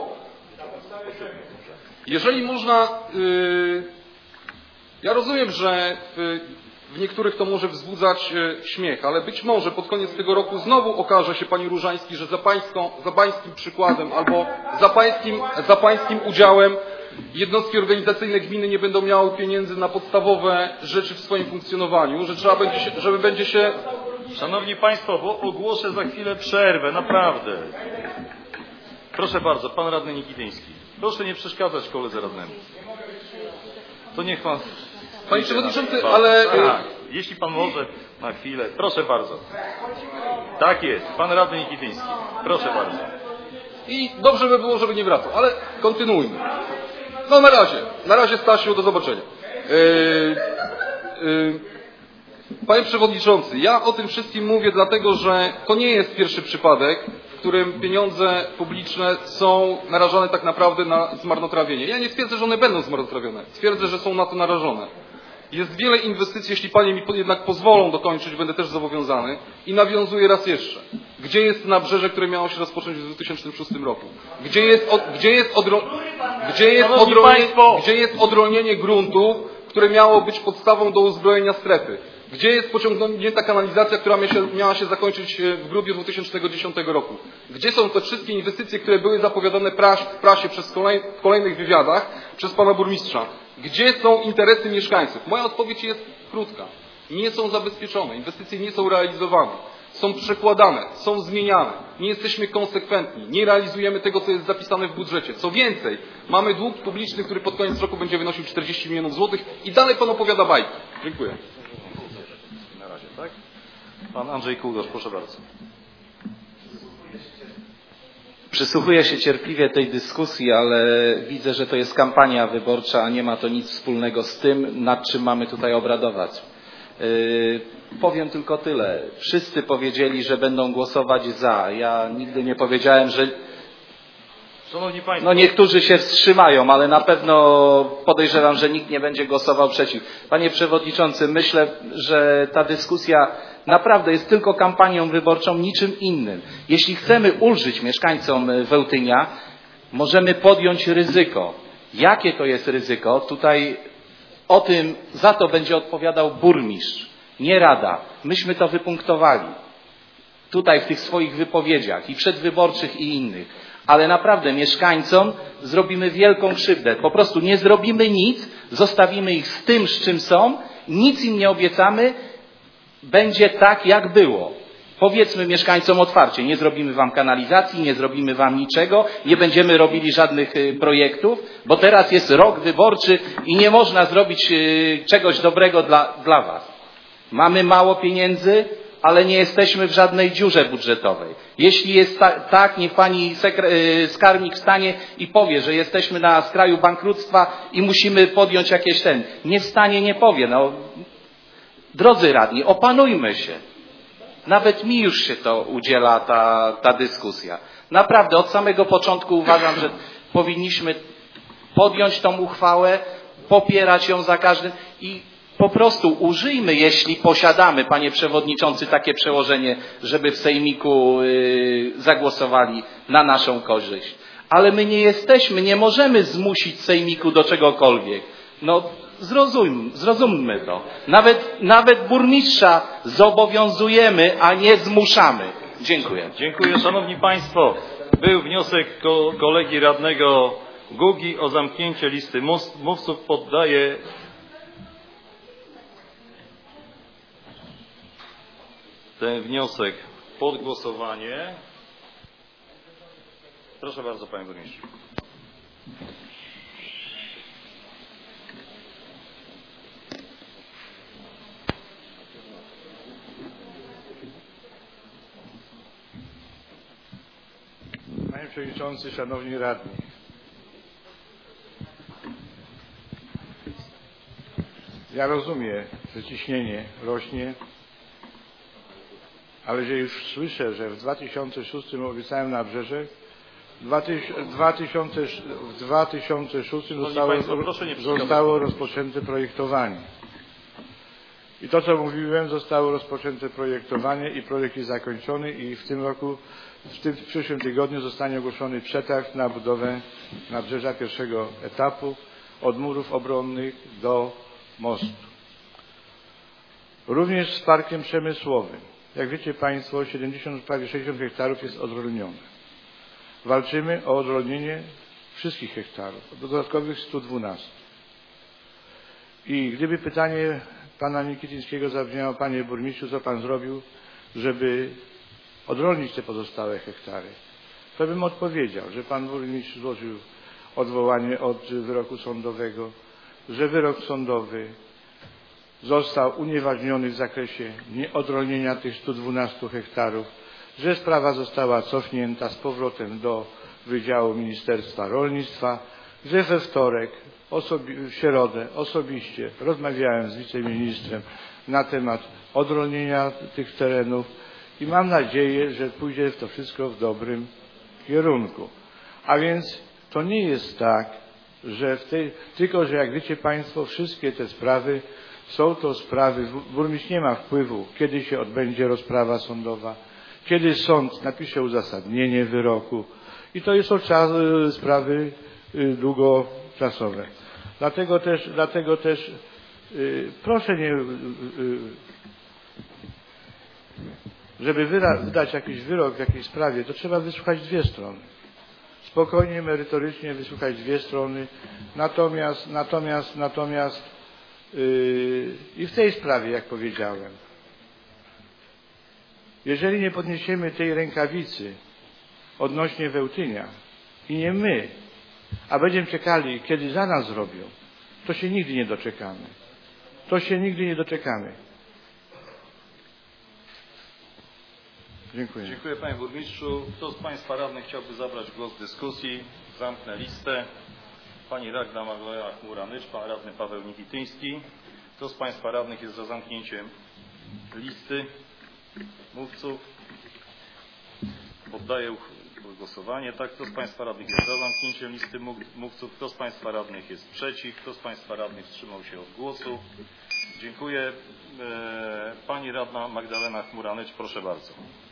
Jeżeli można... Yy, ja rozumiem, że w, w niektórych to może wzbudzać yy, śmiech, ale być może pod koniec tego roku znowu okaże się, Panie Różański, że za, pańską, za pańskim przykładem albo za pańskim, za pańskim udziałem jednostki organizacyjne gminy nie będą miały pieniędzy na podstawowe rzeczy w swoim funkcjonowaniu, że trzeba będzie się, żeby będzie się... Szanowni Państwo, bo ogłoszę za chwilę przerwę, naprawdę. Proszę bardzo, Pan Radny Nikityński. Proszę nie przeszkadzać koledze radnemu. To niech Pan... Panie Przewodniczący, ale... Tak, jeśli Pan może, na chwilę. Proszę bardzo. Tak jest, Pan Radny Nikityński. Proszę bardzo. I dobrze by było, żeby nie wracał, ale kontynuujmy. No na razie, na razie Stasiu, do zobaczenia. Yy, yy, Panie Przewodniczący, ja o tym wszystkim mówię dlatego, że to nie jest pierwszy przypadek, w którym pieniądze publiczne są narażone tak naprawdę na zmarnotrawienie. Ja nie twierdzę, że one będą zmarnotrawione. Twierdzę, że są na to narażone. Jest wiele inwestycji, jeśli Panie mi jednak pozwolą dokończyć, będę też zobowiązany. I nawiązuję raz jeszcze. Gdzie jest nabrzeże, które miało się rozpocząć w dwa tysiące szóstym roku? Gdzie jest, od, gdzie jest, odro, gdzie jest, odrolnie, gdzie jest odrolnienie gruntów, które miało być podstawą do uzbrojenia strefy? Gdzie jest pociągnięta kanalizacja, która miała się zakończyć w grudniu dwa tysiące dziesiątego roku? Gdzie są te wszystkie inwestycje, które były zapowiadane w prasie przez kolej, w kolejnych wywiadach przez pana burmistrza? Gdzie są interesy mieszkańców? Moja odpowiedź jest krótka. Nie są zabezpieczone, inwestycje nie są realizowane. Są przekładane, są zmieniane. Nie jesteśmy konsekwentni. Nie realizujemy tego, co jest zapisane w budżecie. Co więcej, mamy dług publiczny, który pod koniec roku będzie wynosił czterdzieści milionów złotych i dalej pan opowiada bajki. Dziękuję. Na razie, tak? Pan Andrzej Kułgosz, proszę bardzo. Przysłuchuję się cierpliwie tej dyskusji, ale widzę, że to jest kampania wyborcza, a nie ma to nic wspólnego z tym, nad czym mamy tutaj obradować. Yy, powiem tylko tyle. Wszyscy powiedzieli, że będą głosować za. Ja nigdy nie powiedziałem, że... Szanowni Państwo... No niektórzy się wstrzymają, ale na pewno podejrzewam, że nikt nie będzie głosował przeciw. Panie Przewodniczący, myślę, że ta dyskusja naprawdę jest tylko kampanią wyborczą, niczym innym. Jeśli chcemy ulżyć mieszkańcom Wełtynia, możemy podjąć ryzyko. Jakie to jest ryzyko? Tutaj o tym, za to będzie odpowiadał burmistrz, nie rada. Myśmy to wypunktowali tutaj w tych swoich wypowiedziach i przedwyborczych i innych. Ale naprawdę mieszkańcom zrobimy wielką krzywdę. Po prostu nie zrobimy nic, zostawimy ich z tym, z czym są, nic im nie obiecamy, będzie tak, jak było. Powiedzmy mieszkańcom otwarcie, nie zrobimy wam kanalizacji, nie zrobimy wam niczego, nie będziemy robili żadnych projektów, bo teraz jest rok wyborczy i nie można zrobić czegoś dobrego dla, dla was. Mamy mało pieniędzy, ale nie jesteśmy w żadnej dziurze budżetowej. Jeśli jest ta, tak, niech pani skarbnik wstanie i powie, że jesteśmy na skraju bankructwa i musimy podjąć jakieś ten. Nie wstanie, nie powie. No, drodzy radni, opanujmy się. Nawet mi już się to udziela ta, ta dyskusja. Naprawdę od samego początku uważam, że powinniśmy podjąć tą uchwałę, popierać ją za każdym i po prostu użyjmy, jeśli posiadamy, panie przewodniczący, takie przełożenie, żeby w sejmiku yy, zagłosowali na naszą korzyść. Ale my nie jesteśmy, nie możemy zmusić sejmiku do czegokolwiek. No zrozum, zrozummy to. Nawet, nawet burmistrza zobowiązujemy, a nie zmuszamy. Dziękuję. Dziękuję. Szanowni Państwo, był wniosek ko kolegi radnego Gugi o zamknięcie listy mówców. Poddaję ten wniosek pod głosowanie. Proszę bardzo, panie burmistrzu. Panie Przewodniczący, Szanowni Radni. Ja rozumiem, że ciśnienie rośnie, ale że już słyszę, że w dwa tysiące szóstym obiecałem Nabrzeże, w dwa tysiące, w dwa tysiące szóstym zostało, zostało rozpoczęte projektowanie. I to, co mówiłem, zostało rozpoczęte projektowanie i projekt jest zakończony i w tym roku, w tym w przyszłym tygodniu zostanie ogłoszony przetarg na budowę Nabrzeża pierwszego etapu od murów obronnych do mostu. Również z parkiem przemysłowym. Jak wiecie Państwo, siedemdziesiąt, prawie sześćdziesiąt hektarów jest odrolnione. Walczymy o odrolnienie wszystkich hektarów, do dodatkowych stu dwunastu. I gdyby pytanie pana Nikityńskiego zabrzmiało: panie burmistrzu, co pan zrobił, żeby odrolnić te pozostałe hektary, to bym odpowiedział, że pan burmistrz złożył odwołanie od wyroku sądowego, że wyrok sądowy został unieważniony w zakresie nieodrolnienia tych stu dwunastu hektarów, że sprawa została cofnięta z powrotem do Wydziału Ministerstwa Rolnictwa, że we wtorek, w środę osobiście rozmawiałem z wiceministrem na temat odrolnienia tych terenów i mam nadzieję, że pójdzie to wszystko w dobrym kierunku. A więc to nie jest tak, że w tej, tylko że jak wiecie Państwo, wszystkie te sprawy są to sprawy, burmistrz nie ma wpływu, kiedy się odbędzie rozprawa sądowa, kiedy sąd napisze uzasadnienie wyroku i to są czas, sprawy długoczasowe. Dlatego też, dlatego też yy, proszę nie, yy, żeby wyra, wydać jakiś wyrok w jakiejś sprawie, to trzeba wysłuchać dwie strony. Spokojnie, merytorycznie wysłuchać dwie strony. Natomiast, natomiast, natomiast yy, i w tej sprawie, jak powiedziałem, jeżeli nie podniesiemy tej rękawicy odnośnie Wełtynia i nie my, a będziemy czekali, kiedy za nas zrobią, to się nigdy nie doczekamy. To się nigdy nie doczekamy. Dziękuję. Dziękuję panie burmistrzu. Kto z państwa radnych chciałby zabrać głos w dyskusji? Zamknę listę. Pani radna Magdalena Chmura-Nycz, pan radny Paweł Nikityński. Kto z państwa radnych jest za zamknięciem listy mówców? Poddaję głosowanie. Tak, kto z państwa radnych jest za zamknięciem listy mówców? Kto z państwa radnych jest przeciw? Kto z państwa radnych wstrzymał się od głosu? Dziękuję. Pani radna Magdalena Chmura-Nycz, proszę bardzo.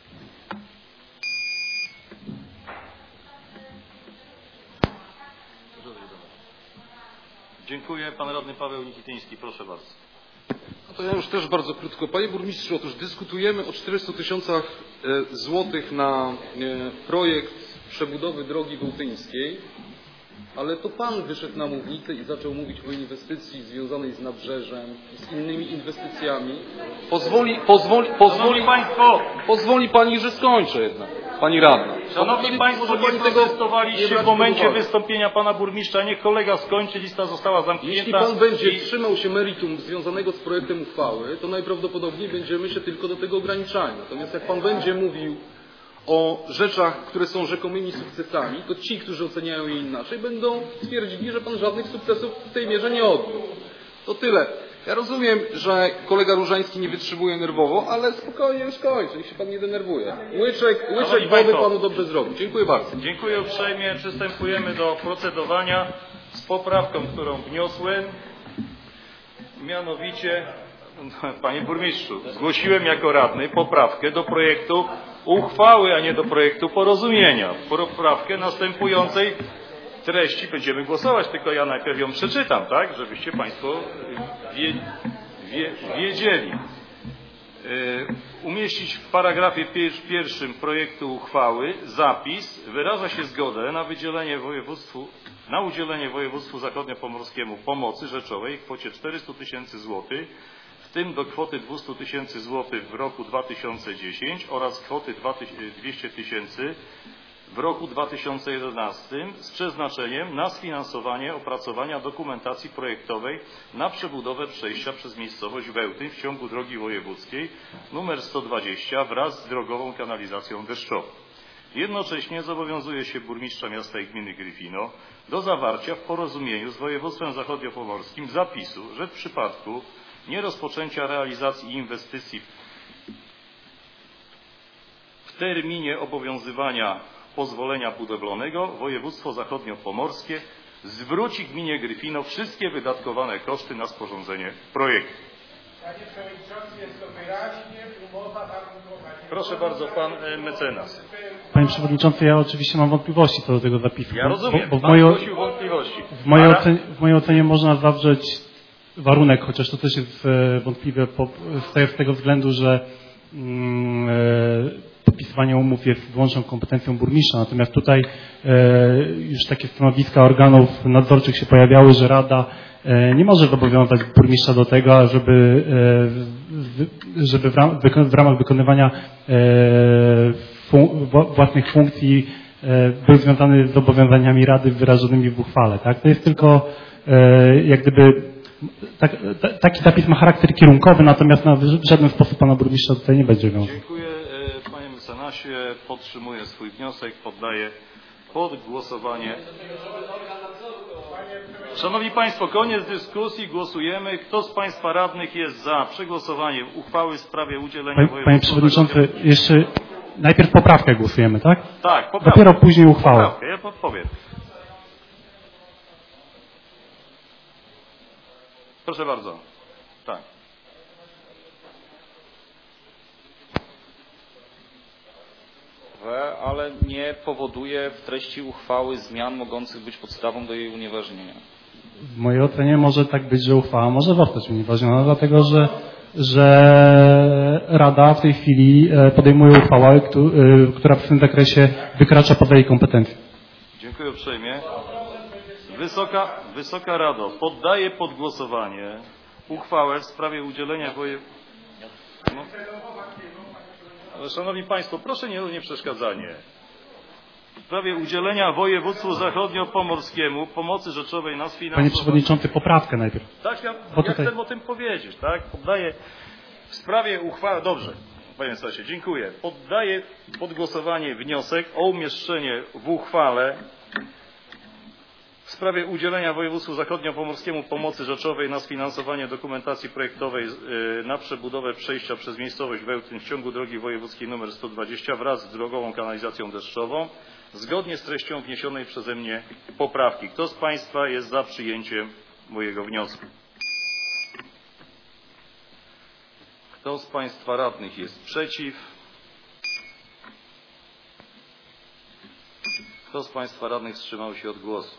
Dziękuję. Pan radny Paweł Nikityński, proszę bardzo. No to ja już też bardzo krótko. Panie burmistrzu, otóż dyskutujemy o czterystu tysiącach złotych na projekt przebudowy drogi wołtyńskiej, ale to pan wyszedł na mównicę i zaczął mówić o inwestycji związanej z Nabrzeżem i z innymi inwestycjami. Pozwoli, pozwoli, pozwoli, państwo, pozwoli pani, że skończę jednak, pani radna. Szanowni Państwo, nie protestowaliście w momencie wystąpienia pana burmistrza. Niech kolega skończy, lista została zamknięta. Jeśli pan będzie i... trzymał się meritum związanego z projektem uchwały, to najprawdopodobniej będziemy się tylko do tego ograniczali. Natomiast jak pan będzie mówił o rzeczach, które są rzekomymi sukcesami, to ci, którzy oceniają je inaczej, będą twierdzili, że pan żadnych sukcesów w tej mierze nie odniósł. To tyle. Ja rozumiem, że kolega Różański nie wytrzymuje nerwowo, ale spokojnie już kończę, niech się pan nie denerwuje. Łyczek, łyczek wody panu dobrze zrobi. Dziękuję bardzo. Dziękuję uprzejmie. Przystępujemy do procedowania z poprawką, którą wniosłem. Mianowicie, panie burmistrzu, zgłosiłem jako radny poprawkę do projektu uchwały, a nie do projektu porozumienia. Poprawkę następującej treści będziemy głosować, tylko ja najpierw ją przeczytam, tak, żebyście Państwo wie, wie, wiedzieli. Umieścić w paragrafie pierwszym projektu uchwały zapis wyraża się zgodę na wydzielenie województwu, na udzielenie województwu zachodniopomorskiemu pomocy rzeczowej w kwocie czterystu tysięcy złotych, w tym do kwoty dwustu tysięcy złotych w roku dwa tysiące dziesięć oraz kwoty dwieście tysięcy w roku dwa tysiące jedenastym z przeznaczeniem na sfinansowanie opracowania dokumentacji projektowej na przebudowę przejścia przez miejscowość Wełtyń w ciągu drogi wojewódzkiej nr sto dwadzieścia wraz z drogową kanalizacją deszczową. Jednocześnie zobowiązuje się burmistrza miasta i gminy Gryfino do zawarcia w porozumieniu z województwem zachodniopomorskim zapisu, że w przypadku nierozpoczęcia realizacji inwestycji w terminie obowiązywania pozwolenia budowlanego województwo zachodniopomorskie zwróci gminie Gryfino wszystkie wydatkowane koszty na sporządzenie projektu. Panie Przewodniczący, jest to wyraźnie umowa warunkowa. Proszę bardzo, pan e, mecenas. Panie Przewodniczący, ja oczywiście mam wątpliwości co do tego zapisu. Ja rozumiem, bo, bo w, pan mojej, zgłosił wątpliwości. w, mojej Ale... ocenie, w mojej ocenie można zawrzeć warunek, chociaż to też jest e, wątpliwe po, z tego względu, że mm, e, podpisywanie umów jest wyłączną kompetencją burmistrza, natomiast tutaj e, już takie stanowiska organów nadzorczych się pojawiały, że Rada e, nie może zobowiązać burmistrza do tego, żeby, e, żeby w, ram, w ramach wykonywania e, fun, własnych funkcji e, był związany z zobowiązaniami Rady wyrażonymi w uchwale. Tak? To jest tylko e, jak gdyby tak, taki zapis ma charakter kierunkowy, natomiast na, w żaden sposób pana burmistrza tutaj nie będzie wiązał. Dziękuję panie mecenasie, podtrzymuję swój wniosek, poddaję pod głosowanie. Szanowni Państwo, koniec dyskusji, głosujemy. Kto z Państwa radnych jest za przegłosowaniem uchwały w sprawie udzielenia Panie, panie Przewodniczący, jeszcze najpierw poprawkę głosujemy, tak? Tak, poprawkę. Dopiero później uchwałę. Poprawkę, ja podpowiem. Proszę bardzo. Tak. Ale nie powoduje w treści uchwały zmian mogących być podstawą do jej unieważnienia. W mojej ocenie może tak być, że uchwała może zostać unieważniona, dlatego że, że Rada w tej chwili podejmuje uchwałę, która w tym zakresie wykracza poza jej kompetencje. Dziękuję uprzejmie. Wysoka, Wysoka Rado, poddaję pod głosowanie uchwałę w sprawie udzielenia woje... No. Ale szanowni Państwo, proszę nie, nie przeszkadzanie. W sprawie udzielenia województwu zachodniopomorskiemu pomocy rzeczowej na sfinansowanie. Panie Przewodniczący, poprawkę najpierw. Tak, ja, Bo ja tutaj... chcę o tym powiedzieć, tak? Poddaję w sprawie uchwały, dobrze, panie Stasie, dziękuję. Poddaję pod głosowanie wniosek o umieszczenie w uchwale w sprawie udzielenia województwu zachodniopomorskiemu pomocy rzeczowej na sfinansowanie dokumentacji projektowej na przebudowę przejścia przez miejscowość Wełtyn w ciągu drogi wojewódzkiej nr sto dwadzieścia wraz z drogową kanalizacją deszczową, zgodnie z treścią wniesionej przeze mnie poprawki. Kto z Państwa jest za przyjęciem mojego wniosku? Kto z Państwa radnych jest przeciw? Kto z Państwa radnych wstrzymał się od głosu?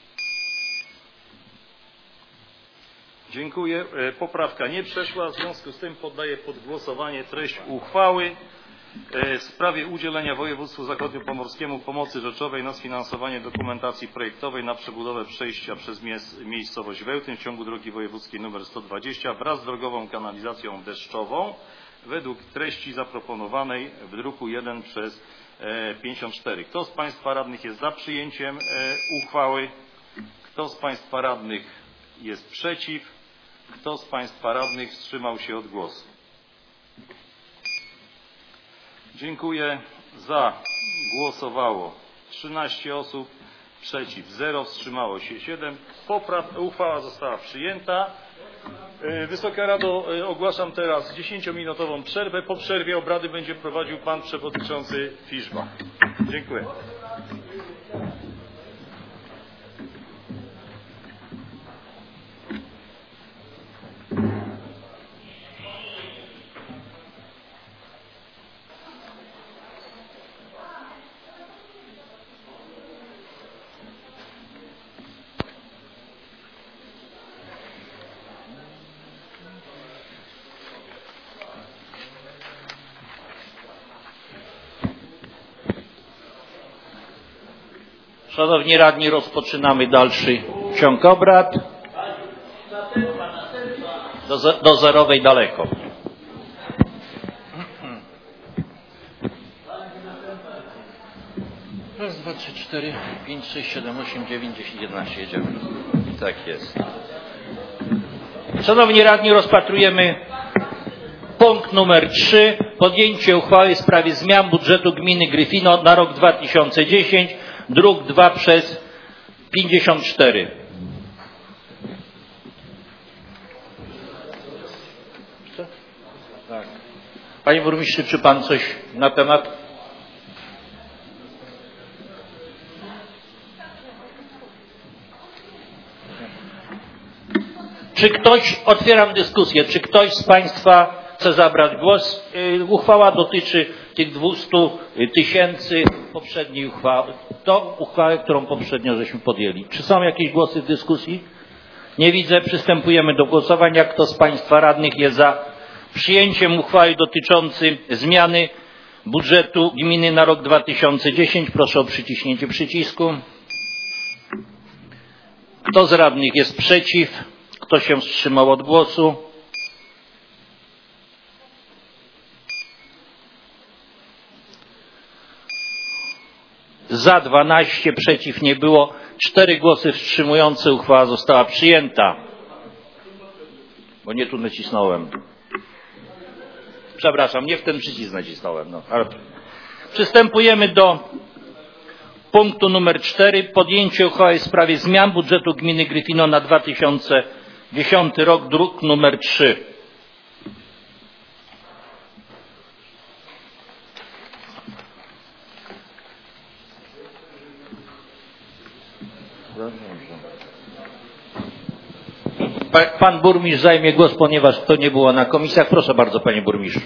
Dziękuję. Poprawka nie przeszła. W związku z tym poddaję pod głosowanie treść uchwały w sprawie udzielenia województwu zachodniopomorskiemu pomocy rzeczowej na sfinansowanie dokumentacji projektowej na przebudowę przejścia przez miejscowość Wełtyn w ciągu drogi wojewódzkiej nr sto dwadzieścia wraz z drogową kanalizacją deszczową według treści zaproponowanej w druku jeden przez pięćdziesiąt cztery. Kto z Państwa radnych jest za przyjęciem uchwały? Kto z Państwa radnych jest przeciw? Kto z Państwa radnych wstrzymał się od głosu? Dziękuję. Za głosowało trzynaście osób, przeciw zero, wstrzymało się siedem. Popraw, uchwała została przyjęta. Wysoka Rado, ogłaszam teraz dziesięciominutową przerwę. Po przerwie obrady będzie prowadził Pan Przewodniczący Fiszbach. Dziękuję. Szanowni radni, rozpoczynamy dalszy ciąg obrad. Do, do zerowej daleko. Raz, dwa, trzy, cztery, pięć, sześć, siedem, osiem, dziewięć, dziesięć, jedenaście. Jedziemy. Tak jest. Szanowni radni, rozpatrujemy punkt numer trzy. Podjęcie uchwały w sprawie zmian budżetu gminy Gryfino na rok dwa tysiące dziesięć. Druk dwa przez pięćdziesiąt cztery. Tak. Panie burmistrzu, czy Pan coś na temat? Czy ktoś, otwieram dyskusję, czy ktoś z Państwa chce zabrać głos? Uchwała dotyczy tych dwustu tysięcy poprzedniej uchwały. To uchwałę, którą poprzednio żeśmy podjęli. Czy są jakieś głosy w dyskusji? Nie widzę. Przystępujemy do głosowania. Kto z Państwa radnych jest za przyjęciem uchwały dotyczącej zmiany budżetu gminy na rok dwa tysiące dziesięć? Proszę o przyciśnięcie przycisku. Kto z radnych jest przeciw? Kto się wstrzymał od głosu? Za dwanaście, przeciw nie było. Cztery głosy wstrzymujące. Uchwała została przyjęta. Bo nie tu nacisnąłem. Przepraszam, nie w ten przycisk nacisnąłem. No, ale... Przystępujemy do punktu numer cztery. Podjęcie uchwały w sprawie zmian budżetu gminy Gryfino na dwa tysiące dziesiąty rok, druk numer trzy. Pan burmistrz zajmie głos, ponieważ to nie było na komisjach. Proszę bardzo, panie burmistrzu.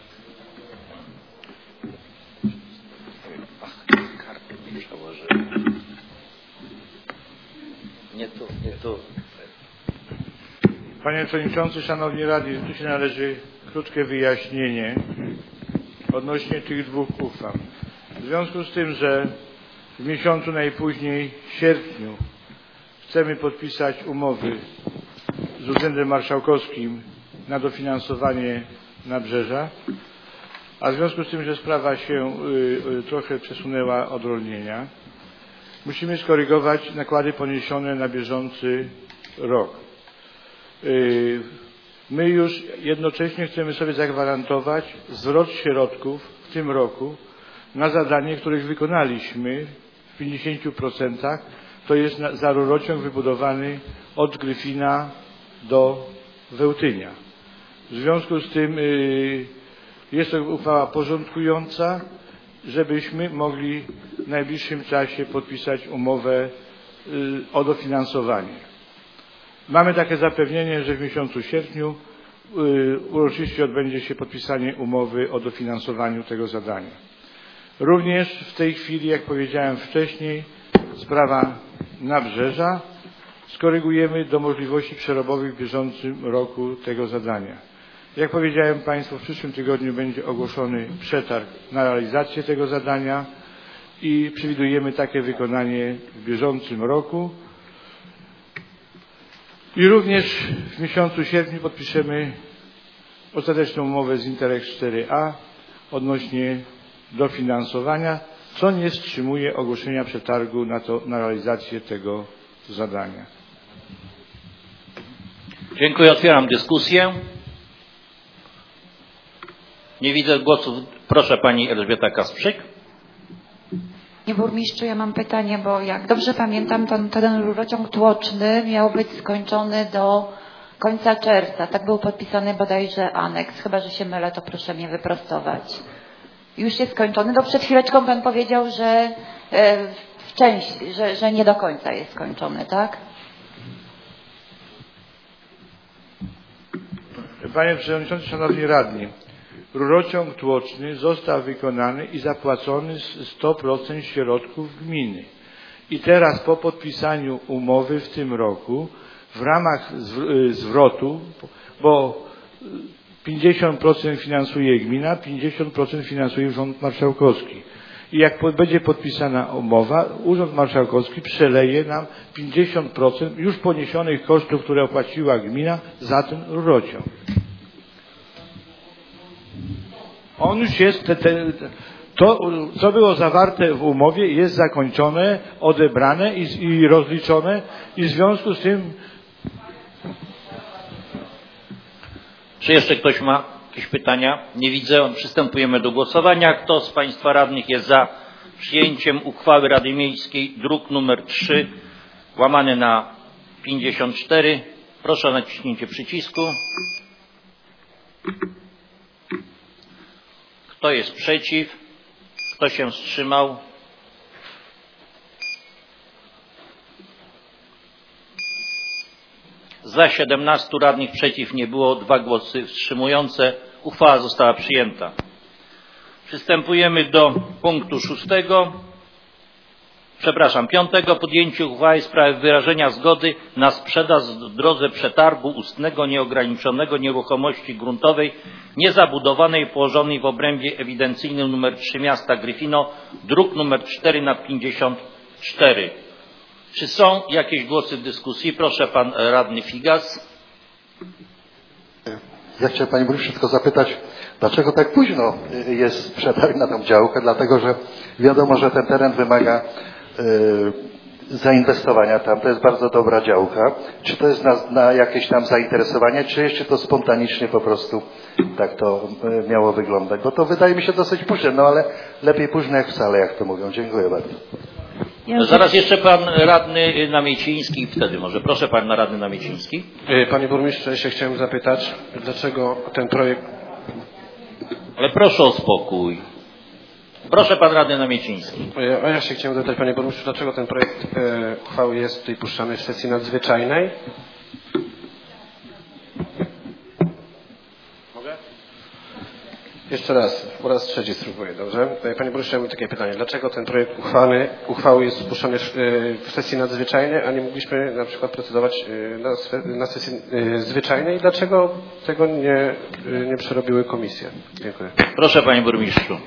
Nie tu, nie tu. Panie Przewodniczący, Szanowni Radni, tu się należy krótkie wyjaśnienie odnośnie tych dwóch uchwał. W związku z tym, że w miesiącu najpóźniej sierpniu chcemy podpisać umowy z Urzędem Marszałkowskim na dofinansowanie Nabrzeża, a w związku z tym, że sprawa się y, y, trochę przesunęła od rolnienia, musimy skorygować nakłady poniesione na bieżący rok. Y, my już jednocześnie chcemy sobie zagwarantować zwrot środków w tym roku na zadanie, których wykonaliśmy w pięćdziesięciu procentach, to jest na, za rurociąg wybudowany od Gryfina do Wełtynia. W związku z tym y, jest to uchwała porządkująca, żebyśmy mogli w najbliższym czasie podpisać umowę y, o dofinansowanie. Mamy takie zapewnienie, że w miesiącu sierpniu y, uroczyście odbędzie się podpisanie umowy o dofinansowaniu tego zadania. Również w tej chwili, jak powiedziałem wcześniej, sprawa Nabrzeża skorygujemy do możliwości przerobowych w bieżącym roku tego zadania. Jak powiedziałem Państwu, w przyszłym tygodniu będzie ogłoszony przetarg na realizację tego zadania i przewidujemy takie wykonanie w bieżącym roku. I również w miesiącu sierpniu podpiszemy ostateczną umowę z Interex cztery A odnośnie dofinansowania, co nie wstrzymuje ogłoszenia przetargu na, to, na realizację tego zadania. Dziękuję. Otwieram dyskusję. Nie widzę głosów. Proszę pani Elżbieta Kasprzyk. Panie burmistrzu, ja mam pytanie, bo jak dobrze pamiętam, to, to ten rurociąg tłoczny miał być skończony do końca czerwca. Tak był podpisany bodajże aneks. Chyba że się mylę, to proszę mnie wyprostować. Już jest skończony. No przed chwileczką pan powiedział, że e, w części, że, że nie do końca jest skończony, tak? Panie Przewodniczący, Szanowni Radni, rurociąg tłoczny został wykonany i zapłacony z sto procent środków gminy. I teraz po podpisaniu umowy w tym roku w ramach zwrotu, bo pięćdziesiąt procent finansuje gmina, pięćdziesiąt procent finansuje Urząd Marszałkowski. I jak będzie podpisana umowa, Urząd Marszałkowski przeleje nam pięćdziesiąt procent już poniesionych kosztów, które opłaciła gmina za ten rurociąg. On już jest, te, te, to co było zawarte w umowie jest zakończone, odebrane i, i rozliczone i w związku z tym... Czy jeszcze ktoś ma jakieś pytania? Nie widzę. Przystępujemy do głosowania. Kto z Państwa radnych jest za przyjęciem uchwały Rady Miejskiej druk numer trzy łamany na pięćdziesiąt cztery? Proszę o naciśnięcie przycisku. Kto jest przeciw? Kto się wstrzymał? Za siedemnastu radnych, przeciw nie było, dwa głosy wstrzymujące. Uchwała została przyjęta. Przystępujemy do punktu szóstego. Przepraszam, piątego. Podjęcie uchwały w sprawie wyrażenia zgody na sprzedaż w drodze przetargu ustnego nieograniczonego nieruchomości gruntowej niezabudowanej położonej w obrębie ewidencyjnym nr trzy miasta Gryfino, druk nr cztery na pięćdziesiąt cztery. Czy są jakieś głosy w dyskusji? Proszę pan radny Figas. Ja chciałem Panie Burmistrzu tylko zapytać, dlaczego tak późno jest przetarg na tą działkę? Dlatego, że wiadomo, że ten teren wymaga y, zainwestowania tam. To jest bardzo dobra działka. Czy to jest na, na jakieś tam zainteresowanie, czy jeszcze to spontanicznie po prostu tak to y, miało wyglądać? Bo to wydaje mi się dosyć późno, no ale lepiej późno jak wcale, jak to mówią. Dziękuję bardzo. Ja Zaraz jeszcze pan radny Namieciński, wtedy może. Proszę pan radny Namieciński. Panie burmistrzu, ja się chciałem zapytać, dlaczego ten projekt... Ale proszę o spokój. Proszę pan radny Namieciński. A ja się chciałem zapytać, panie burmistrzu, dlaczego ten projekt e, uchwały jest tutaj puszczany w sesji nadzwyczajnej? Mogę? Jeszcze raz, po raz trzeci spróbuję, dobrze? Panie burmistrzu, mam takie pytanie. Dlaczego ten projekt uchwały, uchwały jest spuszczony w, w sesji nadzwyczajnej, a nie mogliśmy na przykład procedować na, na sesji zwyczajnej? Dlaczego tego nie, nie przerobiły komisje? Dziękuję. Proszę panie burmistrzu.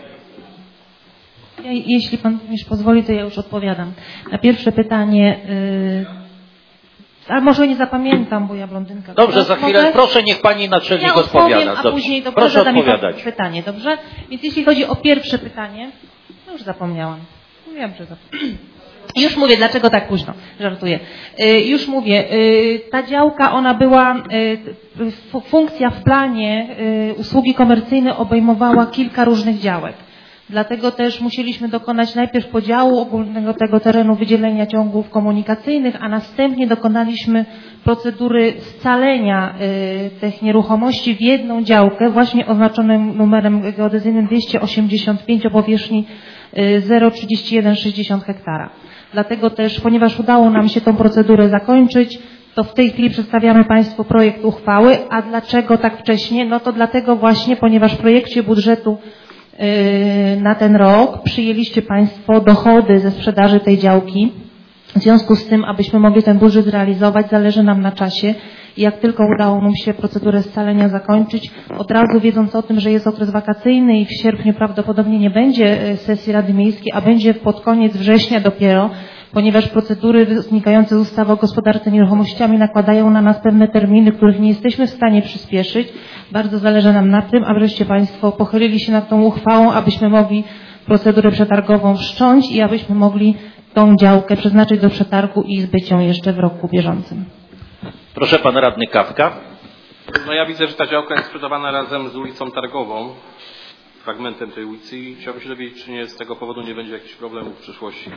Ja, jeśli pan już pozwoli, to ja już odpowiadam. Na pierwsze pytanie... Yy... A może nie zapamiętam, bo ja blondynka. Dobrze, za chwilę. Mogę? Proszę, niech pani naczelnik ja odpowiada. A dobrze. później to proszę zadam odpowiadać. Mi pytanie, dobrze? Więc jeśli chodzi o pierwsze pytanie, no już zapomniałam. Wiem, że zapomniałam. Już mówię, dlaczego tak późno. Żartuję. Yy, już mówię, yy, ta działka, ona była, yy, funkcja w planie yy, usługi komercyjne obejmowała kilka różnych działek. Dlatego też musieliśmy dokonać najpierw podziału ogólnego tego terenu, wydzielenia ciągów komunikacyjnych, a następnie dokonaliśmy procedury scalenia y, tych nieruchomości w jedną działkę, właśnie oznaczonym numerem geodezyjnym dwieście osiemdziesiąt pięć o powierzchni y, zero przecinek trzydzieści jeden sześćdziesiąt hektara. Dlatego też, ponieważ udało nam się tą procedurę zakończyć, to w tej chwili przedstawiamy Państwu projekt uchwały. A dlaczego tak wcześnie? No to dlatego właśnie, ponieważ w projekcie budżetu na ten rok przyjęliście Państwo dochody ze sprzedaży tej działki. W związku z tym, abyśmy mogli ten budżet zrealizować, zależy nam na czasie. I jak tylko udało nam się procedurę scalenia zakończyć, od razu wiedząc o tym, że jest okres wakacyjny i w sierpniu prawdopodobnie nie będzie sesji Rady Miejskiej, a będzie pod koniec września dopiero, ponieważ procedury wynikające z ustawy o gospodarce nieruchomościami nakładają na nas pewne terminy, których nie jesteśmy w stanie przyspieszyć. Bardzo zależy nam na tym, abyście Państwo pochylili się nad tą uchwałą, abyśmy mogli procedurę przetargową wszcząć i abyśmy mogli tą działkę przeznaczyć do przetargu i zbyć ją jeszcze w roku bieżącym. Proszę pan radny Kawka. No ja widzę, że ta działka jest sprzedawana razem z ulicą Targową, fragmentem tej ulicy i chciałbym się dowiedzieć, czy nie z tego powodu nie będzie jakichś problemów w przyszłości.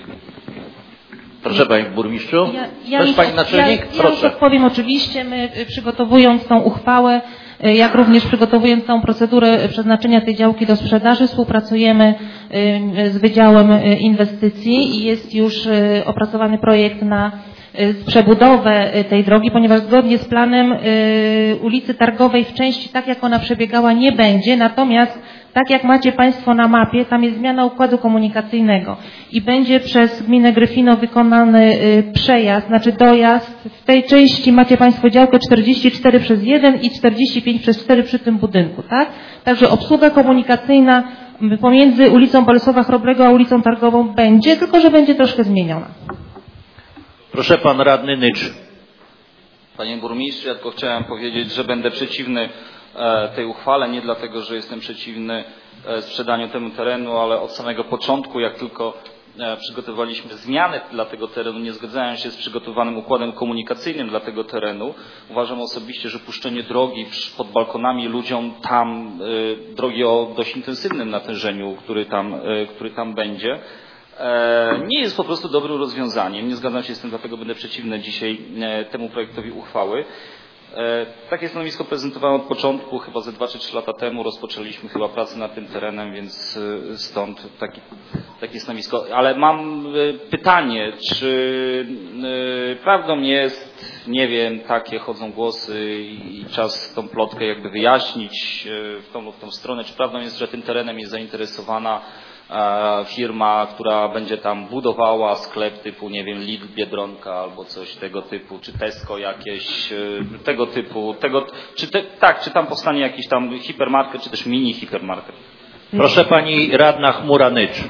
Proszę Panie Burmistrzu. Ja, ja Też już, Pani Naczelnik? Ja, ja Proszę. już odpowiem oczywiście. My przygotowując tą uchwałę, jak również przygotowując tą procedurę przeznaczenia tej działki do sprzedaży, współpracujemy z Wydziałem Inwestycji i jest już opracowany projekt na przebudowę tej drogi, ponieważ zgodnie z planem ulicy Targowej w części tak jak ona przebiegała nie będzie, natomiast tak jak macie Państwo na mapie, tam jest zmiana układu komunikacyjnego i będzie przez gminę Gryfino wykonany przejazd, znaczy dojazd. W tej części macie Państwo działkę czterdzieści cztery przez jeden i czterdzieści pięć przez cztery przy tym budynku, tak? Także obsługa komunikacyjna pomiędzy ulicą Bolesława Chrobrego a ulicą Targową będzie, tylko że będzie troszkę zmieniona. Proszę pan radny Nycz. Panie burmistrzu, ja tylko chciałem powiedzieć, że będę przeciwny tej uchwale, nie dlatego, że jestem przeciwny sprzedaniu temu terenu, ale od samego początku, jak tylko przygotowaliśmy zmiany dla tego terenu, nie zgadzałem się z przygotowanym układem komunikacyjnym dla tego terenu. Uważam osobiście, że puszczenie drogi pod balkonami ludziom tam, drogi o dość intensywnym natężeniu, który tam, który tam będzie, nie jest po prostu dobrym rozwiązaniem. Nie zgadzam się z tym, dlatego będę przeciwny dzisiaj temu projektowi uchwały. Takie stanowisko prezentowałem od początku, chyba ze dwa czy trzy lata temu rozpoczęliśmy chyba pracę nad tym terenem, więc stąd taki, takie stanowisko. Ale mam pytanie, czy prawdą jest, nie wiem, takie chodzą głosy i czas tą plotkę jakby wyjaśnić w tą, w tą stronę. Czy prawdą jest, że tym terenem jest zainteresowana firma, która będzie tam budowała sklep typu, nie wiem, Lidl, Biedronka albo coś tego typu, czy Tesco jakieś, tego typu, tego, czy te, tak, czy tam powstanie jakiś tam hipermarket, czy też mini hipermarket. Proszę pani radna Chmura-Nycz.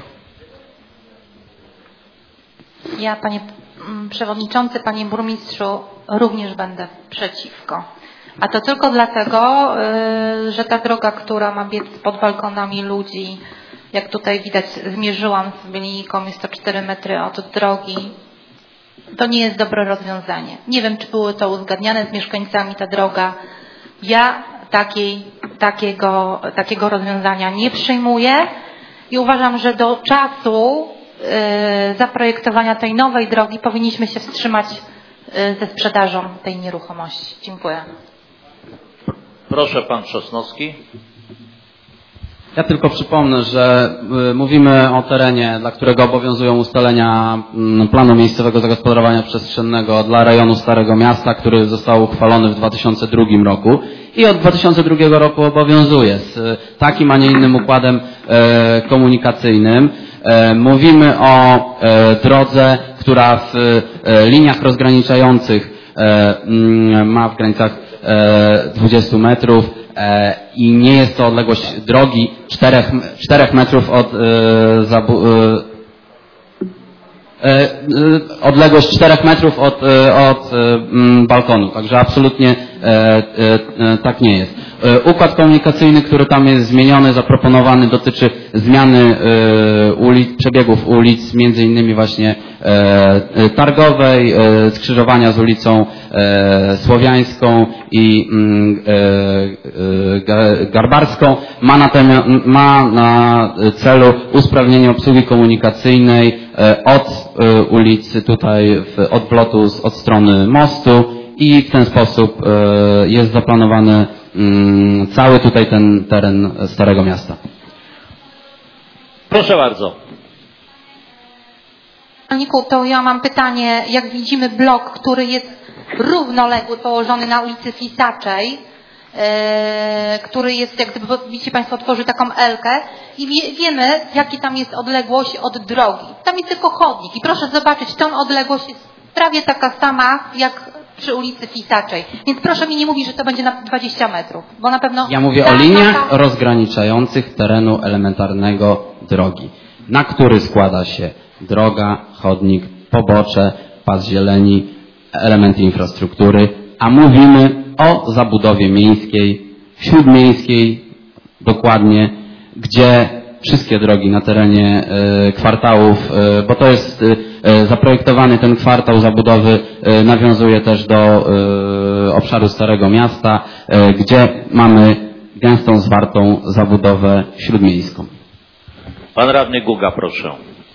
Ja, panie przewodniczący, panie burmistrzu, również będę przeciwko. A to tylko dlatego, że ta droga, która ma biec pod balkonami ludzi, jak tutaj widać, zmierzyłam z linijką, jest to cztery metry od drogi, to nie jest dobre rozwiązanie. Nie wiem, czy było to uzgadniane z mieszkańcami ta droga. Ja takiej, takiego, takiego rozwiązania nie przyjmuję i uważam, że do czasu yy, zaprojektowania tej nowej drogi powinniśmy się wstrzymać yy, ze sprzedażą tej nieruchomości. Dziękuję. Proszę pan Sosnowski. Ja tylko przypomnę, że y, mówimy o terenie, dla którego obowiązują ustalenia y, planu miejscowego zagospodarowania przestrzennego dla rejonu Starego Miasta, który został uchwalony w dwa tysiące drugim roku i od dwa tysiące drugiego roku obowiązuje z y, takim, a nie innym układem y, komunikacyjnym. Y, mówimy o y, drodze, która w y, liniach rozgraniczających y, y, ma w granicach y, dwudziestu metrów, i nie jest to odległość drogi czterech metrów od e, zabu, e, e, odległość czterech metrów od, e, od e, balkonu. Także absolutnie e, e, tak nie jest. E, układ komunikacyjny, który tam jest zmieniony, zaproponowany, dotyczy zmiany e, ulic, przebiegów ulic, między innymi właśnie e, Targowej, e, skrzyżowania z ulicą e, Słowiańską i e, e, Garbarską. Ma na, ten, ma na celu usprawnienie obsługi komunikacyjnej e, od e, ulicy tutaj w odwlotu z, od strony mostu i w ten sposób e, jest zaplanowany m, cały tutaj ten teren Starego Miasta. Proszę bardzo. To ja mam pytanie, jak widzimy blok, który jest równoległy, położony na ulicy Fisaczej, e, który jest, jak gdyby, widzicie Państwo, tworzy taką elkę i wie, wiemy, jaki tam jest odległość od drogi. Tam jest tylko chodnik i proszę zobaczyć, tą odległość jest prawie taka sama, jak przy ulicy Fisaczej. Więc proszę mi nie mówić, że to będzie na dwadzieścia metrów, bo na pewno... Ja mówię o liniach rozgraniczających terenu elementarnego drogi, na który składa się droga, chodnik, pobocze, pas zieleni, elementy infrastruktury, a mówimy o zabudowie miejskiej, śródmiejskiej dokładnie, gdzie wszystkie drogi na terenie e, kwartałów, e, bo to jest e, zaprojektowany ten kwartał zabudowy, e, nawiązuje też do e, obszaru Starego Miasta, e, gdzie mamy gęstą, zwartą zabudowę śródmiejską. Pan radny Guga, proszę.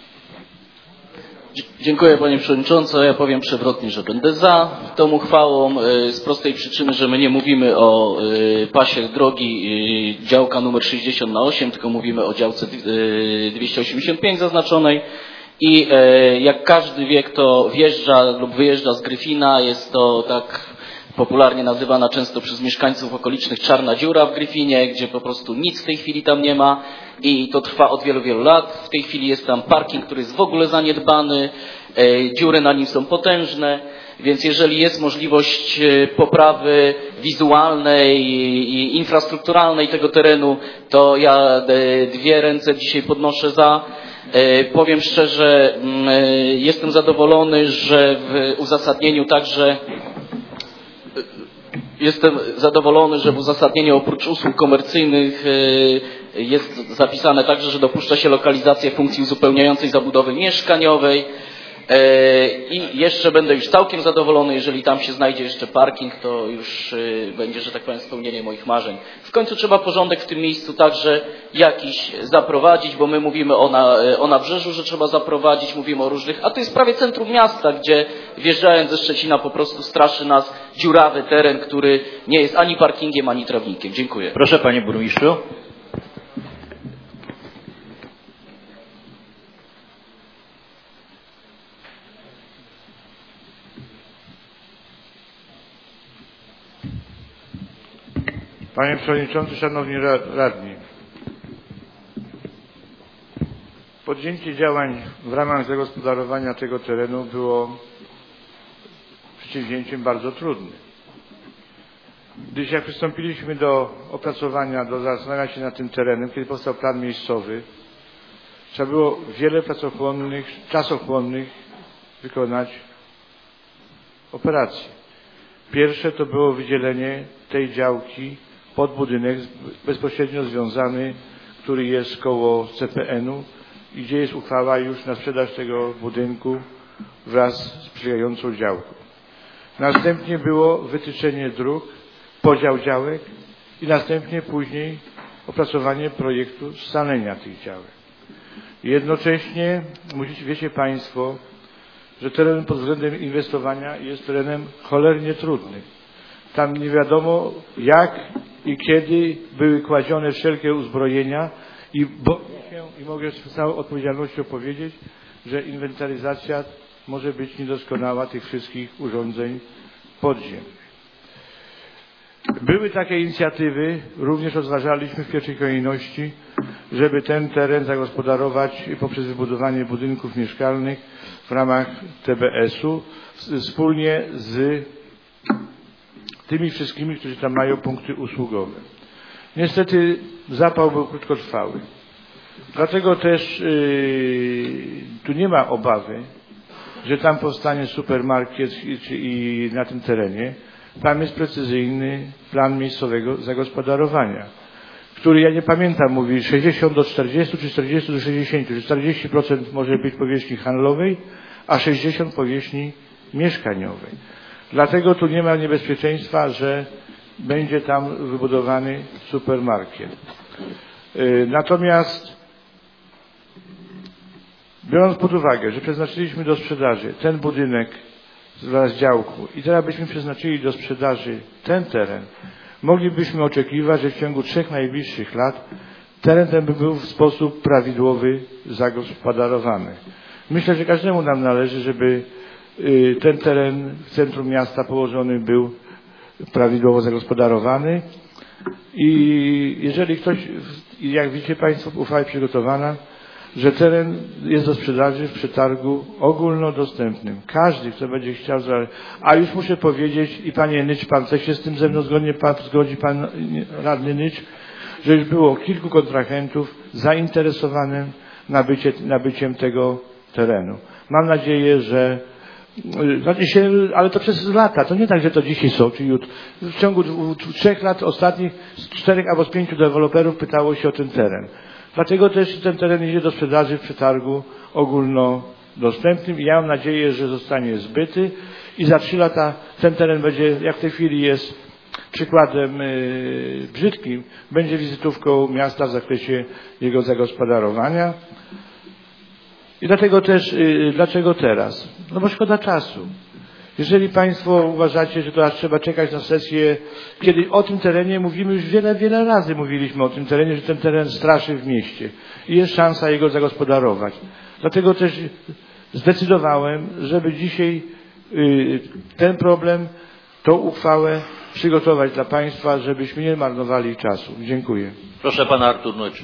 Dziękuję panie przewodniczący. Ja powiem przewrotnie, że będę za tą uchwałą z prostej przyczyny, że my nie mówimy o pasie drogi działka numer sześćdziesiąt na osiem, tylko mówimy o działce dwieście osiemdziesiąt pięć zaznaczonej i jak każdy wie, kto wjeżdża lub wyjeżdża z Gryfina, jest to tak popularnie nazywana często przez mieszkańców okolicznych czarna dziura w Gryfinie, gdzie po prostu nic w tej chwili tam nie ma i to trwa od wielu, wielu lat. W tej chwili jest tam parking, który jest w ogóle zaniedbany, e, dziury na nim są potężne, więc jeżeli jest możliwość poprawy wizualnej i infrastrukturalnej tego terenu, to ja dwie ręce dzisiaj podnoszę za. E, powiem szczerze, e, jestem zadowolony, że w uzasadnieniu także Jestem zadowolony, że w uzasadnieniu oprócz usług komercyjnych jest zapisane także, że dopuszcza się lokalizację funkcji uzupełniającej zabudowy mieszkaniowej i jeszcze będę już całkiem zadowolony, jeżeli tam się znajdzie jeszcze parking, to już będzie, że tak powiem, spełnienie moich marzeń. W końcu trzeba porządek w tym miejscu także jakiś zaprowadzić, bo my mówimy o, na, o nabrzeżu, że trzeba zaprowadzić, mówimy o różnych, a to jest prawie centrum miasta, gdzie wjeżdżając ze Szczecina po prostu straszy nas dziurawy teren, który nie jest ani parkingiem, ani trawnikiem. Dziękuję. Proszę panie burmistrzu. Panie Przewodniczący, Szanowni Radni, podjęcie działań w ramach zagospodarowania tego terenu było przedsięwzięciem bardzo trudnym. Gdyż jak przystąpiliśmy do opracowania, do zastanawiania się nad tym terenem, kiedy powstał plan miejscowy, trzeba było wiele pracochłonnych, czasochłonnych wykonać operacji. Pierwsze to było wydzielenie tej działki pod budynek bezpośrednio związany, który jest koło C P N u i gdzie jest uchwała już na sprzedaż tego budynku wraz z przylegającą działką. Następnie było wytyczenie dróg, podział działek i następnie później opracowanie projektu scalenia tych działek. Jednocześnie musicie, wiecie Państwo, że teren pod względem inwestowania jest terenem cholernie trudnym. Tam nie wiadomo jak i kiedy były kładzione wszelkie uzbrojenia i boję się i mogę z całą odpowiedzialnością powiedzieć, że inwentaryzacja może być niedoskonała tych wszystkich urządzeń podziemnych. Były takie inicjatywy, również rozważaliśmy w pierwszej kolejności, żeby ten teren zagospodarować poprzez wybudowanie budynków mieszkalnych w ramach T B S u wspólnie z tymi wszystkimi, którzy tam mają punkty usługowe. Niestety zapał był krótkotrwały. Dlatego też yy, tu nie ma obawy, że tam powstanie supermarket i, i na tym terenie. Tam jest precyzyjny plan miejscowego zagospodarowania, który, ja nie pamiętam, mówi sześćdziesiąt do czterdziestu, czy czterdzieści do sześćdziesięciu, że czterdzieści procent może być powierzchni handlowej, a sześćdziesiąt procent powierzchni mieszkaniowej. Dlatego tu nie ma niebezpieczeństwa, że będzie tam wybudowany supermarket. Natomiast biorąc pod uwagę, że przeznaczyliśmy do sprzedaży ten budynek wraz z działku i teraz byśmy przeznaczyli do sprzedaży ten teren, moglibyśmy oczekiwać, że w ciągu trzech najbliższych lat teren ten by był w sposób prawidłowy zagospodarowany. Myślę, że każdemu nam należy, żeby ten teren w centrum miasta położony był prawidłowo zagospodarowany i jeżeli ktoś, jak widzicie Państwo, uchwała przygotowana, że teren jest do sprzedaży w przetargu ogólnodostępnym. Każdy, kto będzie chciał, a już muszę powiedzieć i Panie Nycz, Pan też się z tym ze mną zgodnie, pan, zgodzi Pan Radny Nycz, że już było kilku kontrahentów zainteresowanych nabycie, nabyciem tego terenu. Mam nadzieję, że znaczy się, ale to przez lata, to nie tak, że to dzisiaj są, czy jutro. W ciągu trzech lat ostatnich z czterech albo z pięciu deweloperów pytało się o ten teren. Dlatego też ten teren idzie do sprzedaży w przetargu ogólnodostępnym i ja mam nadzieję, że zostanie zbyty i za trzy lata ten teren będzie, jak w tej chwili jest przykładem yy, brzydkim, będzie wizytówką miasta w zakresie jego zagospodarowania. I dlatego też, yy, dlaczego teraz? No bo szkoda czasu. Jeżeli Państwo uważacie, że to aż trzeba czekać na sesję, kiedy o tym terenie mówimy już wiele, wiele razy mówiliśmy o tym terenie, że ten teren straszy w mieście i jest szansa jego zagospodarować. Dlatego też zdecydowałem, żeby dzisiaj yy, ten problem, tą uchwałę przygotować dla Państwa, żebyśmy nie marnowali czasu. Dziękuję. Proszę Pana Artur Nycz.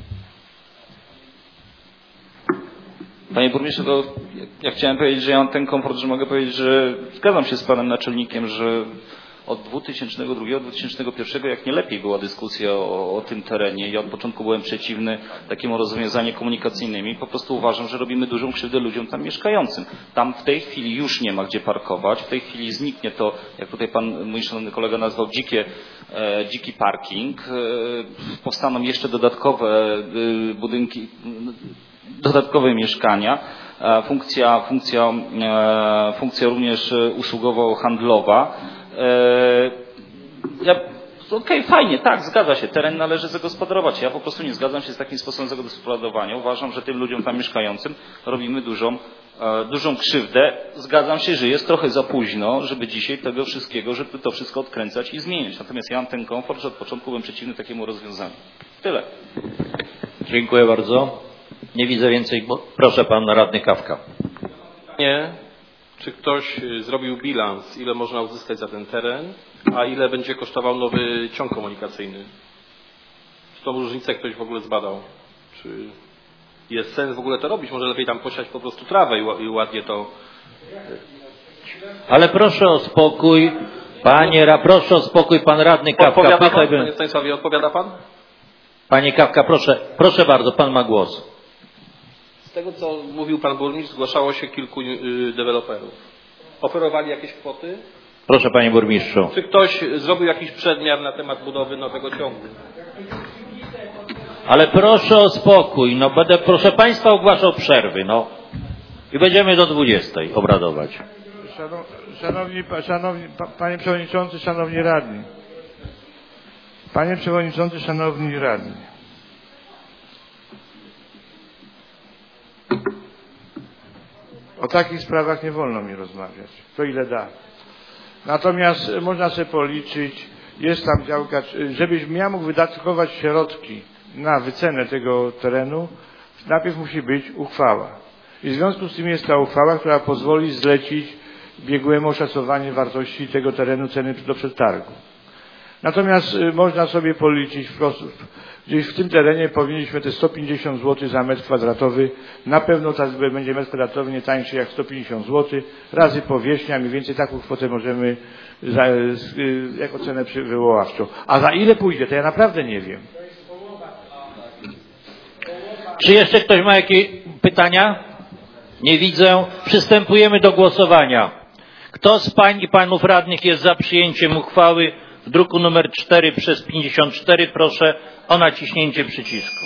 Panie burmistrzu, to ja chciałem powiedzieć, że ja mam ten komfort, że mogę powiedzieć, że zgadzam się z panem naczelnikiem, że od dwa tysiące drugiego do dwa tysiące pierwszego jak nie lepiej była dyskusja o, o tym terenie. Ja od początku byłem przeciwny takiemu rozwiązaniom komunikacyjnym i po prostu uważam, że robimy dużą krzywdę ludziom tam mieszkającym. Tam w tej chwili już nie ma gdzie parkować, w tej chwili zniknie to, jak tutaj pan, mój szanowny kolega nazwał, dzikie, e, dziki parking. E, powstaną jeszcze dodatkowe e, budynki, dodatkowe mieszkania, funkcja, funkcja, funkcja również usługowo-handlowa. Ja, okej, okay, fajnie, tak, zgadza się, teren należy zagospodarować. Ja po prostu nie zgadzam się z takim sposobem zagospodarowania. Uważam, że tym ludziom tam mieszkającym robimy dużą, dużą krzywdę. Zgadzam się, że jest trochę za późno, żeby dzisiaj tego wszystkiego, żeby to wszystko odkręcać i zmieniać. Natomiast ja mam ten komfort, że od początku byłem przeciwny takiemu rozwiązaniu. Tyle. Dziękuję bardzo. Nie widzę więcej. Proszę Pan Radny Kawka. Nie. Czy ktoś zrobił bilans, ile można uzyskać za ten teren a ile będzie kosztował nowy ciąg komunikacyjny? Czy tą różnicę ktoś w ogóle zbadał? Czy jest sens w ogóle to robić? Może lepiej tam posiać po prostu trawę i ładnie to... Ale proszę o spokój, panie, ra, proszę o spokój, pan radny Kawka. Odpowiada pan, Pytaj, panie Stanisławie, odpowiada pan? Panie Kawka, proszę, proszę bardzo, pan ma głos. Z tego, co mówił pan burmistrz, zgłaszało się kilku y, deweloperów. Oferowali jakieś kwoty? Proszę, panie burmistrzu. Czy ktoś zrobił jakiś przedmiar na temat budowy nowego ciągu? Ale proszę o spokój, no będę, proszę państwa, ogłaszał przerwy, no. I będziemy do dwudziestej obradować. Szanowni, szanowni, panie przewodniczący, szanowni radni. Panie przewodniczący, szanowni radni. O takich sprawach nie wolno mi rozmawiać. To ile da. Natomiast można sobie policzyć, jest tam działka, żebyś ja mógł wydatkować środki na wycenę tego terenu, najpierw musi być uchwała. I w związku z tym jest ta uchwała, która pozwoli zlecić biegłemu oszacowanie wartości tego terenu, ceny do przetargu. Natomiast y, można sobie policzyć wprost, gdzieś w tym terenie powinniśmy te sto pięćdziesiąt złotych za metr kwadratowy, na pewno ta, będzie metr kwadratowy nie tańszy jak sto pięćdziesiąt złotych, razy powierzchnia, mniej więcej taką kwotę możemy za, y, jako cenę przy, wywoławczą. A za ile pójdzie, to ja naprawdę nie wiem. Czy jeszcze ktoś ma jakieś pytania? Nie widzę. Przystępujemy do głosowania. Kto z pań i panów radnych jest za przyjęciem uchwały w druku numer cztery przez pięćdziesiąt cztery? Proszę o naciśnięcie przycisku.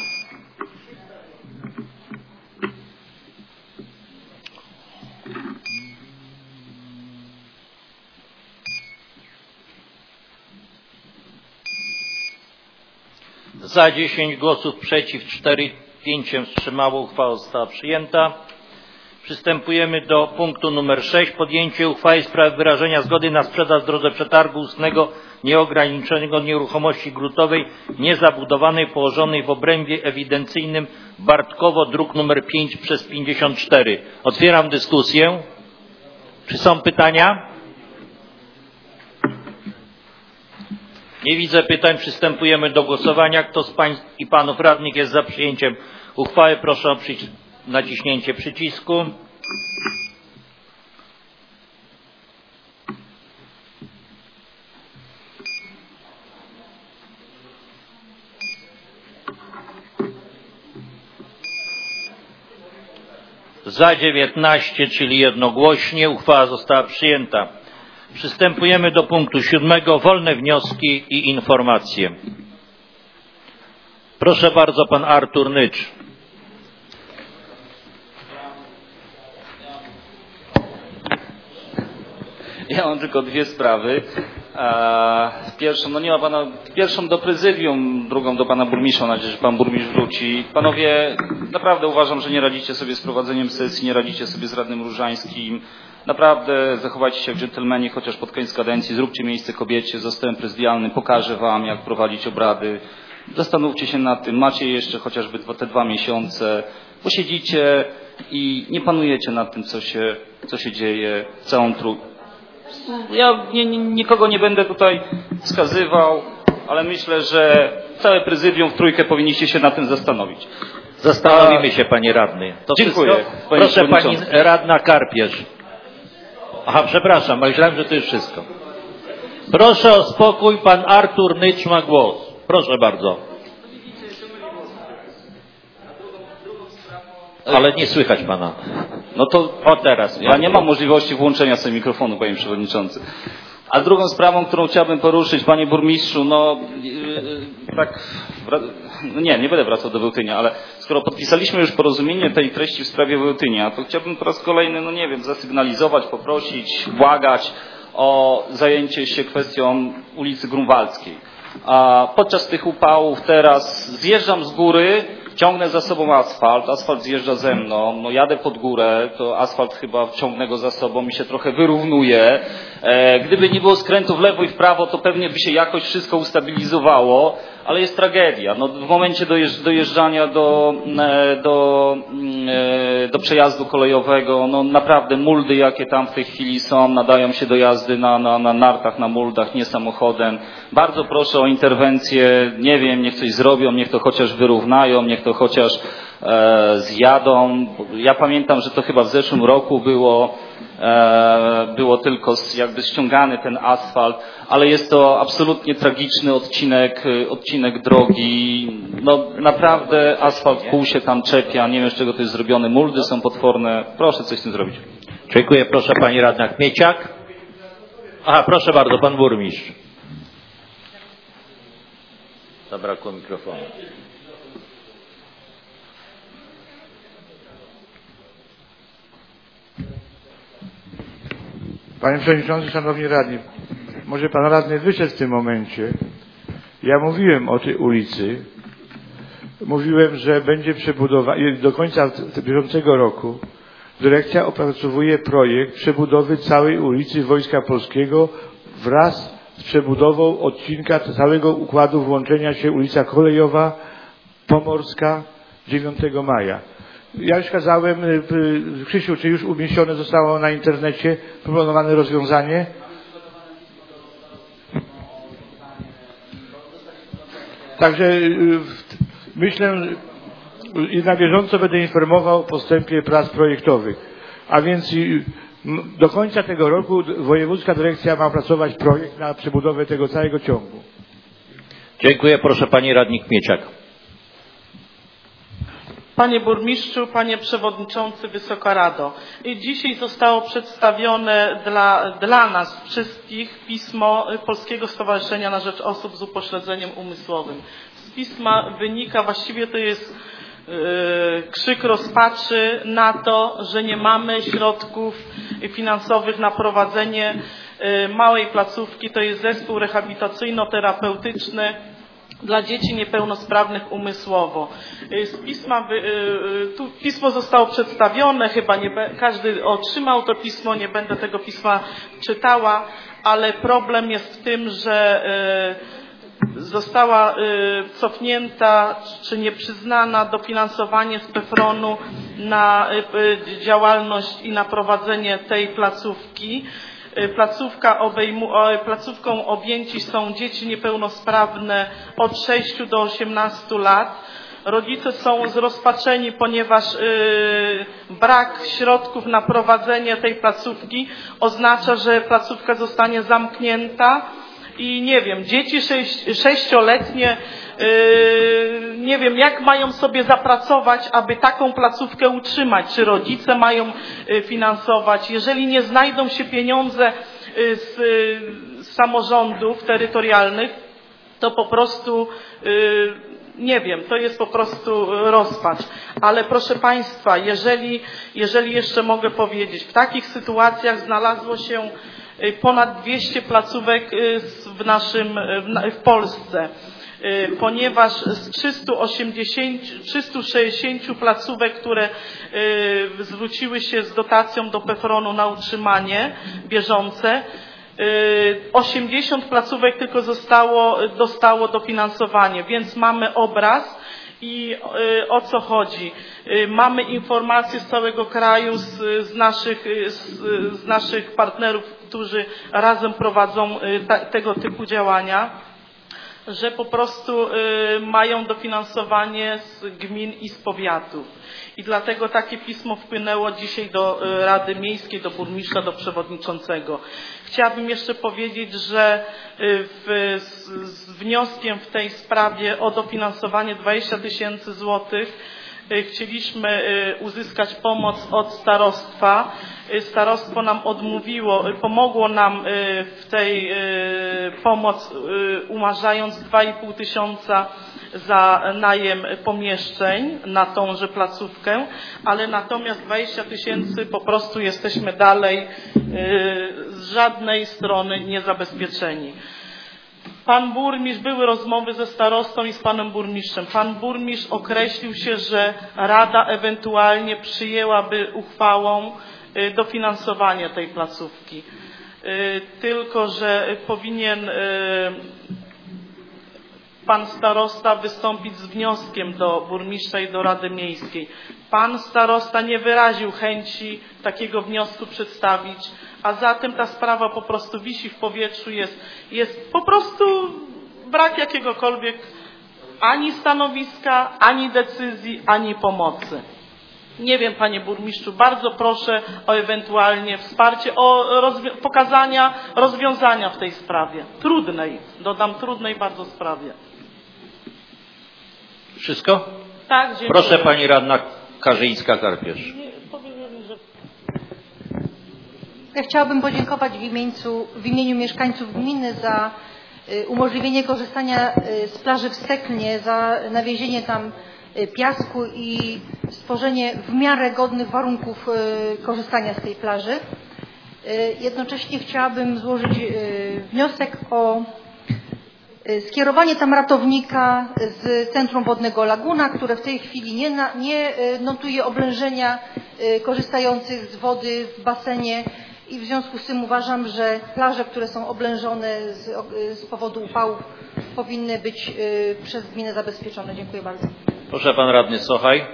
Za dziesięć głosów, przeciw cztery, pięć się wstrzymało. Uchwała została przyjęta. Przystępujemy do punktu numer sześć. Podjęcie uchwały w sprawie wyrażenia zgody na sprzedaż w drodze przetargu ustnego nieograniczonego nieruchomości gruntowej niezabudowanej położonej w obrębie ewidencyjnym Bartkowo, druk numer pięć przez pięćdziesiąt cztery. Otwieram dyskusję. Czy są pytania? Nie widzę pytań. Przystępujemy do głosowania. Kto z pań i panów radnych jest za przyjęciem uchwały? Proszę o naciśnięcie przycisku. Za dziewiętnaście, czyli jednogłośnie. Uchwała została przyjęta. Przystępujemy do punktu siódmego. Wolne wnioski i informacje. Proszę bardzo, pan Artur Nycz. Ja mam tylko dwie sprawy. Pierwszą, no nie ma pana, pierwszą do prezydium, drugą do pana burmistrza. Mam nadzieję, że pan burmistrz wróci. Panowie, naprawdę uważam, że nie radzicie sobie z prowadzeniem sesji, nie radzicie sobie z radnym Różańskim. Naprawdę zachowajcie się jak dżentelmeni, chociaż pod koniec kadencji. Zróbcie miejsce kobiecie, zostałem prezydialny, pokażę wam, jak prowadzić obrady. Zastanówcie się nad tym. Macie jeszcze chociażby te dwa miesiące. Posiedzicie i nie panujecie nad tym, co się, co się dzieje, całą trój. Ja nie, nie, nikogo nie będę tutaj wskazywał, ale myślę, że całe prezydium w trójkę powinniście się nad tym zastanowić. Zastanowimy się, panie radny. To Dziękuję. Wszystko? Proszę pani radna Karpierz. Aha, przepraszam, myślałem, że to już wszystko. Proszę o spokój, pan Artur Nycz ma głos. Proszę bardzo. Ale nie słychać pana. No to o teraz. Ja nie mam możliwości włączenia sobie mikrofonu, panie przewodniczący. A drugą sprawą, którą chciałbym poruszyć, panie burmistrzu, no yy, tak, no nie, nie będę wracał do Wełtynia, ale skoro podpisaliśmy już porozumienie tej treści w sprawie Wełtynia, to chciałbym po raz kolejny, no nie wiem, zasygnalizować, poprosić, błagać o zajęcie się kwestią ulicy Grunwaldzkiej. A podczas tych upałów teraz zjeżdżam z góry, ciągnę za sobą asfalt, asfalt zjeżdża ze mną, no jadę pod górę, to asfalt chyba ciągnę go za sobą i się trochę wyrównuje. E, gdyby nie było skrętu w lewo i w prawo, to pewnie by się jakoś wszystko ustabilizowało, ale jest tragedia. No, w momencie dojeżdżania do, do, do przejazdu kolejowego, no naprawdę muldy, jakie tam w tej chwili są, nadają się do jazdy na, na, na nartach, na muldach, nie samochodem. Bardzo proszę o interwencję, nie wiem, niech coś zrobią, niech to chociaż wyrównają, niech to chociaż e, zjadą. Ja pamiętam, że to chyba w zeszłym roku było, e, było tylko jakby ściągany ten asfalt, ale jest to absolutnie tragiczny odcinek, odcinek drogi. No naprawdę asfalt kół się tam czepia, nie wiem z czego to jest zrobione, muldy są potworne. Proszę coś z tym zrobić. Dziękuję, proszę pani radna Kmieciak. Aha, proszę bardzo, pan burmistrz. Zabrakło mikrofonu. Panie Przewodniczący, Szanowni Radni, może Pan Radny wyszedł w tym momencie. Ja mówiłem o tej ulicy. Mówiłem, że będzie przebudowa i do końca bieżącego roku dyrekcja opracowuje projekt przebudowy całej ulicy Wojska Polskiego wraz z przebudową odcinka całego układu włączenia się ulica Kolejowa, Pomorska, dziewiątego maja. Ja już kazałem, Krzysiu, czy już umieścione zostało na internecie proponowane rozwiązanie? Także myślę i na bieżąco będę informował o postępie prac projektowych. A więc do końca tego roku wojewódzka dyrekcja ma opracować projekt na przebudowę tego całego ciągu. Dziękuję, proszę pani radni Kmieciak. Panie burmistrzu, panie przewodniczący, Wysoka Rado. Dzisiaj zostało przedstawione dla, dla nas wszystkich pismo Polskiego Stowarzyszenia na Rzecz Osób z Upośledzeniem Umysłowym. Z pisma wynika, właściwie to jest yy, krzyk rozpaczy na to, że nie mamy środków finansowych na prowadzenie yy, małej placówki. To jest zespół rehabilitacyjno-terapeutyczny dla dzieci niepełnosprawnych umysłowo. Z pisma, tu pismo zostało przedstawione, chyba nie każdy otrzymał to pismo, nie będę tego pisma czytała, ale problem jest w tym, że została cofnięta czy nieprzyznana dofinansowanie z PEFRON-u na działalność i na prowadzenie tej placówki. Placówka obejmu, placówką objęci są dzieci niepełnosprawne od sześciu do osiemnastu lat. Rodzice są zrozpaczeni, ponieważ yy, brak środków na prowadzenie tej placówki oznacza, że placówka zostanie zamknięta i nie wiem, dzieci sześć, sześcioletnie Yy, nie wiem, jak mają sobie zapracować, aby taką placówkę utrzymać. Czy rodzice mają yy, finansować? Jeżeli nie znajdą się pieniądze yy, z, yy, z samorządów terytorialnych, to po prostu yy, nie wiem, to jest po prostu rozpacz. Ale proszę Państwa, jeżeli, jeżeli jeszcze mogę powiedzieć, w takich sytuacjach znalazło się ponad dwieście placówek w naszym, w Polsce. Ponieważ z trzystu sześćdziesięciu placówek, które zwróciły się z dotacją do PEFRON-u na utrzymanie bieżące, osiemdziesiąt placówek tylko zostało, dostało dofinansowanie, więc mamy obraz i o co chodzi. Mamy informacje z całego kraju, z, z, naszych, z, z naszych partnerów, którzy razem prowadzą ta, tego typu działania, że po prostu y, mają dofinansowanie z gmin i z powiatów. I dlatego takie pismo wpłynęło dzisiaj do y, Rady Miejskiej, do burmistrza, do przewodniczącego. Chciałabym jeszcze powiedzieć, że y, w, z, z wnioskiem w tej sprawie o dofinansowanie dwadzieścia tysięcy złotych chcieliśmy uzyskać pomoc od starostwa. Starostwo nam odmówiło, pomogło nam w tej pomoc, umarzając dwa i pół tysiąca za najem pomieszczeń na tąże placówkę, ale natomiast dwadzieścia tysięcy po prostu jesteśmy dalej z żadnej strony niezabezpieczeni. Pan burmistrz, były rozmowy ze starostą i z panem burmistrzem. Pan burmistrz określił się, że Rada ewentualnie przyjęłaby uchwałą dofinansowanie tej placówki. Tylko że powinien pan starosta wystąpić z wnioskiem do burmistrza i do Rady Miejskiej. Pan starosta nie wyraził chęci takiego wniosku przedstawić, a zatem ta sprawa po prostu wisi w powietrzu, jest, jest po prostu brak jakiegokolwiek ani stanowiska, ani decyzji, ani pomocy. Nie wiem, panie burmistrzu, bardzo proszę o ewentualnie wsparcie, o rozwi- pokazania rozwiązania w tej sprawie. Trudnej, dodam trudnej bardzo sprawie. Wszystko? Tak, dziękuję. Proszę pani radna Karzyńska-Karpierz. Ja chciałabym podziękować w imieniu, w imieniu mieszkańców gminy za y, umożliwienie korzystania y, z plaży w Steknie, za nawiezienie tam y, piasku i stworzenie w miarę godnych warunków y, korzystania z tej plaży. Y, jednocześnie chciałabym złożyć y, wniosek o y, skierowanie tam ratownika z Centrum Wodnego Laguna, które w tej chwili nie, na, nie y, notuje oblężenia y, korzystających z wody w basenie. I w związku z tym uważam, że plaże, które są oblężone z, z powodu upałów, powinny być y, przez gminę zabezpieczone. Dziękuję bardzo. Proszę pan radny Sochaj.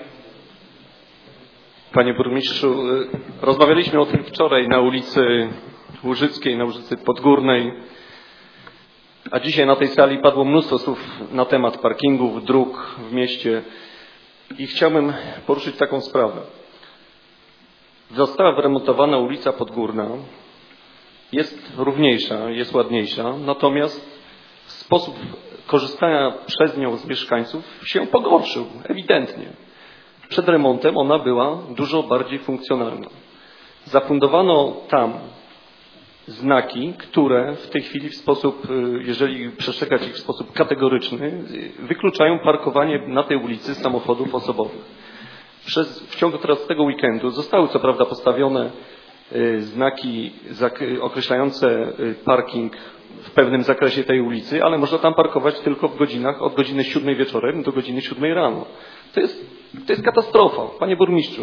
Panie burmistrzu, rozmawialiśmy o tym wczoraj na ulicy Łużyckiej, na ulicy Podgórnej, a dzisiaj na tej sali padło mnóstwo słów na temat parkingów, dróg w mieście i chciałbym poruszyć taką sprawę. Została wyremontowana ulica Podgórna, jest równiejsza, jest ładniejsza, natomiast sposób korzystania przez nią z mieszkańców się pogorszył, ewidentnie. Przed remontem ona była dużo bardziej funkcjonalna. Zafundowano tam znaki, które w tej chwili w sposób, jeżeli przestrzegać ich w sposób kategoryczny, wykluczają parkowanie na tej ulicy samochodów osobowych. Przez, w ciągu teraz tego weekendu zostały co prawda postawione y, znaki zak określające y, parking w pewnym zakresie tej ulicy, ale można tam parkować tylko w godzinach od godziny siódmej wieczorem do godziny siódmej rano. To jest, to jest katastrofa, panie burmistrzu.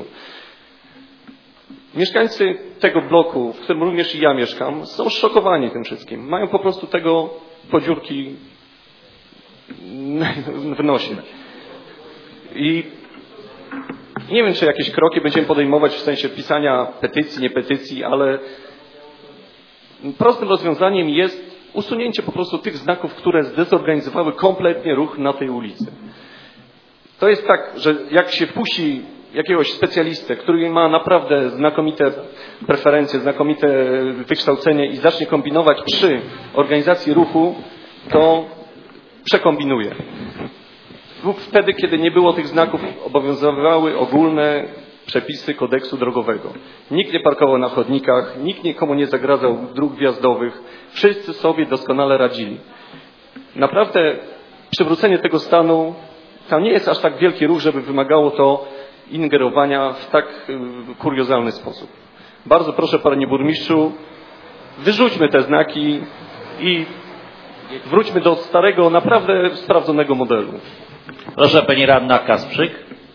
Mieszkańcy tego bloku, w którym również i ja mieszkam, są szokowani tym wszystkim. Mają po prostu tego podziurki w nosie. I nie wiem, czy jakieś kroki będziemy podejmować w sensie pisania petycji, nie petycji, ale prostym rozwiązaniem jest usunięcie po prostu tych znaków, które zdezorganizowały kompletnie ruch na tej ulicy. To jest tak, że jak się wpuści jakiegoś specjalistę, który ma naprawdę znakomite preferencje, znakomite wykształcenie i zacznie kombinować przy organizacji ruchu, to przekombinuje. Wtedy, kiedy nie było tych znaków, obowiązywały ogólne przepisy kodeksu drogowego. Nikt nie parkował na chodnikach, nikt nikomu nie zagradzał dróg wjazdowych. Wszyscy sobie doskonale radzili. Naprawdę przywrócenie tego stanu, tam nie jest aż tak wielki ruch, żeby wymagało to ingerowania w tak kuriozalny sposób. Bardzo proszę, panie burmistrzu, wyrzućmy te znaki i wróćmy do starego, naprawdę sprawdzonego modelu. Proszę pani radna Kasprzyk.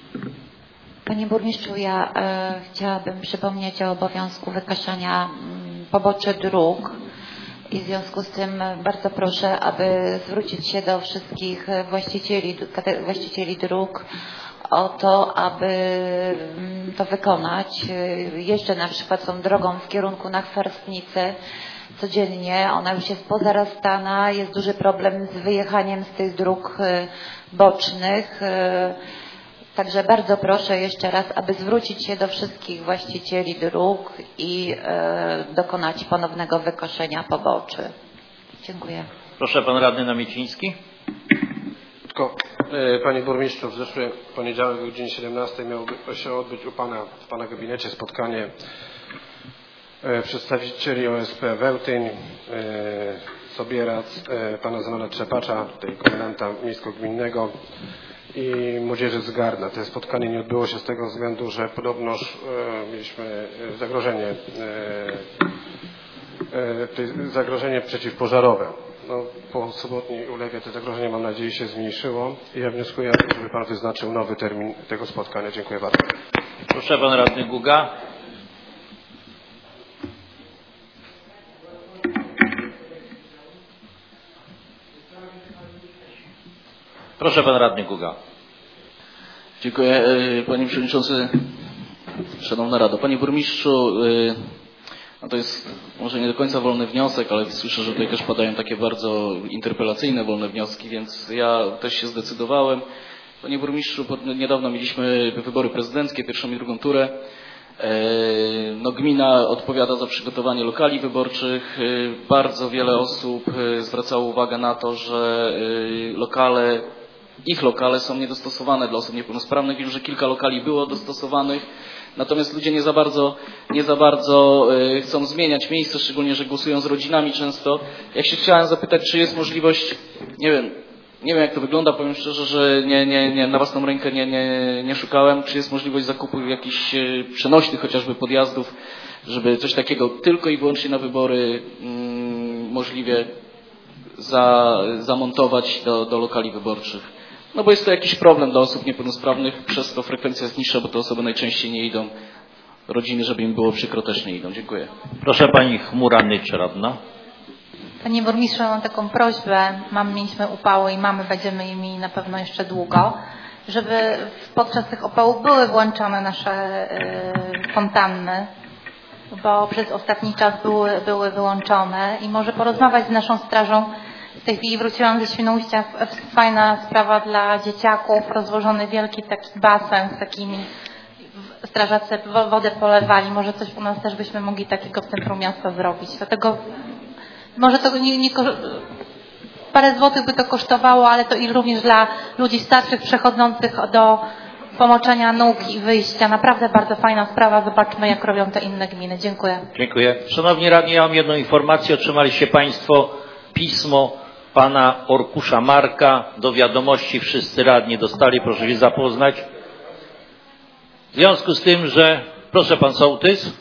Panie burmistrzu, ja e, chciałabym przypomnieć o obowiązku wykaszania m, poboczy dróg i w związku z tym bardzo proszę, aby zwrócić się do wszystkich właścicieli, właścicieli dróg o to, aby m, to wykonać. Jeżdżę na przykład tą drogą w kierunku na Chwastnicy codziennie, ona już jest pozarastana, jest duży problem z wyjechaniem z tych dróg bocznych. Także bardzo proszę jeszcze raz, aby zwrócić się do wszystkich właścicieli dróg i dokonać ponownego wykoszenia poboczy. Dziękuję. Proszę pan radny Namieciński. Tylko, panie burmistrzu, w zeszły poniedziałek o godzinie siedemnastej miało się odbyć u pana, w pana gabinecie spotkanie przedstawicieli O S P Wełtyń, Sobierac, pana Zenona Trzepacza, tutaj komendanta miejsko-gminnego i młodzieży z Gardna. To spotkanie nie odbyło się z tego względu, że podobnoż mieliśmy zagrożenie, zagrożenie przeciwpożarowe. No, po sobotniej ulewie to zagrożenie, mam nadzieję, się zmniejszyło i ja wnioskuję, żeby pan wyznaczył nowy termin tego spotkania. Dziękuję bardzo. Proszę pan radny Guga. Proszę pan radny Guga. Dziękuję panie przewodniczący. Szanowna Rado. Panie burmistrzu, no to jest może nie do końca wolny wniosek, ale słyszę, że tutaj też padają takie bardzo interpelacyjne wolne wnioski, więc ja też się zdecydowałem. Panie burmistrzu, niedawno mieliśmy wybory prezydenckie, pierwszą i drugą turę. No, gmina odpowiada za przygotowanie lokali wyborczych. Bardzo wiele osób zwracało uwagę na to, że lokale, ich lokale są niedostosowane dla osób niepełnosprawnych. Wiem, że kilka lokali było dostosowanych, natomiast ludzie nie za bardzo, nie za bardzo chcą zmieniać miejsce, szczególnie, że głosują z rodzinami często. Ja się chciałem zapytać, czy jest możliwość, nie wiem, Nie wiem jak to wygląda, powiem szczerze, że nie, nie, nie, na własną rękę nie, nie, nie szukałem, czy jest możliwość zakupu jakichś przenośnych chociażby podjazdów, żeby coś takiego tylko i wyłącznie na wybory mm, możliwie za, zamontować do, do lokali wyborczych. No bo jest to jakiś problem dla osób niepełnosprawnych, przez to frekwencja jest niższa, bo te osoby najczęściej nie idą. Rodziny, żeby im było przykro, też nie idą. Dziękuję. Proszę pani Chmura Nycz, radna. Panie burmistrzu, mam taką prośbę, mam, mieliśmy upały i mamy, będziemy je mieli na pewno jeszcze długo, żeby podczas tych upałów były włączone nasze y, fontanny, bo przez ostatni czas były, były wyłączone i może porozmawiać z naszą strażą. W tej chwili wróciłam ze Świnoujścia, fajna sprawa dla dzieciaków, rozłożony wielki taki basen z takimi, strażacy wodę polewali, może coś u nas też byśmy mogli takiego w centrum miasta zrobić. Dlatego może to nie, nie, parę złotych by to kosztowało, ale to i również dla ludzi starszych przechodzących do pomoczenia nóg i wyjścia. Naprawdę bardzo fajna sprawa. Zobaczmy, jak robią te inne gminy. Dziękuję. Dziękuję. Szanowni radni, ja mam jedną informację. Otrzymaliście państwo pismo pana Orkusza Marka. Do wiadomości wszyscy radni dostali. Proszę się zapoznać. W związku z tym, że... Proszę pan sołtys.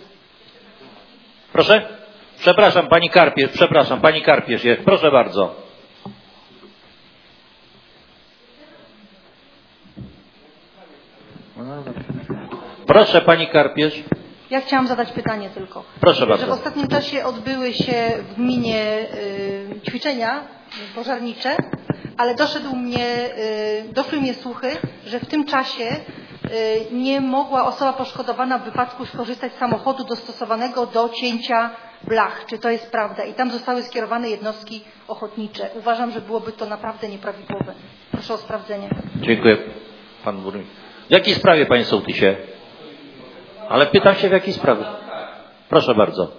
Proszę? Przepraszam, pani Karpierz, przepraszam, pani Karpierz jest. Proszę bardzo. Proszę pani Karpierz. Ja chciałam zadać pytanie tylko. Proszę że bardzo. W ostatnim czasie odbyły się w gminie y, ćwiczenia pożarnicze, ale doszedł mnie, y, doszły mnie słuchy, że w tym czasie y, nie mogła osoba poszkodowana w wypadku skorzystać z samochodu dostosowanego do cięcia blach. Czy to jest prawda? I tam zostały skierowane jednostki ochotnicze. Uważam, że byłoby to naprawdę nieprawidłowe. Proszę o sprawdzenie. Dziękuję. Pan burmistrz. W jakiej sprawie, panie sołtysie? Ale pytam się, w jakiej sprawie. Proszę bardzo.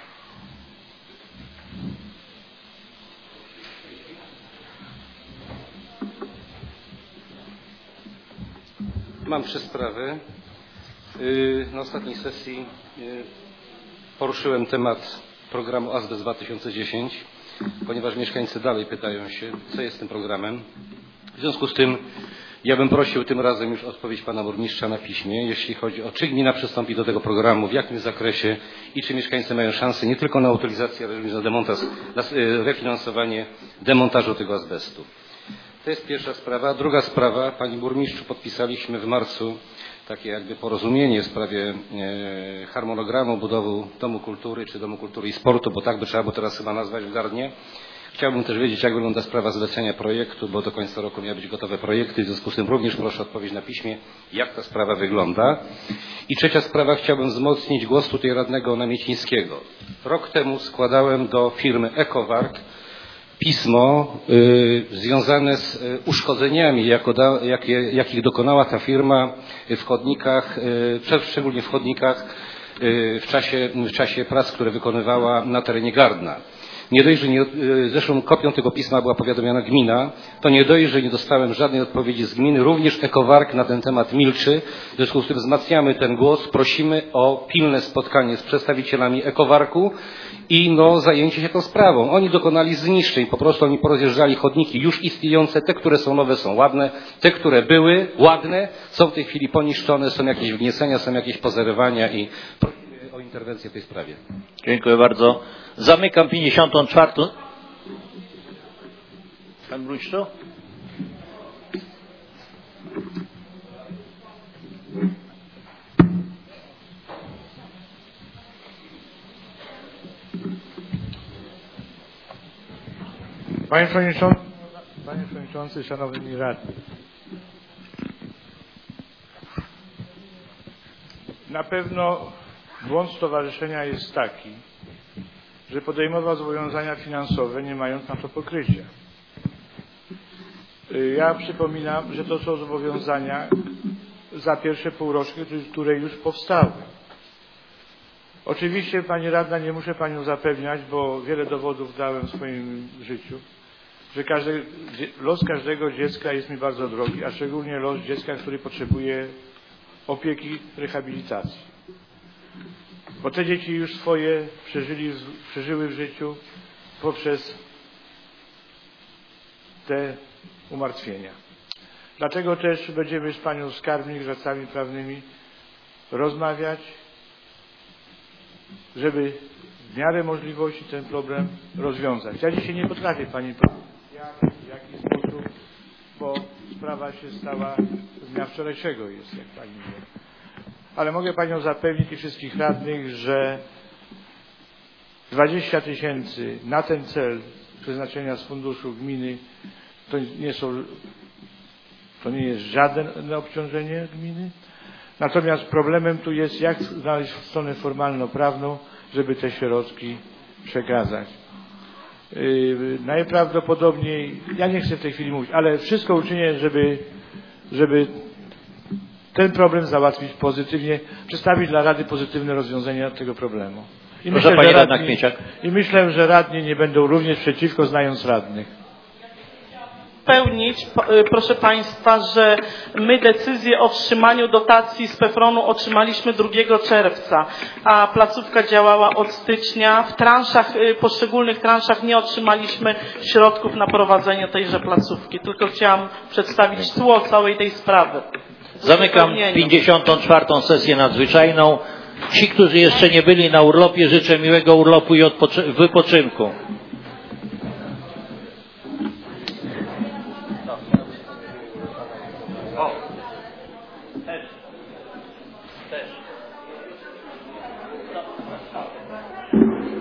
Mam trzy sprawy. Na ostatniej sesji poruszyłem temat programu Azbest dwa tysiące dziesięć, ponieważ mieszkańcy dalej pytają się, co jest tym programem. W związku z tym ja bym prosił tym razem już odpowiedź pana burmistrza na piśmie, jeśli chodzi o czy gmina przystąpi do tego programu, w jakim zakresie i czy mieszkańcy mają szansę nie tylko na utylizację, ale również na demontaż, na refinansowanie demontażu tego azbestu. To jest pierwsza sprawa. Druga sprawa, panie burmistrzu, podpisaliśmy w marcu takie jakby porozumienie w sprawie e, harmonogramu budowy Domu Kultury czy Domu Kultury i Sportu, bo tak by trzeba było teraz chyba nazwać w Gardnie. Chciałbym też wiedzieć, jak wygląda sprawa zlecenia projektu, bo do końca roku miały być gotowe projekty, w związku z tym również proszę o odpowiedź na piśmie, jak ta sprawa wygląda. I trzecia sprawa, chciałbym wzmocnić głos tutaj radnego Namiecińskiego. Rok temu składałem do firmy EcoWark pismo y, związane z y, uszkodzeniami, jako da, jakie, jakich dokonała ta firma w chodnikach, y, szczególnie w chodnikach y, w, czasie, w czasie prac, które wykonywała na terenie Gardna. Nie dość, że nie, zresztą kopią tego pisma była powiadomiona gmina, to nie dość, że nie dostałem żadnej odpowiedzi z gminy, również EcoWark na ten temat milczy. W związku z tym wzmacniamy ten głos, prosimy o pilne spotkanie z przedstawicielami EcoWarku i no, zajęcie się tą sprawą. Oni dokonali zniszczeń, po prostu oni porozjeżdżali chodniki już istniejące, te, które są nowe, są ładne, te, które były ładne, są w tej chwili poniszczone, są jakieś wgniecenia, są jakieś pozerywania i prosimy o interwencję w tej sprawie. Dziękuję bardzo. Zamykam pięćdziesiątą czwartą. Pan burmistrzu? Panie Przewodniczący, Panie Przewodniczący. Przewodniczący, Szanowni Radni. Na pewno błąd stowarzyszenia jest taki, że podejmował zobowiązania finansowe, nie mając na to pokrycia. Ja przypominam, że to są zobowiązania za pierwsze półroczne, które już powstały. Oczywiście, Pani Radna, nie muszę Panią zapewniać, bo wiele dowodów dałem w swoim życiu, że każdy, los każdego dziecka jest mi bardzo drogi, a szczególnie los dziecka, który potrzebuje opieki, rehabilitacji. Bo te dzieci już swoje przeżyli, przeżyły w życiu poprzez te umartwienia. Dlatego też będziemy z Panią Skarbnik, z radcami prawnymi rozmawiać, żeby w miarę możliwości ten problem rozwiązać. Ja dzisiaj nie potrafię Pani powiedzieć, jak, w jaki sposób, bo sprawa się stała z dnia wczorajszego jest, jak Pani wie. Ale mogę Panią zapewnić i wszystkich radnych, że dwadzieścia tysięcy na ten cel przeznaczenia z funduszu gminy to nie są, to nie jest żadne obciążenie gminy. Natomiast problemem tu jest, jak znaleźć stronę formalno-prawną, żeby te środki przekazać. Yy, najprawdopodobniej, ja nie chcę w tej chwili mówić, ale wszystko uczynię, żeby, żeby ten problem załatwić pozytywnie, przedstawić dla Rady pozytywne rozwiązania tego problemu. I Proszę myślę, Pani że Radna radni, Kmieciak. I myślę, że radni nie będą również przeciwko, znając radnych. Pełnić, proszę Państwa, że my decyzję o wstrzymaniu dotacji z PEFRON-u otrzymaliśmy drugiego czerwca, a placówka działała od stycznia. W transzach, poszczególnych transzach nie otrzymaliśmy środków na prowadzenie tejże placówki. Tylko chciałam przedstawić tło całej tej sprawy. Zamykam pięćdziesiątą czwartą sesję nadzwyczajną. Ci, którzy jeszcze nie byli na urlopie, życzę miłego urlopu i wypoczynku. O, też, też.